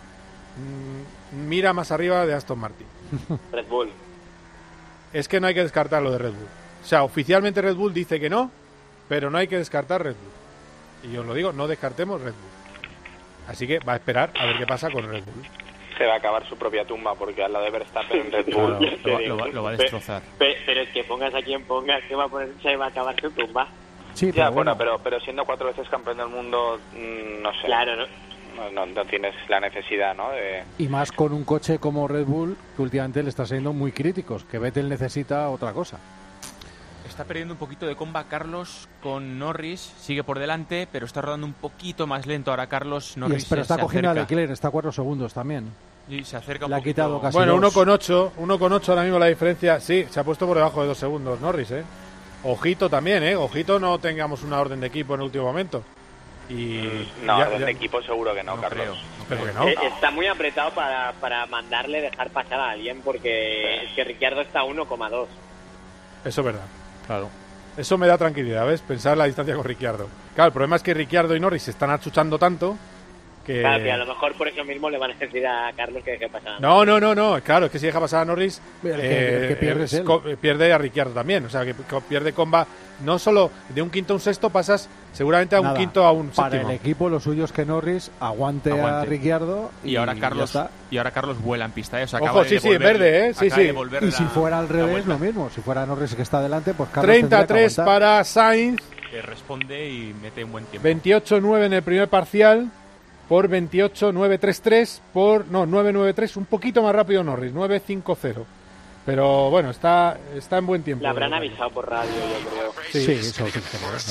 mira más arriba de Aston Martin. Red Bull. Es que no hay que descartar lo de Red Bull. O sea, oficialmente Red Bull dice que no, pero no hay que descartar Red Bull. Y os lo digo, no descartemos Red Bull. Así que va a esperar a ver qué pasa con Red Bull. Se va a acabar su propia tumba porque al lado de Verstappen en Red Bull lo va a destrozar. Pero es que pongas a quien pongas, que va a poner, se va a acabar su tumba. Sí, ya, bueno, pero siendo 4 veces campeón del mundo, no sé. Claro, no tienes la necesidad, ¿no? Y más con un coche como Red Bull, que últimamente le está siendo muy críticos, que Vettel necesita otra cosa. Está perdiendo un poquito de comba Carlos con Norris, sigue por delante, pero está rodando un poquito más lento ahora Carlos. Norris pero está cogiendo a Leclerc, está a 4 segundos también. Y se acerca un Le ha poquito. quitado casi bueno, 2. 1,8 ahora mismo la diferencia. Sí, se ha puesto por debajo de 2 segundos Norris, Ojito también, Ojito no tengamos una orden de equipo en el último momento. Y no, orden de equipo seguro que no, Carlos. Pero que no. Está muy apretado para mandarle dejar pasar a alguien, porque es que Ricciardo está a 1,2. Eso es verdad, claro. Eso me da tranquilidad, ¿ves? Pensar la distancia con Ricciardo. Claro, el problema es que Ricciardo y Norris se están achuchando tanto que... Claro, que a lo mejor por eso mismo le van a decir a Carlos que deje pasar. No. Claro, es que si deja pasar a Norris, el que pierde es él. Pierde a Ricciardo también. O sea, que pierde comba. No solo de un quinto a un sexto pasas seguramente a un quinto a un séptimo. Para el equipo lo suyo es que Norris aguante. A Ricciardo y ahora Carlos vuela en pista. O sea, ojo, sí, verde, ¿eh? Sí. Y si fuera al revés, lo mismo. Si fuera Norris que está adelante, pues Carlos 33 para Sainz. Que responde y mete un buen tiempo. 28-9 en el primer parcial. Por 28-9-3-3, por... No, 9-9-3, un poquito más rápido Norris, 9-5-0. Pero bueno, está en buen tiempo. Le habrán avisado por radio, yo creo. Sí, eso sí.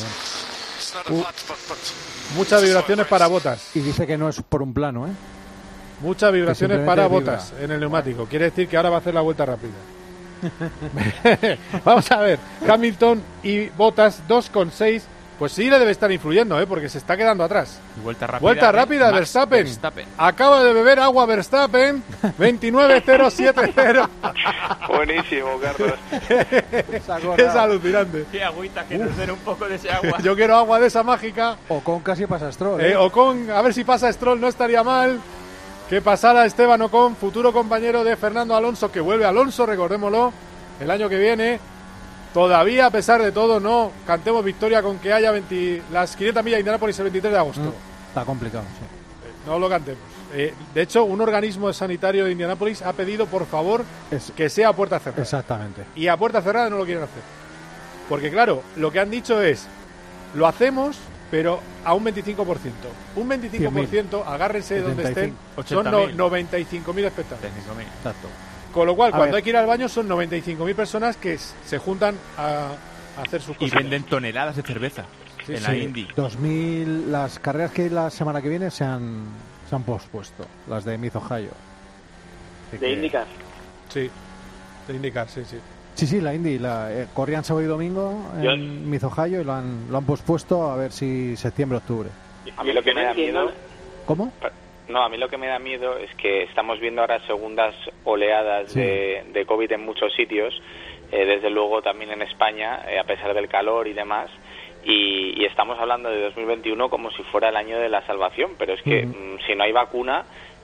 Muchas vibraciones para Bottas. Y dice que no es por un plano, ¿eh? Muchas vibraciones para Bottas en el neumático. Quiere decir que ahora va a hacer la vuelta rápida. Vamos a ver, Hamilton y Bottas 2,6. Pues sí le debe estar influyendo, porque se está quedando atrás. Vuelta rápida Verstappen. Acaba de beber agua Verstappen. 29.070. Buenísimo, Carlos. Es alucinante. Qué agüita, que nos den un poco de ese agua. Yo quiero agua de esa mágica. Ocon casi pasa Stroll. Ocon, a ver si pasa Stroll, no estaría mal. Que pasara Esteban Ocon, futuro compañero de Fernando Alonso, que vuelve Alonso, recordémoslo, el año que viene. Todavía, a pesar de todo, no cantemos victoria con que haya las 500 millas de Indianápolis el 23 de agosto. Está complicado, sí. No lo cantemos. De hecho, un organismo sanitario de Indianápolis ha pedido, por favor, que sea a puerta cerrada. Exactamente. Y a puerta cerrada no lo quieren hacer. Porque, claro, lo que han dicho es, lo hacemos, pero a un 25%. Un 25%, agárrense donde estén, son 95.000 espectadores. Exacto. Con lo cual, cuando hay que ir al baño, son 95.000 personas que se juntan a hacer sus cosas. Y venden toneladas de cerveza en la Indy. 2000, las carreras que hay la semana que viene se han pospuesto, las de Mid Ohio. ¿De IndyCar? Sí, de IndyCar, sí. Sí, la Indy, corrían sábado y domingo en Mid Ohio y lo han pospuesto a ver si septiembre-octubre. A mí lo que me da miedo... ¿Cómo? No, a mí lo que me da miedo es que estamos viendo ahora segundas oleadas de COVID en muchos sitios, desde luego también en España, a pesar del calor y demás, y estamos hablando de 2021 como si fuera el año de la salvación, pero es que si no hay vacuna,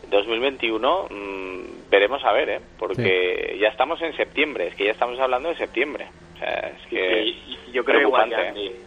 2021 veremos a ver, porque ya estamos en septiembre, es que ya estamos hablando de septiembre. O sea, es que yo creo igual que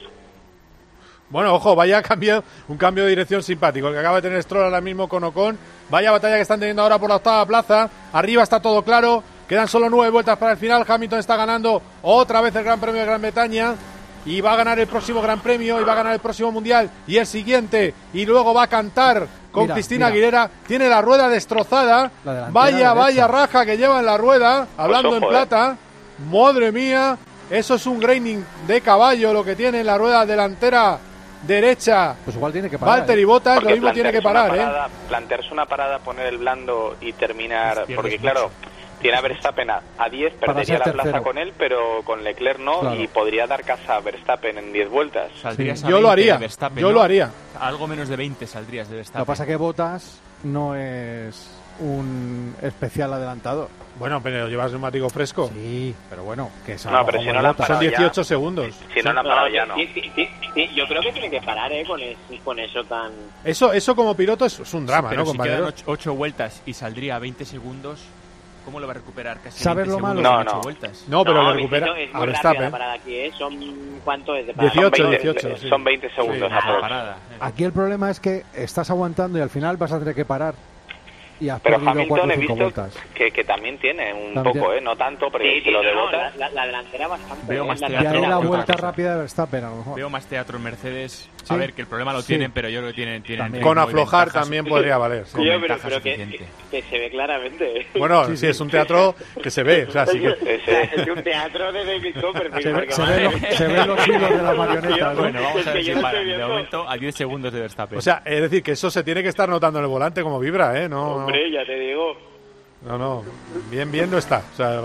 Bueno, ojo, vaya un cambio de dirección simpático, el que acaba de tener Stroll ahora mismo con Ocon. Vaya batalla que están teniendo ahora por la octava plaza. Arriba está todo claro, quedan solo 9 vueltas para el final. Hamilton está ganando otra vez el Gran Premio de Gran Bretaña y va a ganar el próximo Gran Premio y va a ganar el próximo Mundial y el siguiente, y luego va a cantar con Cristina Aguilera. Tiene la rueda destrozada, vaya raja que lleva en la rueda, hablando en plata. Madre mía, eso es un graining de caballo lo que tiene en la rueda delantera derecha. Pues igual tiene que parar. Valtteri Bottas lo mismo tiene que parar, plantearse una parada, poner el blando y terminar, porque claro, tiene a Verstappen a 10, perdería la plaza con él, pero con Leclerc no, y podría dar caza a Verstappen en 10 vueltas. Yo lo haría, lo haría. Algo menos de 20 saldrías de Verstappen. Lo que pasa es que Bottas no es un especial adelantador. Bueno, pero llevas neumático fresco. Sí, pero bueno, que es no, pero si no la son 18 segundos. Si no la parado ya no. Sí, yo creo que tiene que parar con eso tan... Eso como piloto es un drama, pero ¿no, compañero? Si quedan 8 vueltas y saldría a 20 segundos, ¿cómo lo va a recuperar? Casi ¿sabes 20 lo malo? segundos en 8 vueltas. No, pero lo recupera es a muy Verstappen. La parada aquí, ¿Cuánto es de parada? 18, sí. Son 20 segundos a parada. Aquí el problema es que estás aguantando y al final vas a tener que parar. Y has pero perdido Hamilton 4 o he 5 visto vueltas. Que también tiene un poco, no tanto, pero si lo de Bottas... La delantera bastante. Veo más y ahí la vuelta rápida de Verstappen, a lo mejor. Veo más teatro en Mercedes. A ver, que el problema lo tienen, pero yo creo que tienen con aflojar también podría valer. Sí, pero que se ve claramente. Bueno, sí, es un teatro que se ve. O sea, sí que... Es un teatro de David Copperfield. Se ven los hilos de la marioneta. Bueno, vamos a ver si paran. De momento, a 10 segundos de Verstappen. O sea, es decir, que eso se tiene que estar notando en el volante como vibra, ¿eh? No, hombre, ya te digo. No, bien no está. O sea,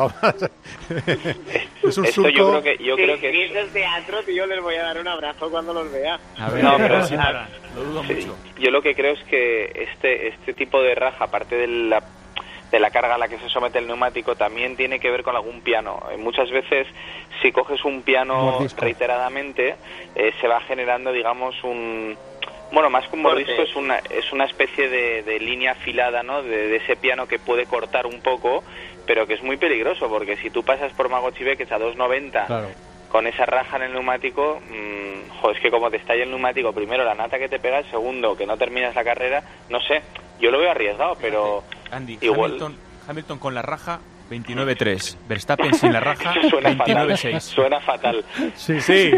es un Esto surco. yo creo que es el teatro, tío, les voy a dar un abrazo cuando los vea. A ver, no, pero sí, lo dudo mucho. Yo lo que creo es que este tipo de raja, aparte de la carga a la que se somete el neumático, también tiene que ver con algún piano. Muchas veces, si coges un piano reiteradamente, se va generando, digamos, más que un mordisco, es una especie de línea afilada, ¿no? De ese piano que puede cortar un poco, pero que es muy peligroso, porque si tú pasas por Magochi que es a 2.90, claro, con esa raja en el neumático, es que como te estalla el neumático, primero la nata que te pega, segundo que no terminas la carrera, no sé, yo lo veo arriesgado, pero Andy, igual Hamilton con la raja 29-3, Verstappen sin la raja 29-6. Suena fatal. Sí,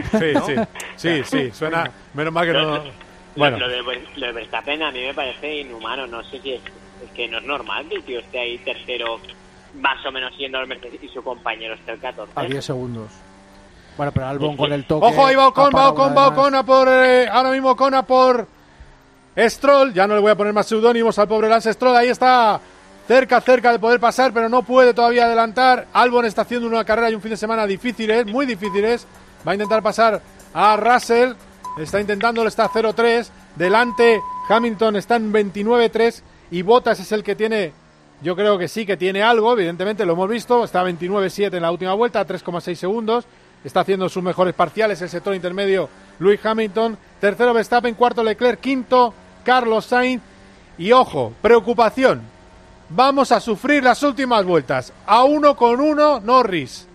suena, menos mal que no. Bueno. Lo de Verstappen a mí me parece inhumano, no sé si es que no es normal que el tío esté ahí tercero, más o menos yendo al Mercedes y su compañero esté el 14. A 10 segundos. Bueno, pero Albon con el toque... ¡Ojo, ahí va Ocon a por... ahora mismo Ocon a por Stroll. Ya no le voy a poner más seudónimos al pobre Lance Stroll. Ahí está cerca de poder pasar, pero no puede todavía adelantar. Albon está haciendo una carrera y un fin de semana difíciles, muy difíciles. Va a intentar pasar a Russell. Está intentándolo, está 0-3. Delante Hamilton está en 29-3 y Bottas es el que tiene, yo creo que sí que tiene algo, evidentemente lo hemos visto, está 29-7 en la última vuelta, 3,6 segundos, está haciendo sus mejores parciales el sector intermedio Lewis Hamilton, tercero Verstappen, cuarto Leclerc, quinto Carlos Sainz y ojo, preocupación, vamos a sufrir las últimas vueltas, a 1,1 Norris,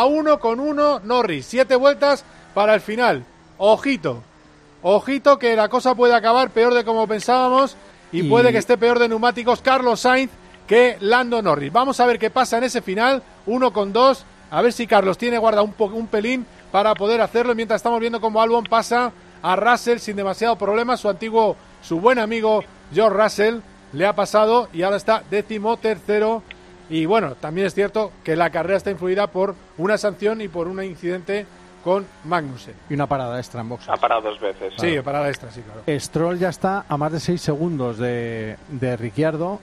7 vueltas para el final. Ojito que la cosa puede acabar peor de como pensábamos y puede que esté peor de neumáticos Carlos Sainz que Lando Norris. Vamos a ver qué pasa en ese final, 1,2, a ver si Carlos tiene guarda un pelín para poder hacerlo, mientras estamos viendo cómo Albon pasa a Russell sin demasiado problema, su buen amigo George Russell le ha pasado y ahora está 13º y bueno, también es cierto que la carrera está influida por una sanción y por un incidente con Magnussen. Y una parada extra en boxes. Ha parado 2 veces. Sí, claro. Parada extra, sí, claro. Stroll ya está a más de 6 segundos de Ricciardo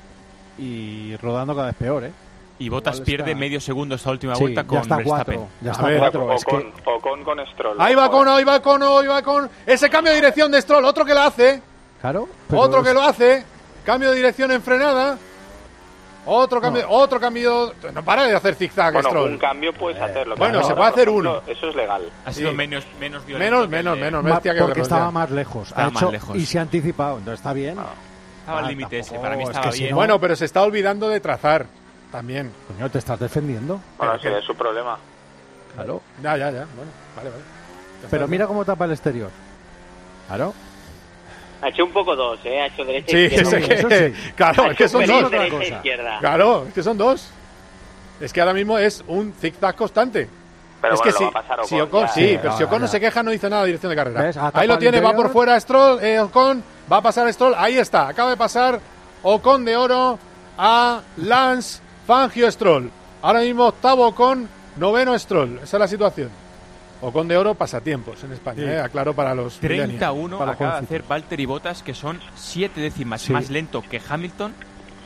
y rodando cada vez peor, ¿eh? Y Bottas pierde medio segundo esta última vuelta con Verstappen. Ya está 4. Ocon con Stroll. Ahí va Ocon. Ese cambio de dirección de Stroll, otro que lo hace. Claro. Otro que lo hace. Cambio de dirección en frenada. Otro cambio. No para de hacer zigzag, Stroll. Un cambio puedes hacerlo. Bueno, se puede hacer uno. Eso es legal. Ha sido menos violento. Menos. Porque estaba más lejos. Y se ha anticipado, entonces está bien. Estaba al límite ese, para mí estaba bien. Si no... Bueno, pero se está olvidando de trazar también. Coño, ¿te estás defendiendo? Bueno, ese es su problema. Claro. Ya. Bueno, vale. Pero mira cómo tapa el exterior. Claro. Ha hecho un poco dos, ha hecho derecha e izquierda. Claro, es que son dos. Claro, es que son dos. Es que ahora mismo es un zigzag constante. Pero es bueno, que va a pasar Ocon, si Ocon, si Ocon no se queja, no dice nada de dirección de carrera. ¿Ves? Ahí lo tiene, va por fuera Stroll, Ocon, va a pasar Stroll, ahí está, acaba de pasar Ocon de oro a Lance Fangio Stroll. Ahora mismo octavo Ocon, noveno Stroll, esa es la situación. Ocon de oro pasatiempos en España, aclaro para los 31 para acaba de hacer Valtteri Bottas, que son 7 décimas más lento que Hamilton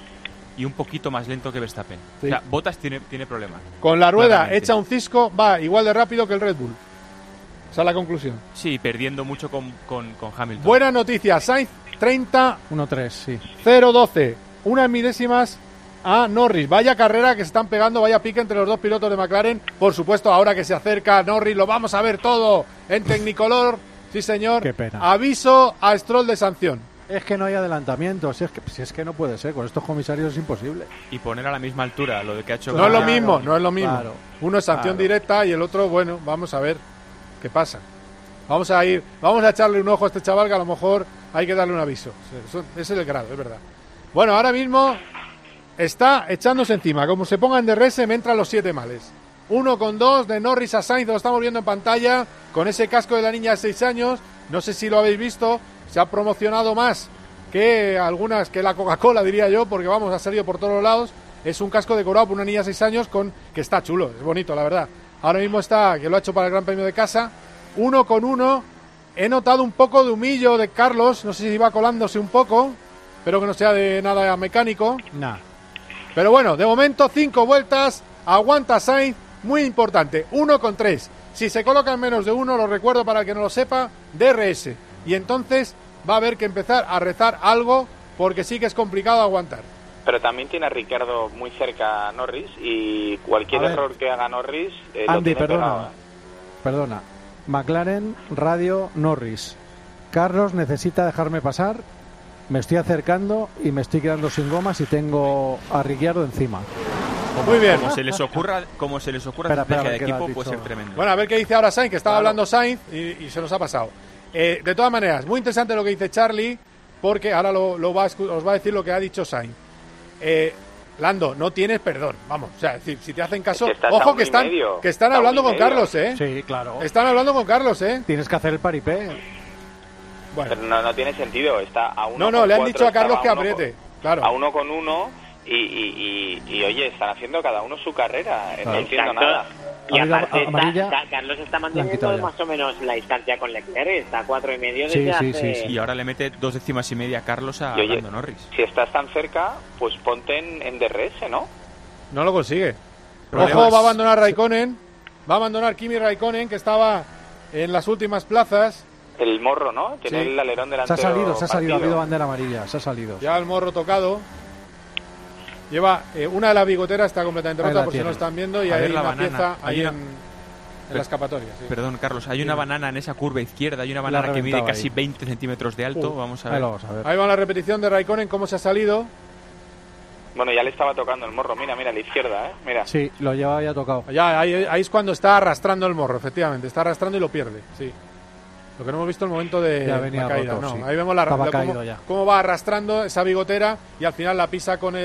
y un poquito más lento que Verstappen. O sea, Bottas tiene problemas. Con la rueda hecha un cisco, va igual de rápido que el Red Bull. Esa es la conclusión. Sí, perdiendo mucho con Hamilton. Buena noticia, Sainz 30 1-3, sí. 0-12, unas milésimas a Norris. Vaya carrera que se están pegando, vaya pique entre los dos pilotos de McLaren. Por supuesto, ahora que se acerca Norris, lo vamos a ver todo en Technicolor. Sí, señor. Qué pena. Aviso a Stroll de sanción. Es que no hay adelantamiento, si es que no puede ser, con estos comisarios es imposible. Y poner a la misma altura lo de que ha hecho... No es lo mismo. Claro, uno es sanción claro. directa y el otro, bueno, vamos a ver qué pasa. Vamos a echarle un ojo a este chaval que a lo mejor hay que darle un aviso. Ese es el grado, es verdad. Bueno, ahora mismo está echándose encima. Como se ponga en DRS, me entran los 7 males. 1,2 de Norris a Sainz, lo estamos viendo en pantalla, con ese casco de la niña de 6 años. No sé si lo habéis visto. Se ha promocionado más que algunas, que la Coca-Cola, diría yo, porque vamos, ha salido por todos los lados. Es un casco decorado por una niña de 6 años que está chulo, es bonito, la verdad. Ahora mismo que lo ha hecho para el Gran Premio de Casa. 1,1. He notado un poco de humillo de Carlos, no sé si va colándose un poco, pero que no sea de nada mecánico. Nah. Pero bueno, de momento 5 vueltas, aguanta Sainz, muy importante, 1,3. Si se colocan menos de 1, lo recuerdo para el que no lo sepa, DRS. Y entonces va a haber que empezar a rezar algo, porque sí que es complicado aguantar. Pero también tiene a Ricciardo muy cerca a Norris, y cualquier error que haga Norris lo Andy, tiene pegado. perdona. McLaren, radio, Norris. Carlos necesita dejarme pasar. Me estoy acercando y me estoy quedando sin gomas y tengo a Ricciardo encima. Muy bien. Como se les ocurra estrategia de equipo, puede ser tremendo. Bueno, a ver qué dice ahora Sainz, que estaba hablando Sainz y se nos ha pasado. De todas maneras, muy interesante lo que dice Charlie, porque ahora os va a decir lo que ha dicho Sainz. Lando, no tienes perdón, vamos, o sea, decir, si te hacen caso, ojo que están hablando con Carlos, Sí, claro. Están hablando con Carlos, Tienes que hacer el paripé. Bueno. Pero no tiene sentido, está a 1,4. No, le han dicho a Carlos que apriete, claro. A 1,1 y oye, están haciendo cada uno su carrera, no entiendo nada. Y aparte, Carlos está manteniendo más o menos la distancia con Leclerc, está a 4,5 desde hace... Sí. Y ahora le mete 2 décimas y media a Carlos a Lando Norris. Si estás tan cerca, pues ponte en DRS, ¿no? No lo consigue. Ojo, va a abandonar Raikkonen, va a abandonar Kimi Raikkonen, que estaba en las últimas plazas. El morro, ¿no? Tiene el alerón delantero. Se ha salido, ha habido bandera amarilla, se ha salido. Ya el morro tocado. Lleva una de las bigoteras, está completamente rota, por si no lo están viendo, y hay una pieza ahí en la escapatoria. Sí. Perdón, Carlos, hay una banana en esa curva izquierda, hay una banana que mide casi 20 centímetros de alto. Vamos a ver. Ahí va la repetición de Raikkonen, cómo se ha salido. Bueno, ya le estaba tocando el morro, mira, a la izquierda, mira. Sí, lo lleva ya tocado. Ya, ahí es cuando está arrastrando el morro, efectivamente, está arrastrando y lo pierde, sí. Lo que no hemos visto el momento de la caída, roto, sí. Ahí vemos cómo va arrastrando esa bigotera y al final la pisa con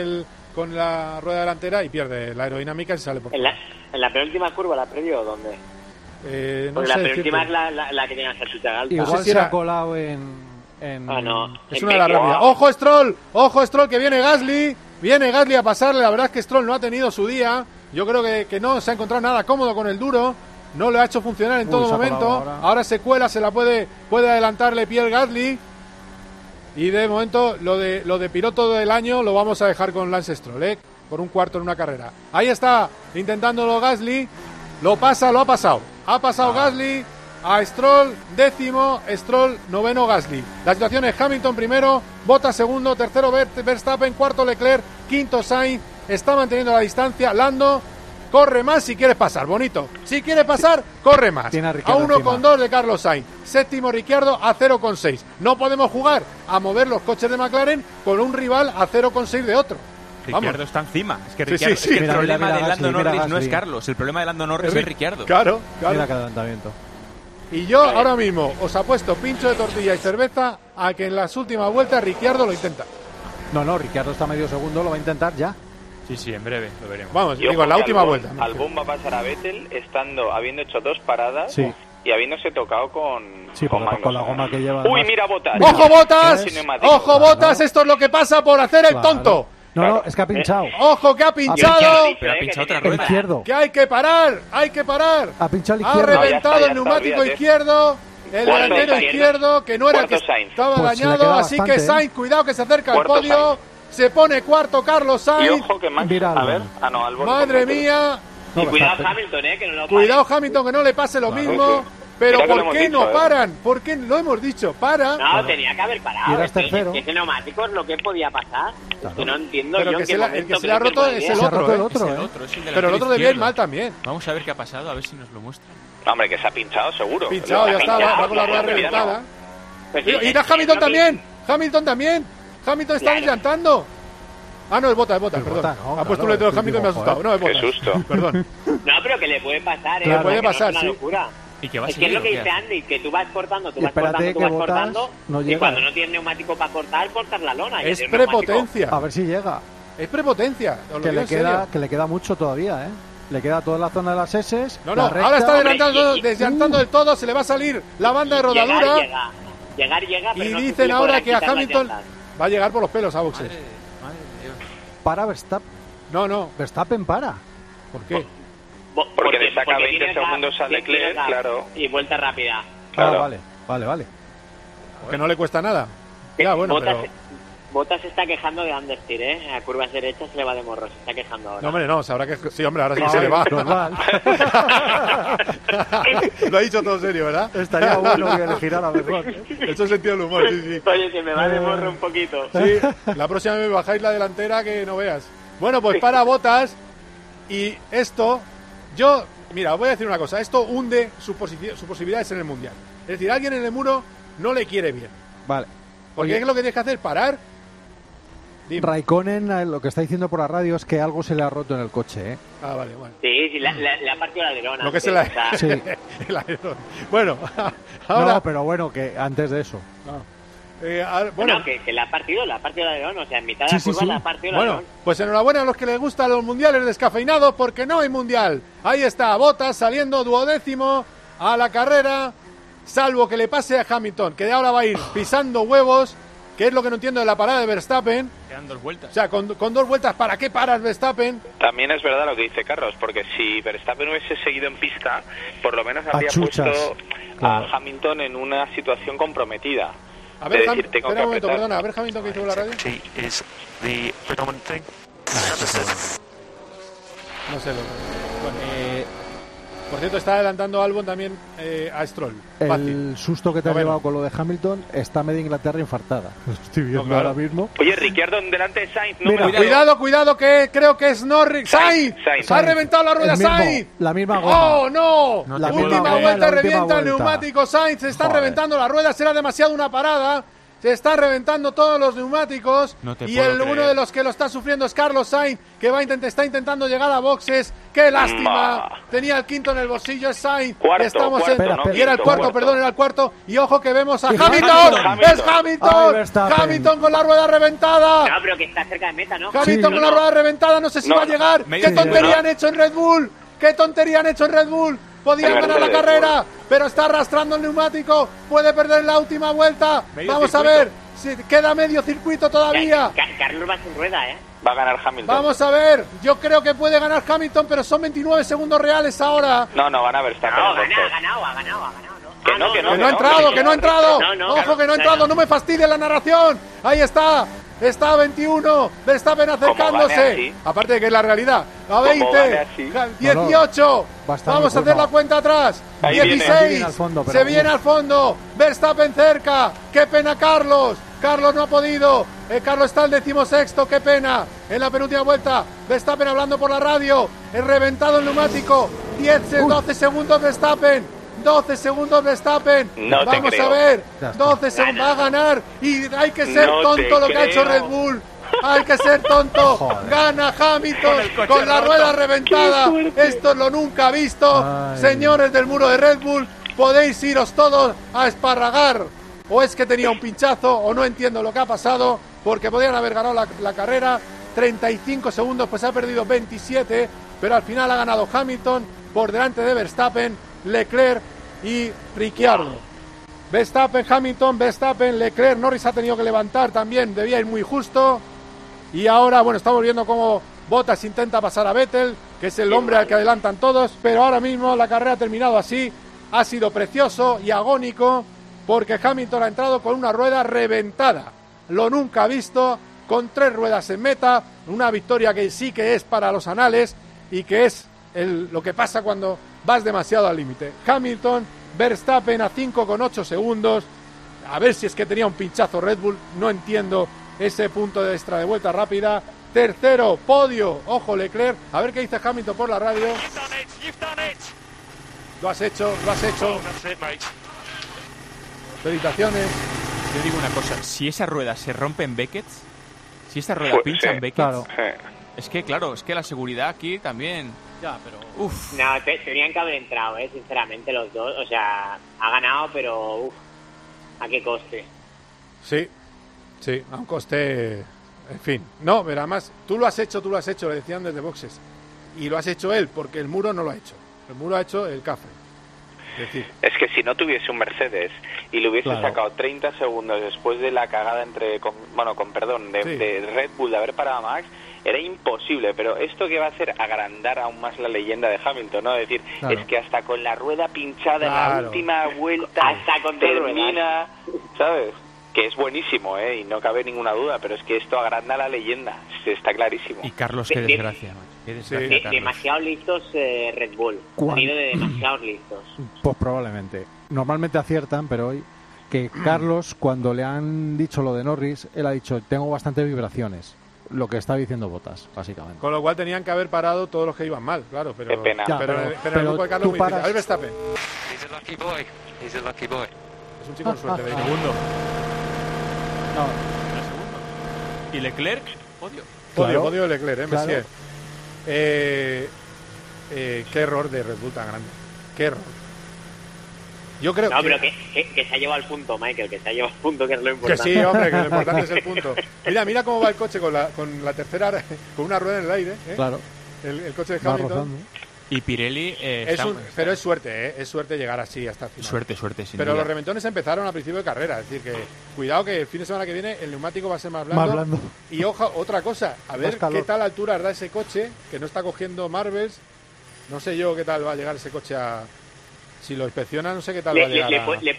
la rueda delantera y pierde la aerodinámica y se sale por fuera. ¿En la penúltima curva la perdió o dónde? No sé la penúltima es la que tiene la salsita alta. Igual se ha colado en... no. Es una de las rápidas. ¡Ojo Stroll, que viene Gasly! Viene Gasly a pasarle. La verdad es que Stroll no ha tenido su día. Yo creo que no se ha encontrado nada cómodo con el duro. No le ha hecho funcionar en todo momento. Ahora se cuela, se la puede adelantarle Pierre Gasly. Y de momento lo de piloto del año lo vamos a dejar con Lance Stroll, por un cuarto en una carrera. Ahí está intentándolo Gasly. Lo ha pasado. Ha pasado Gasly a Stroll, 10º, Stroll, 9º Gasly. La situación es Hamilton primero, Bottas segundo, tercero Verstappen, cuarto Leclerc, quinto Sainz. Está manteniendo la distancia. Lando corre más si quieres pasar, bonito. Si quieres pasar, corre más. A 1,2 de Carlos Sainz. Séptimo Ricciardo a 0,6. No podemos jugar a mover los coches de McLaren con un rival a 0,6 de otro. Ricciardo está encima. Es que el problema de Lando Norris no es Carlos. El problema de Lando Norris es Ricciardo. Claro. Mira cada adelantamiento. Y yo ahora mismo os apuesto pincho de tortilla y cerveza a que en las últimas vueltas Ricciardo lo intenta. No, Ricciardo está medio segundo, lo va a intentar ya. Sí, en breve lo veremos. Vamos, digo, en la última vuelta. Albon va a pasar a Vettel habiendo hecho 2 paradas y habiéndose tocado con la goma que lleva. Uy, mira Bottas. ¡Ojo Bottas! ¡Ojo Bottas! Esto es lo que pasa por hacer el tonto. No, es que ha pinchado. ¡Ojo que ha pinchado! Pero ha pinchado otra rueda. Izquierdo. ¡Que hay que parar! Ha pinchado el Ha izquierdo. reventado el neumático izquierdo. El delantero izquierdo, que no era que estaba dañado. Así que Sainz, cuidado que se acerca al podio. Se pone cuarto Carlos Sainz. Y ojo que Max, a ver, Albon. Madre mía. Y cuidado Hamilton, que no lo pare. Cuidado Hamilton, que no le pase lo mismo. Pero ¿por qué no paran? ¿Por qué lo hemos dicho? Para. No, tenía que haber parado. Y tercero. Ese neumático es lo que podía pasar. Que no entiendo pero yo que el que se le ha roto es el otro. Pero el otro de bien mal también. Vamos a ver qué ha pasado, a ver si nos lo muestran. Hombre, que se ha pinchado seguro. Pinchado, ya está, va con la rueda reventada. Y Hamilton también. Hamilton está adelantando. Ah, no, es Bottas, perdón. Ha puesto un letrero de Hamilton y me ha asustado. No, es Bottas. Qué susto. Perdón. No, pero que le puede pasar, Le puede pasar, no es una locura. ¿Y que va a es que es lo que dice Andy, que tú vas cortando, y cuando no tienes neumático para cortar la lona. Es prepotencia. A ver si llega. Es prepotencia. Que le queda mucho todavía, Le queda toda la zona de las S. No, ahora está adelantando del todo, se le va a salir la banda de rodadura. Llegar, pero y dicen ahora que a Hamilton va a llegar por los pelos a boxes. Para Verstappen. No. Verstappen para. ¿Por qué? Porque le saca 20 segundos a Leclerc, claro. Y vuelta rápida. Claro. Vale. Que no le cuesta nada. Ya, bueno, pero... Bottas se está quejando de understeer, ¿eh? A curvas derechas se le va de morro, se está quejando ahora. No, hombre, no, sabrá que... Sí, hombre, ahora sí que se le va. Lo ha dicho todo serio, ¿verdad? Estaría bueno que le girara mejor. Eso es sentido del humor, sí. Oye, se me va de morro un poquito. Sí, la próxima me bajáis la delantera que no veas. Bueno, pues para Bottas, y esto, mira, os voy a decir una cosa, esto hunde sus posibilidades en el Mundial. Es decir, alguien en el muro no le quiere bien. Vale. Porque es lo que tienes que hacer, parar. Dime. Raikkonen lo que está diciendo por la radio es que algo se le ha roto en el coche, ¿eh? Ah, vale, bueno. Sí, le ha partido el alerón. Lo que se la... Sí. El alerón. Bueno, ahora... No, pero bueno, que antes de eso. Bueno, que le ha partido el alerón, o sea, en mitad de la curva le ha partido el alerón. Bueno, pues enhorabuena a los que les gustan los mundiales descafeinados, porque no hay mundial. Ahí está, Bottas saliendo 12º a la carrera, salvo que le pase a Hamilton, que de ahora va a ir pisando huevos, que es lo que no entiendo de la parada de Verstappen. Quedan 2 vueltas. O sea, con 2 vueltas, ¿para qué paras Verstappen? También es verdad lo que dice Carlos, porque si Verstappen hubiese seguido en pista, por lo menos habría puesto a Hamilton en una situación comprometida. A ver, decir, tengo espera que un momento, apretar. perdona, a ver Hamilton que hizo la radio. No sé bueno, por cierto, está adelantando Albon también a Stroll. El susto que te ha llevado con lo de Hamilton está media Inglaterra infartada. Lo estoy viendo ahora mismo. Oye, Ricciardo delante de Sainz. No Mira, cuidado, que creo que es Norris. ¡Sainz! ¡Ha reventado la rueda Sainz! La misma goma. ¡Oh, no! La última vuelta revienta el neumático Sainz. Se están reventando las ruedas. Era demasiado una parada. Se están reventando todos los neumáticos y uno de los que lo está sufriendo es Carlos Sainz, que está intentando llegar a boxes. ¡Qué lástima! Tenía el quinto en el bolsillo, es Sainz. Era el cuarto. Y ojo que vemos a Hamilton. ¡Es Hamilton! ¡Hamilton con la rueda reventada! No, pero que está cerca de meta, ¿no? Hamilton con la rueda reventada, no sé si va a llegar. ¡Qué tontería han hecho en Red Bull! ¡Qué tontería han hecho en Red Bull! Podían ganar la carrera, pero está arrastrando el neumático. Puede perder la última vuelta. Vamos a ver, si queda medio circuito todavía. Carlos va sin rueda, ¿eh? Va a ganar Hamilton. Vamos a ver, yo creo que puede ganar Hamilton, pero son 29 segundos reales ahora. No, gana Verstappen. No, ha ganado. Que no ha entrado. Ojo que no ha entrado, no me fastidie la narración. Ahí está. Está a 21, Verstappen acercándose. Aparte de que es la realidad. A 20, 18. Vamos a hacer la cuenta atrás. 16. Se viene al fondo. Verstappen cerca. Qué pena Carlos. Carlos no ha podido. Carlos está al 16º. Qué pena. En la penúltima vuelta. Verstappen hablando por la radio. Reventado el neumático. 12 segundos Verstappen. 12 segundos Verstappen. Vamos a ver. 12 segundos. Va a ganar. Y hay que ser tonto lo que ha hecho Red Bull. Hay que ser tonto. Joder. Gana Hamilton con la rueda reventada. Esto es lo nunca visto. Ay. Señores del muro de Red Bull, podéis iros todos a esparragar. O es que tenía un pinchazo o no entiendo lo que ha pasado, porque podían haber ganado la carrera. 35 segundos, pues ha perdido 27, pero al final ha ganado Hamilton por delante de Verstappen, Leclerc y Ricciardo. Verstappen, Hamilton, Verstappen, Leclerc, Norris ha tenido que levantar también, debía ir muy justo. Y ahora, bueno, estamos viendo cómo Bottas intenta pasar a Vettel, que es el hombre al que adelantan todos, pero ahora mismo la carrera ha terminado así. Ha sido precioso y agónico, porque Hamilton ha entrado con una rueda reventada, lo nunca visto, con 3 ruedas en meta, una victoria que sí que es para los anales y que es lo que pasa cuando vas demasiado al límite. Hamilton, Verstappen a 5,8 segundos, a ver si es que tenía un pinchazo Red Bull, no entiendo ese punto de extra de vuelta rápida. Tercero, podio, ojo Leclerc, a ver qué dice Hamilton por la radio. Lo has hecho. Felicitaciones. Yo digo una cosa, si esa rueda se rompe en Beckett, si esa rueda pincha en Beckett, claro. Es que la seguridad aquí también. Ya, pero no, tenían que haber entrado, sinceramente los dos, o sea, ha ganado, pero ¿a qué coste? Sí, a un coste, en fin. No, pero además, tú lo has hecho, le decían desde boxes, y lo has hecho él, porque el muro no lo ha hecho. El muro ha hecho el café. Es que si no tuviese un Mercedes y le hubiese sacado 30 segundos después de la cagada de Red Bull de haber parado a Max, era imposible, pero esto que va a hacer agrandar aún más la leyenda de Hamilton, ¿no? Es decir, es que hasta con la rueda pinchada en la última vuelta hasta con termina, ¿sabes? que es buenísimo, y no cabe ninguna duda, pero es que esto agranda la leyenda, está clarísimo. Y Carlos, qué desgracia, macho. Qué desgracia, Carlos. Demasiado listos Red Bull. Han ido de demasiados listos. Pues probablemente. Normalmente aciertan, pero hoy que Carlos, cuando le han dicho lo de Norris, él ha dicho, tengo bastantes vibraciones. Lo que está diciendo Bottas, básicamente. Con lo cual tenían que haber parado todos los que iban mal, claro. Pero, qué pena. Ya, pero el grupo de Carlos muy difícil. A ver, Verstappen. He's a lucky boy. He's a lucky boy. Es un chico en suerte. Segundo. No. ¿Y Leclerc? Podio. Podio de Leclerc, claro. Messier. Qué error de Red Bull tan grande. Qué error. Yo creo pero que se ha llevado al punto, Michael, que se ha llevado al punto, que es lo importante. Que sí, hombre, que lo importante es el punto. Mira cómo va el coche con la tercera, con una rueda en el aire. Claro. El coche de Hamilton. Y Pirelli... pero es suerte, es suerte llegar así hasta el final. Suerte, sin Pero duda. los reventones empezaron a principio de carrera, es decir, que cuidado que el fin de semana que viene el neumático va a ser más blando. Y otra cosa, a ver qué tal altura da ese coche, que no está cogiendo Marvels. No sé yo qué tal va a llegar ese coche a... Si lo inspecciona, no sé qué tal va a llegar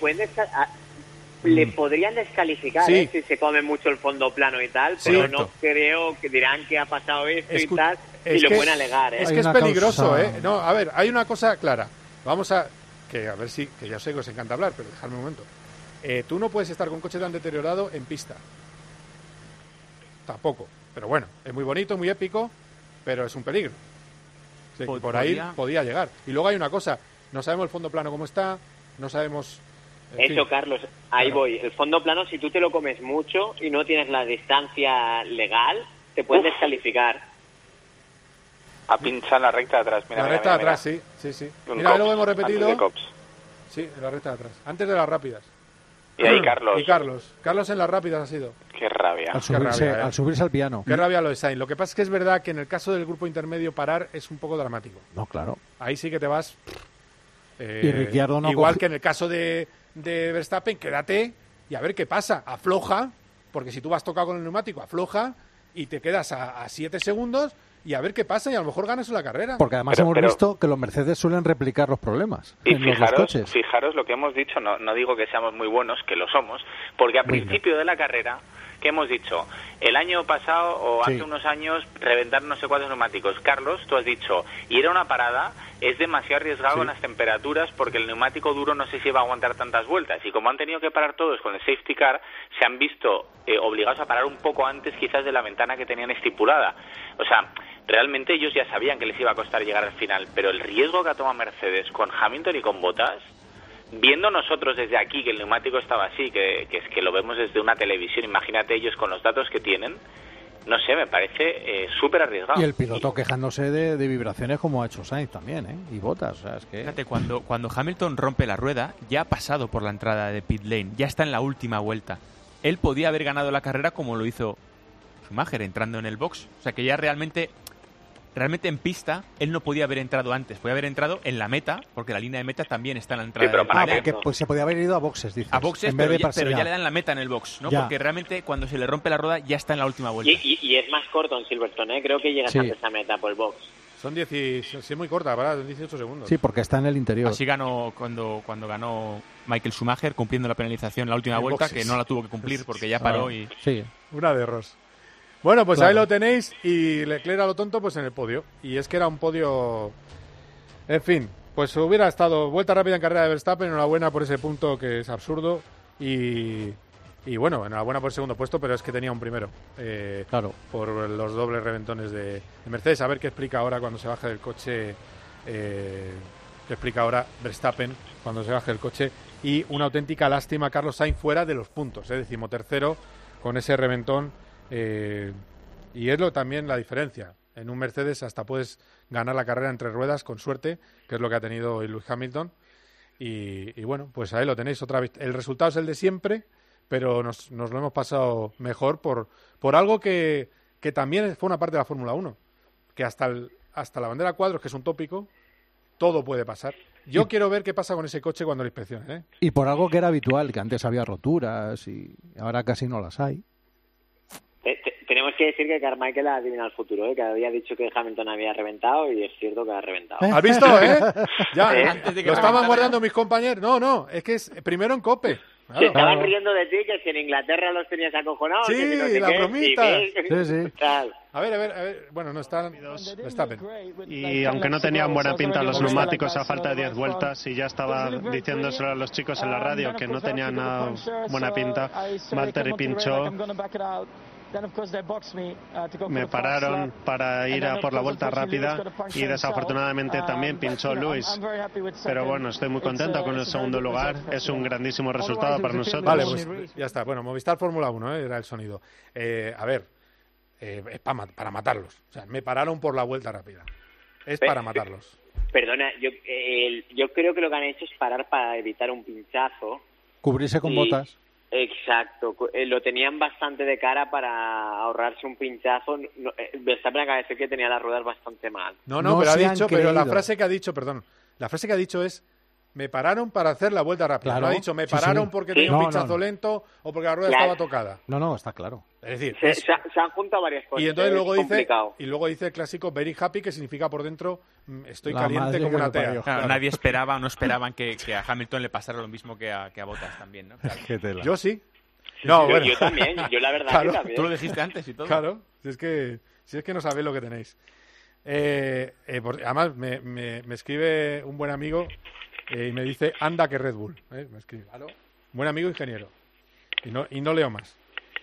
le podrían descalificar si se come mucho el fondo plano y tal, pero no creo que dirán que ha pasado esto y tal, y lo pueden alegar. Es que es peligroso, No, a ver, hay una cosa clara. Vamos a ver si, que ya sé que os encanta hablar, pero dejadme un momento. Tú no puedes estar con un coche tan deteriorado en pista. Tampoco. Pero bueno, es muy bonito, muy épico, pero es un peligro. Sí, por ahí podía llegar. Y luego hay una cosa. No sabemos el fondo plano cómo está, no sabemos... Eso, Carlos, ahí voy. El fondo plano, si tú te lo comes mucho y no tienes la distancia legal, te pueden descalificar. A pinchar la recta de atrás. Mira, la recta de atrás, sí. Mira, lo hemos repetido. Sí, en la recta de atrás. Antes de las rápidas. Y ahí Carlos. Carlos en las rápidas ha sido. Qué rabia. Al subirse al piano. Qué rabia lo de Sainz. Lo que pasa es que es verdad que en el caso del grupo intermedio parar es un poco dramático. No, claro. Ahí sí que te vas... y Ricciardo no igual que en el caso de Verstappen, quédate y a ver qué pasa. Afloja, porque si tú vas tocado con el neumático, afloja y te quedas a 7 segundos y a ver qué pasa y a lo mejor ganas la carrera. Porque además hemos visto que los Mercedes suelen replicar los problemas y en los dos coches. Fijaros lo que hemos dicho, no digo que seamos muy buenos, que lo somos, porque a principio de la carrera, ¿qué hemos dicho? El año pasado o hace unos años reventaron no sé cuántos neumáticos. Carlos, tú has dicho, y era una parada, es demasiado arriesgado en las temperaturas porque el neumático duro no sé si va a aguantar tantas vueltas. Y como han tenido que parar todos con el safety car, se han visto obligados a parar un poco antes quizás de la ventana que tenían estipulada. O sea, realmente ellos ya sabían que les iba a costar llegar al final, pero el riesgo que ha tomado Mercedes con Hamilton y con Bottas, viendo nosotros desde aquí que el neumático estaba así, que es que lo vemos desde una televisión, imagínate ellos con los datos que tienen, no sé, me parece súper arriesgado. Y el piloto quejándose de vibraciones como ha hecho Sainz también, y Bottas, o sea, es que... Fíjate, cuando Hamilton rompe la rueda, ya ha pasado por la entrada de pit lane, ya está en la última vuelta. Él podía haber ganado la carrera como lo hizo Schumacher, entrando en el box. O sea, que ya realmente en pista él no podía haber entrado antes, podía haber entrado en la meta, porque la línea de meta también está en la entrada. Porque pues se podía haber ido a boxes, dices. A boxes, pero ya le dan la meta en el box, ¿no? Porque realmente cuando se le rompe la rueda ya está en la última vuelta. Y es más corto en Silverstone, creo que llegas antes a meta por el box. Son 10 es muy corta, ¿verdad? 18 segundos. Sí, porque está en el interior. Así ganó cuando ganó Michael Schumacher, cumpliendo la penalización en la última vuelta, que no la tuvo que cumplir porque ya paró y... Sí. Una de Ross. Bueno, pues ahí lo tenéis y Leclerc a lo tonto pues en el podio. Y es que era un podio... En fin, pues hubiera estado vuelta rápida en carrera de Verstappen, enhorabuena por ese punto que es absurdo y bueno, enhorabuena por el segundo puesto, pero es que tenía un primero. Claro. Por los dobles reventones de Mercedes. A ver qué explica ahora cuando se baje del coche, qué explica ahora Verstappen cuando se baje del coche. Y una auténtica lástima, Carlos Sainz fuera de los puntos, 13º con ese reventón. Y es también la diferencia. En un Mercedes hasta puedes ganar la carrera entre ruedas con suerte, que es lo que ha tenido hoy Lewis Hamilton. Y bueno, pues ahí lo tenéis otra vez. El resultado es el de siempre, pero nos lo hemos pasado mejor por algo que también fue una parte de la Fórmula 1. Que hasta la bandera cuadros, que es un tópico, todo puede pasar. Yo quiero ver qué pasa con ese coche cuando lo inspeccionen, Y por algo que era habitual, que antes había roturas y ahora casi no las hay. Tenemos que decir que Carmichael ha adivinado el futuro, que había dicho que Hamilton había reventado y es cierto que ha reventado. ¿Has visto, Ya, lo estaban guardando mis compañeros. No, es que es primero en COPE. Claro. Se estaban riendo de ti, que si en Inglaterra los tenías acojonados. Sí, que si no sé la qué, bromita. Sí. A ver. Bueno, no están. Verstappen. Y aunque no tenían buena pinta los neumáticos a falta de 10 vueltas, y ya estaba diciéndoselo a los chicos en la radio que no tenían nada buena pinta, Valtteri pinchó. Me pararon para ir a por la vuelta rápida y desafortunadamente también pinchó Lewis. Pero bueno, estoy muy contento con el segundo lugar. Es un grandísimo resultado para nosotros. Vale, pues ya está. Bueno, Movistar Fórmula 1 era el sonido. A ver, es para matarlos. O sea, me pararon por la vuelta rápida. Es para matarlos. Perdona, yo creo que lo que han hecho es parar para evitar un pinchazo. Cubrirse con botas. Exacto, lo tenían bastante de cara para ahorrarse un pinchazo. Verstappen acaba de decir que tenía las ruedas bastante mal. No, pero la frase que ha dicho es: me pararon para hacer la vuelta rápida. Claro, no ha dicho me pararon porque tenía un pinchazo lento o porque la rueda estaba tocada. No, está claro. Es decir, se han juntado varias cosas. Y entonces luego dice el clásico very happy, que significa por dentro estoy caliente como una tea. Claro. Nadie esperaban que a Hamilton le pasara lo mismo que a Bottas también, ¿no? Claro. Yo sí. No, bueno. Yo también, yo la verdad claro, que también. Tú lo dijiste antes y todo. Claro, si es que no sabéis lo que tenéis. Además, me escribe un buen amigo y me dice, anda que Red Bull. Me escribe, ¿aló? Buen amigo ingeniero. Y no leo más.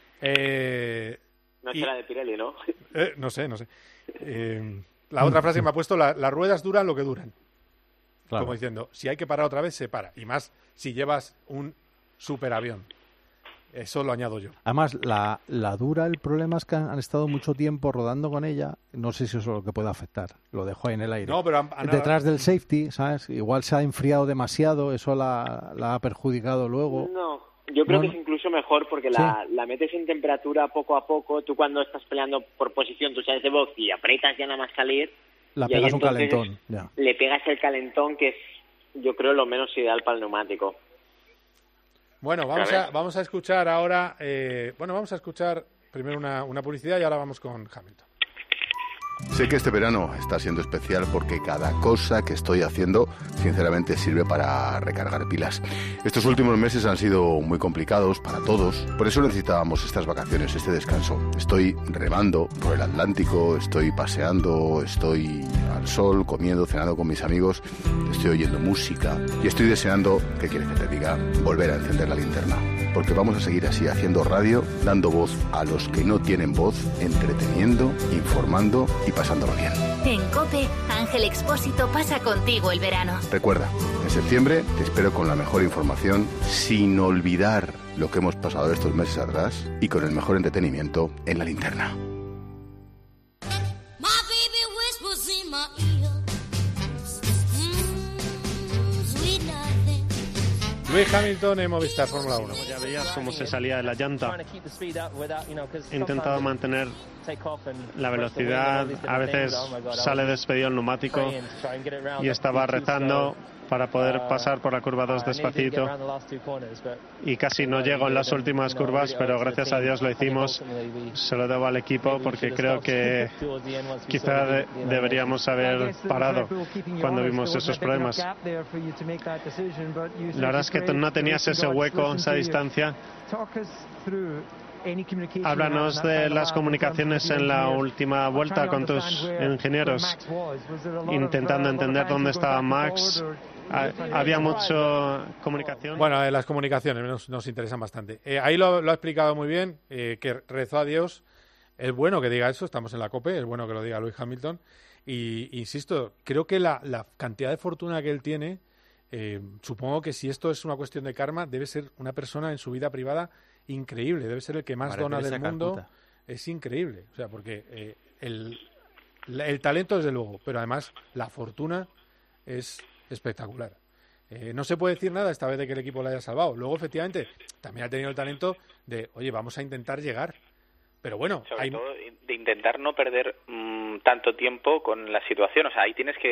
No será de Pirelli, ¿no? No sé. La otra frase que me ha puesto, las ruedas duran lo que duran. Claro. Como diciendo, si hay que parar otra vez, se para. Y más si llevas un superavión. Eso lo añado yo. Además, la dura, el problema es que han estado mucho tiempo rodando con ella. No sé si eso es lo que puede afectar. Lo dejo ahí en el aire. No, pero detrás del safety, ¿sabes? Igual se ha enfriado demasiado, eso la ha perjudicado luego. No, yo creo que es incluso mejor porque la metes en temperatura poco a poco. Tú cuando estás peleando por posición, tú sales de box y aprietas ya nada más salir. La pegas un calentón. Ya. Le pegas el calentón, que es, yo creo, lo menos ideal para el neumático. Bueno, vamos a escuchar ahora. Vamos a escuchar primero una publicidad y ahora vamos con Hamilton. Sé que este verano está siendo especial porque cada cosa que estoy haciendo, sinceramente, sirve para recargar pilas. Estos últimos meses han sido muy complicados para todos, por eso necesitábamos estas vacaciones, este descanso. Estoy remando por el Atlántico, estoy paseando, estoy al sol, comiendo, cenando con mis amigos, estoy oyendo música y estoy deseando, ¿qué quieres que te diga?, volver a encender la linterna. Porque vamos a seguir así, haciendo radio, dando voz a los que no tienen voz, entreteniendo, informando y pasándolo bien. En COPE, Ángel Expósito pasa contigo el verano. Recuerda, en septiembre te espero con la mejor información, sin olvidar lo que hemos pasado estos meses atrás y con el mejor entretenimiento en la linterna. Lewis Hamilton en Movistar Fórmula 1. Ya veías cómo se salía de la llanta. He intentado mantener la velocidad. A veces sale despedido el neumático y estaba rezando para poder pasar por la curva 2 despacito. Y casi no llego en las últimas curvas, pero gracias a Dios lo hicimos. Se lo debo al equipo porque creo que quizá deberíamos haber parado cuando vimos esos problemas. La verdad es que no tenías ese hueco, esa distancia. Háblanos de las comunicaciones en la última vuelta con tus ingenieros, intentando entender dónde estaba Max. Había mucha comunicación. Bueno, las comunicaciones nos interesan bastante. Ahí lo ha explicado muy bien, que rezó a Dios. Es bueno que diga eso, estamos en la COPE, es bueno que lo diga Lewis Hamilton. Y insisto, creo que la cantidad de fortuna que él tiene, supongo que si esto es una cuestión de karma, debe ser una persona en su vida privada increíble, debe ser el que más dona del mundo. Calcuta. Es increíble, o sea, porque el talento desde luego, pero además la fortuna es espectacular. No se puede decir nada esta vez de que el equipo le haya salvado. Luego, efectivamente, también ha tenido el talento de, oye, vamos a intentar llegar. Pero bueno, sobre todo de intentar no perder tanto tiempo con la situación. O sea, ahí tienes que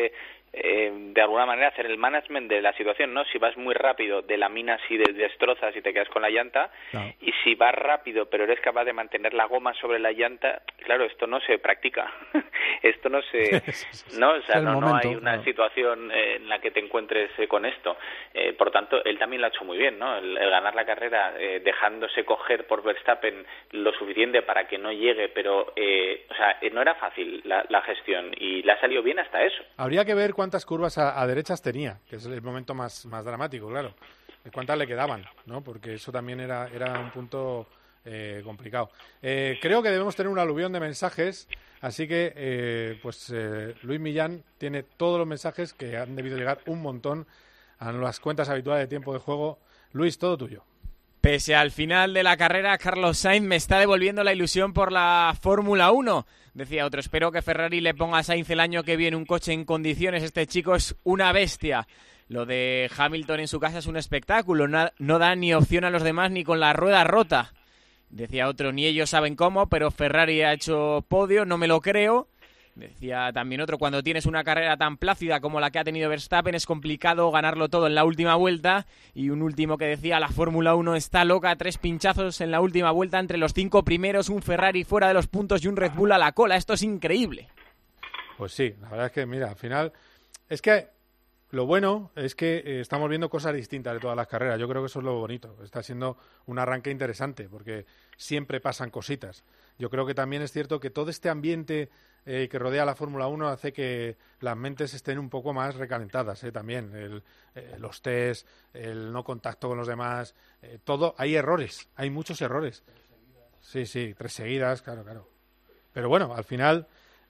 de alguna manera hacer el management de la situación, ¿no? Si vas muy rápido, de laminas y destrozas y te quedas con la llanta, claro. Y si vas rápido pero eres capaz de mantener la goma sobre la llanta, claro, esto no se practica. Esto no se... no, o sea, no hay una situación en la que te encuentres con esto. Por tanto, él también lo ha hecho muy bien, ¿no? El ganar la carrera dejándose coger por Verstappen lo suficiente para que no llegue, pero o sea, no era fácil la gestión y le ha salido bien hasta eso. Habría que ver cuántas curvas a derechas tenía, que es el momento más dramático, claro. Cuántas le quedaban, ¿no? Porque eso también era un punto complicado. Creo que debemos tener un aluvión de mensajes, así que Luis Millán tiene todos los mensajes que han debido llegar un montón a las cuentas habituales de tiempo de juego. Luis, todo tuyo. Pese al final de la carrera, Carlos Sainz me está devolviendo la ilusión por la Fórmula 1. Decía otro, espero que Ferrari le ponga a Sainz el año que viene un coche en condiciones. Este chico es una bestia. Lo de Hamilton en su casa es un espectáculo. No da ni opción a los demás ni con la rueda rota. Decía otro, ni ellos saben cómo, pero Ferrari ha hecho podio, no me lo creo. Decía también otro, cuando tienes una carrera tan plácida como la que ha tenido Verstappen es complicado ganarlo todo en la última vuelta. Y un último que decía, la Fórmula 1 está loca, 3 pinchazos en la última vuelta entre los 5 primeros, un Ferrari fuera de los puntos y un Red Bull a la cola. Esto es increíble. Pues sí, la verdad es que, mira, al final, es que lo bueno es que estamos viendo cosas distintas de todas las carreras. Yo creo que eso es lo bonito. Está siendo un arranque interesante porque siempre pasan cositas. Yo creo que también es cierto que todo este ambiente que rodea la Fórmula 1 hace que las mentes estén un poco más recalentadas, también. Los test, el no contacto con los demás, todo. Hay errores, hay muchos errores. Sí, 3 seguidas, claro. Pero bueno, al final,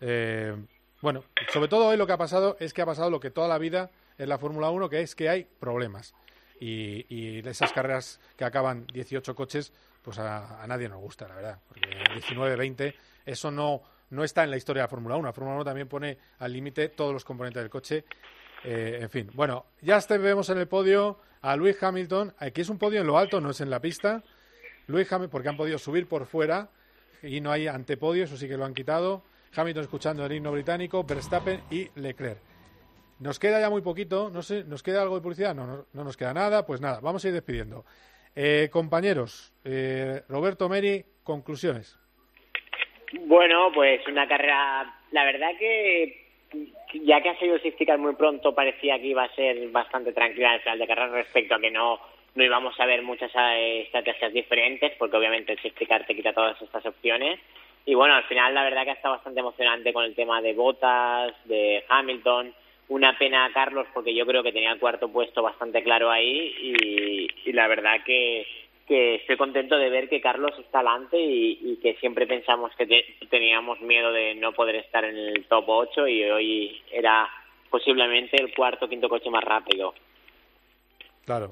sobre todo hoy lo que ha pasado es que ha pasado lo que toda la vida en la Fórmula 1, que es que hay problemas. Y esas carreras que acaban 18 coches, pues a nadie nos gusta, la verdad. Porque 19, 20, eso no está en la historia de la Fórmula 1. La Fórmula 1 también pone al límite todos los componentes del coche. En fin, bueno, ya vemos en el podio a Lewis Hamilton. Aquí es un podio en lo alto, no es en la pista. Lewis Hamilton, porque han podido subir por fuera y no hay antepodio, eso sí que lo han quitado. Hamilton escuchando el himno británico, Verstappen y Leclerc. Nos queda ya muy poquito, no sé, ¿nos queda algo de publicidad? No nos queda nada, pues nada, vamos a ir despidiendo. Compañeros, Roberto, Meri, conclusiones. Bueno, pues una carrera, la verdad que ya que ha salido el safety car muy pronto, parecía que iba a ser bastante tranquila al final de carrera respecto a que no íbamos a ver muchas estrategias diferentes, porque obviamente el safety car te quita todas estas opciones. Y bueno, al final la verdad que ha estado bastante emocionante con el tema de Bottas, de Hamilton. Una pena a Carlos porque yo creo que tenía el cuarto puesto bastante claro ahí y la verdad que estoy contento de ver que Carlos está adelante y que siempre pensamos que teníamos miedo de no poder estar en el top 8 y hoy era posiblemente el cuarto o quinto coche más rápido. Claro.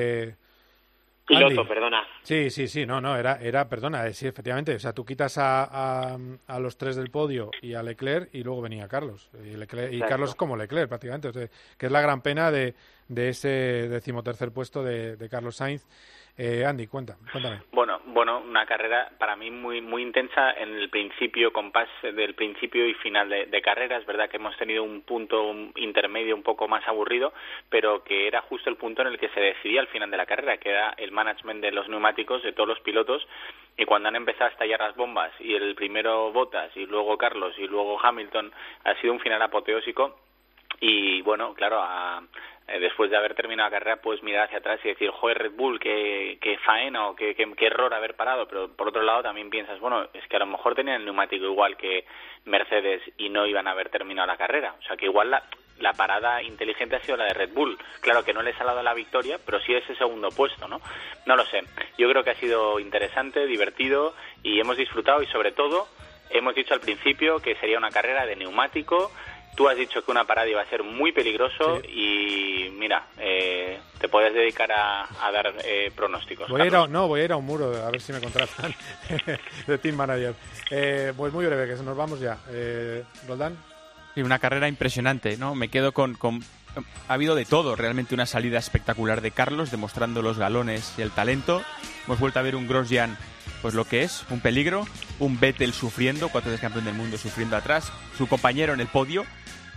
Piloto, Andy. Perdona. Sí, no, era, perdona, sí, efectivamente, o sea, tú quitas a los 3 del podio y a Leclerc y luego venía Carlos, y Carlos es como Leclerc prácticamente, o sea, que es la gran pena de ese 13º puesto de Carlos Sainz. Andy, cuéntame. Bueno, una carrera para mí muy muy intensa en el principio, compás del principio y final de carrera. Es verdad que hemos tenido un punto intermedio un poco más aburrido, pero que era justo el punto en el que se decidía al final de la carrera, que era el management de los neumáticos de todos los pilotos, y cuando han empezado a estallar las bombas, y el primero Bottas, y luego Carlos, y luego Hamilton, ha sido un final apoteósico. Y bueno, claro, después de haber terminado la carrera, pues mirar hacia atrás y decir, joder, Red Bull, qué faena o qué error haber parado. Pero por otro lado también piensas, bueno, es que a lo mejor tenían el neumático igual que Mercedes y no iban a haber terminado la carrera. O sea que igual la parada inteligente ha sido la de Red Bull. Claro que no les ha dado la victoria, pero sí ese segundo puesto, ¿no? No lo sé. Yo creo que ha sido interesante, divertido y hemos disfrutado y sobre todo hemos dicho al principio que sería una carrera de neumático. Tú has dicho que una parada iba a ser muy peligroso, sí. Y mira, te puedes dedicar a dar pronósticos. Voy a ir a un muro a ver si me contratan de Team Manager. Pues muy breve, que nos vamos ya. ¿Roldán? Sí, una carrera impresionante, ¿no? Me quedo con... Ha habido de todo, realmente una salida espectacular de Carlos, demostrando los galones y el talento. Hemos vuelto a ver un Grosjean, pues lo que es, un peligro, un Vettel sufriendo, 4 veces campeón del mundo sufriendo atrás, su compañero en el podio.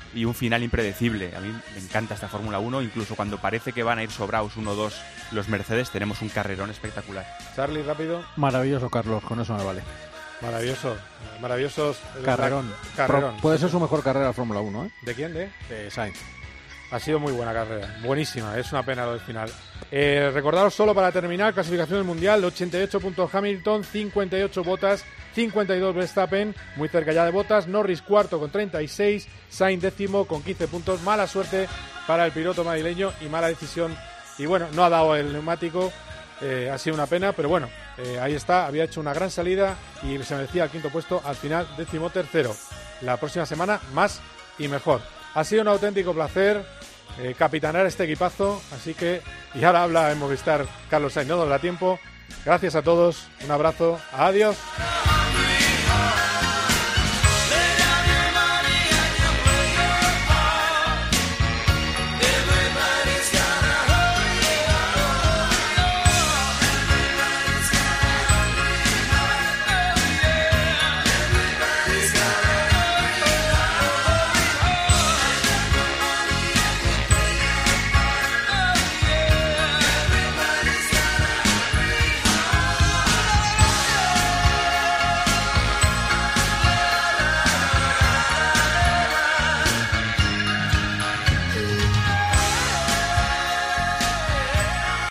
y un final impredecible. A mí me encanta esta Fórmula 1, incluso cuando parece que van a ir sobrados 1-2 los Mercedes, tenemos un carrerón espectacular. Charlie, rápido. Maravilloso, Carlos, con eso me vale. Maravillosos. Carrerón. Puede ser su mejor carrera de Fórmula 1, ¿eh? ¿De quién? De Sainz. Ha sido muy buena carrera, buenísima, es una pena lo del final. Recordaros solo para terminar, clasificación del Mundial, 88 puntos Hamilton, 58 Bottas, 52 Verstappen, muy cerca ya de Bottas, Norris cuarto con 36, Sainz décimo con 15 puntos, mala suerte para el piloto madrileño y mala decisión, y bueno, no ha dado el neumático, ha sido una pena, pero bueno, ahí está, había hecho una gran salida y se merecía el quinto puesto, al final 13º. La próxima semana más y mejor. Ha sido un auténtico placer capitanear este equipazo, así que, y ahora habla en Movistar Carlos Sainz, no nos da tiempo. Gracias a todos, un abrazo, adiós.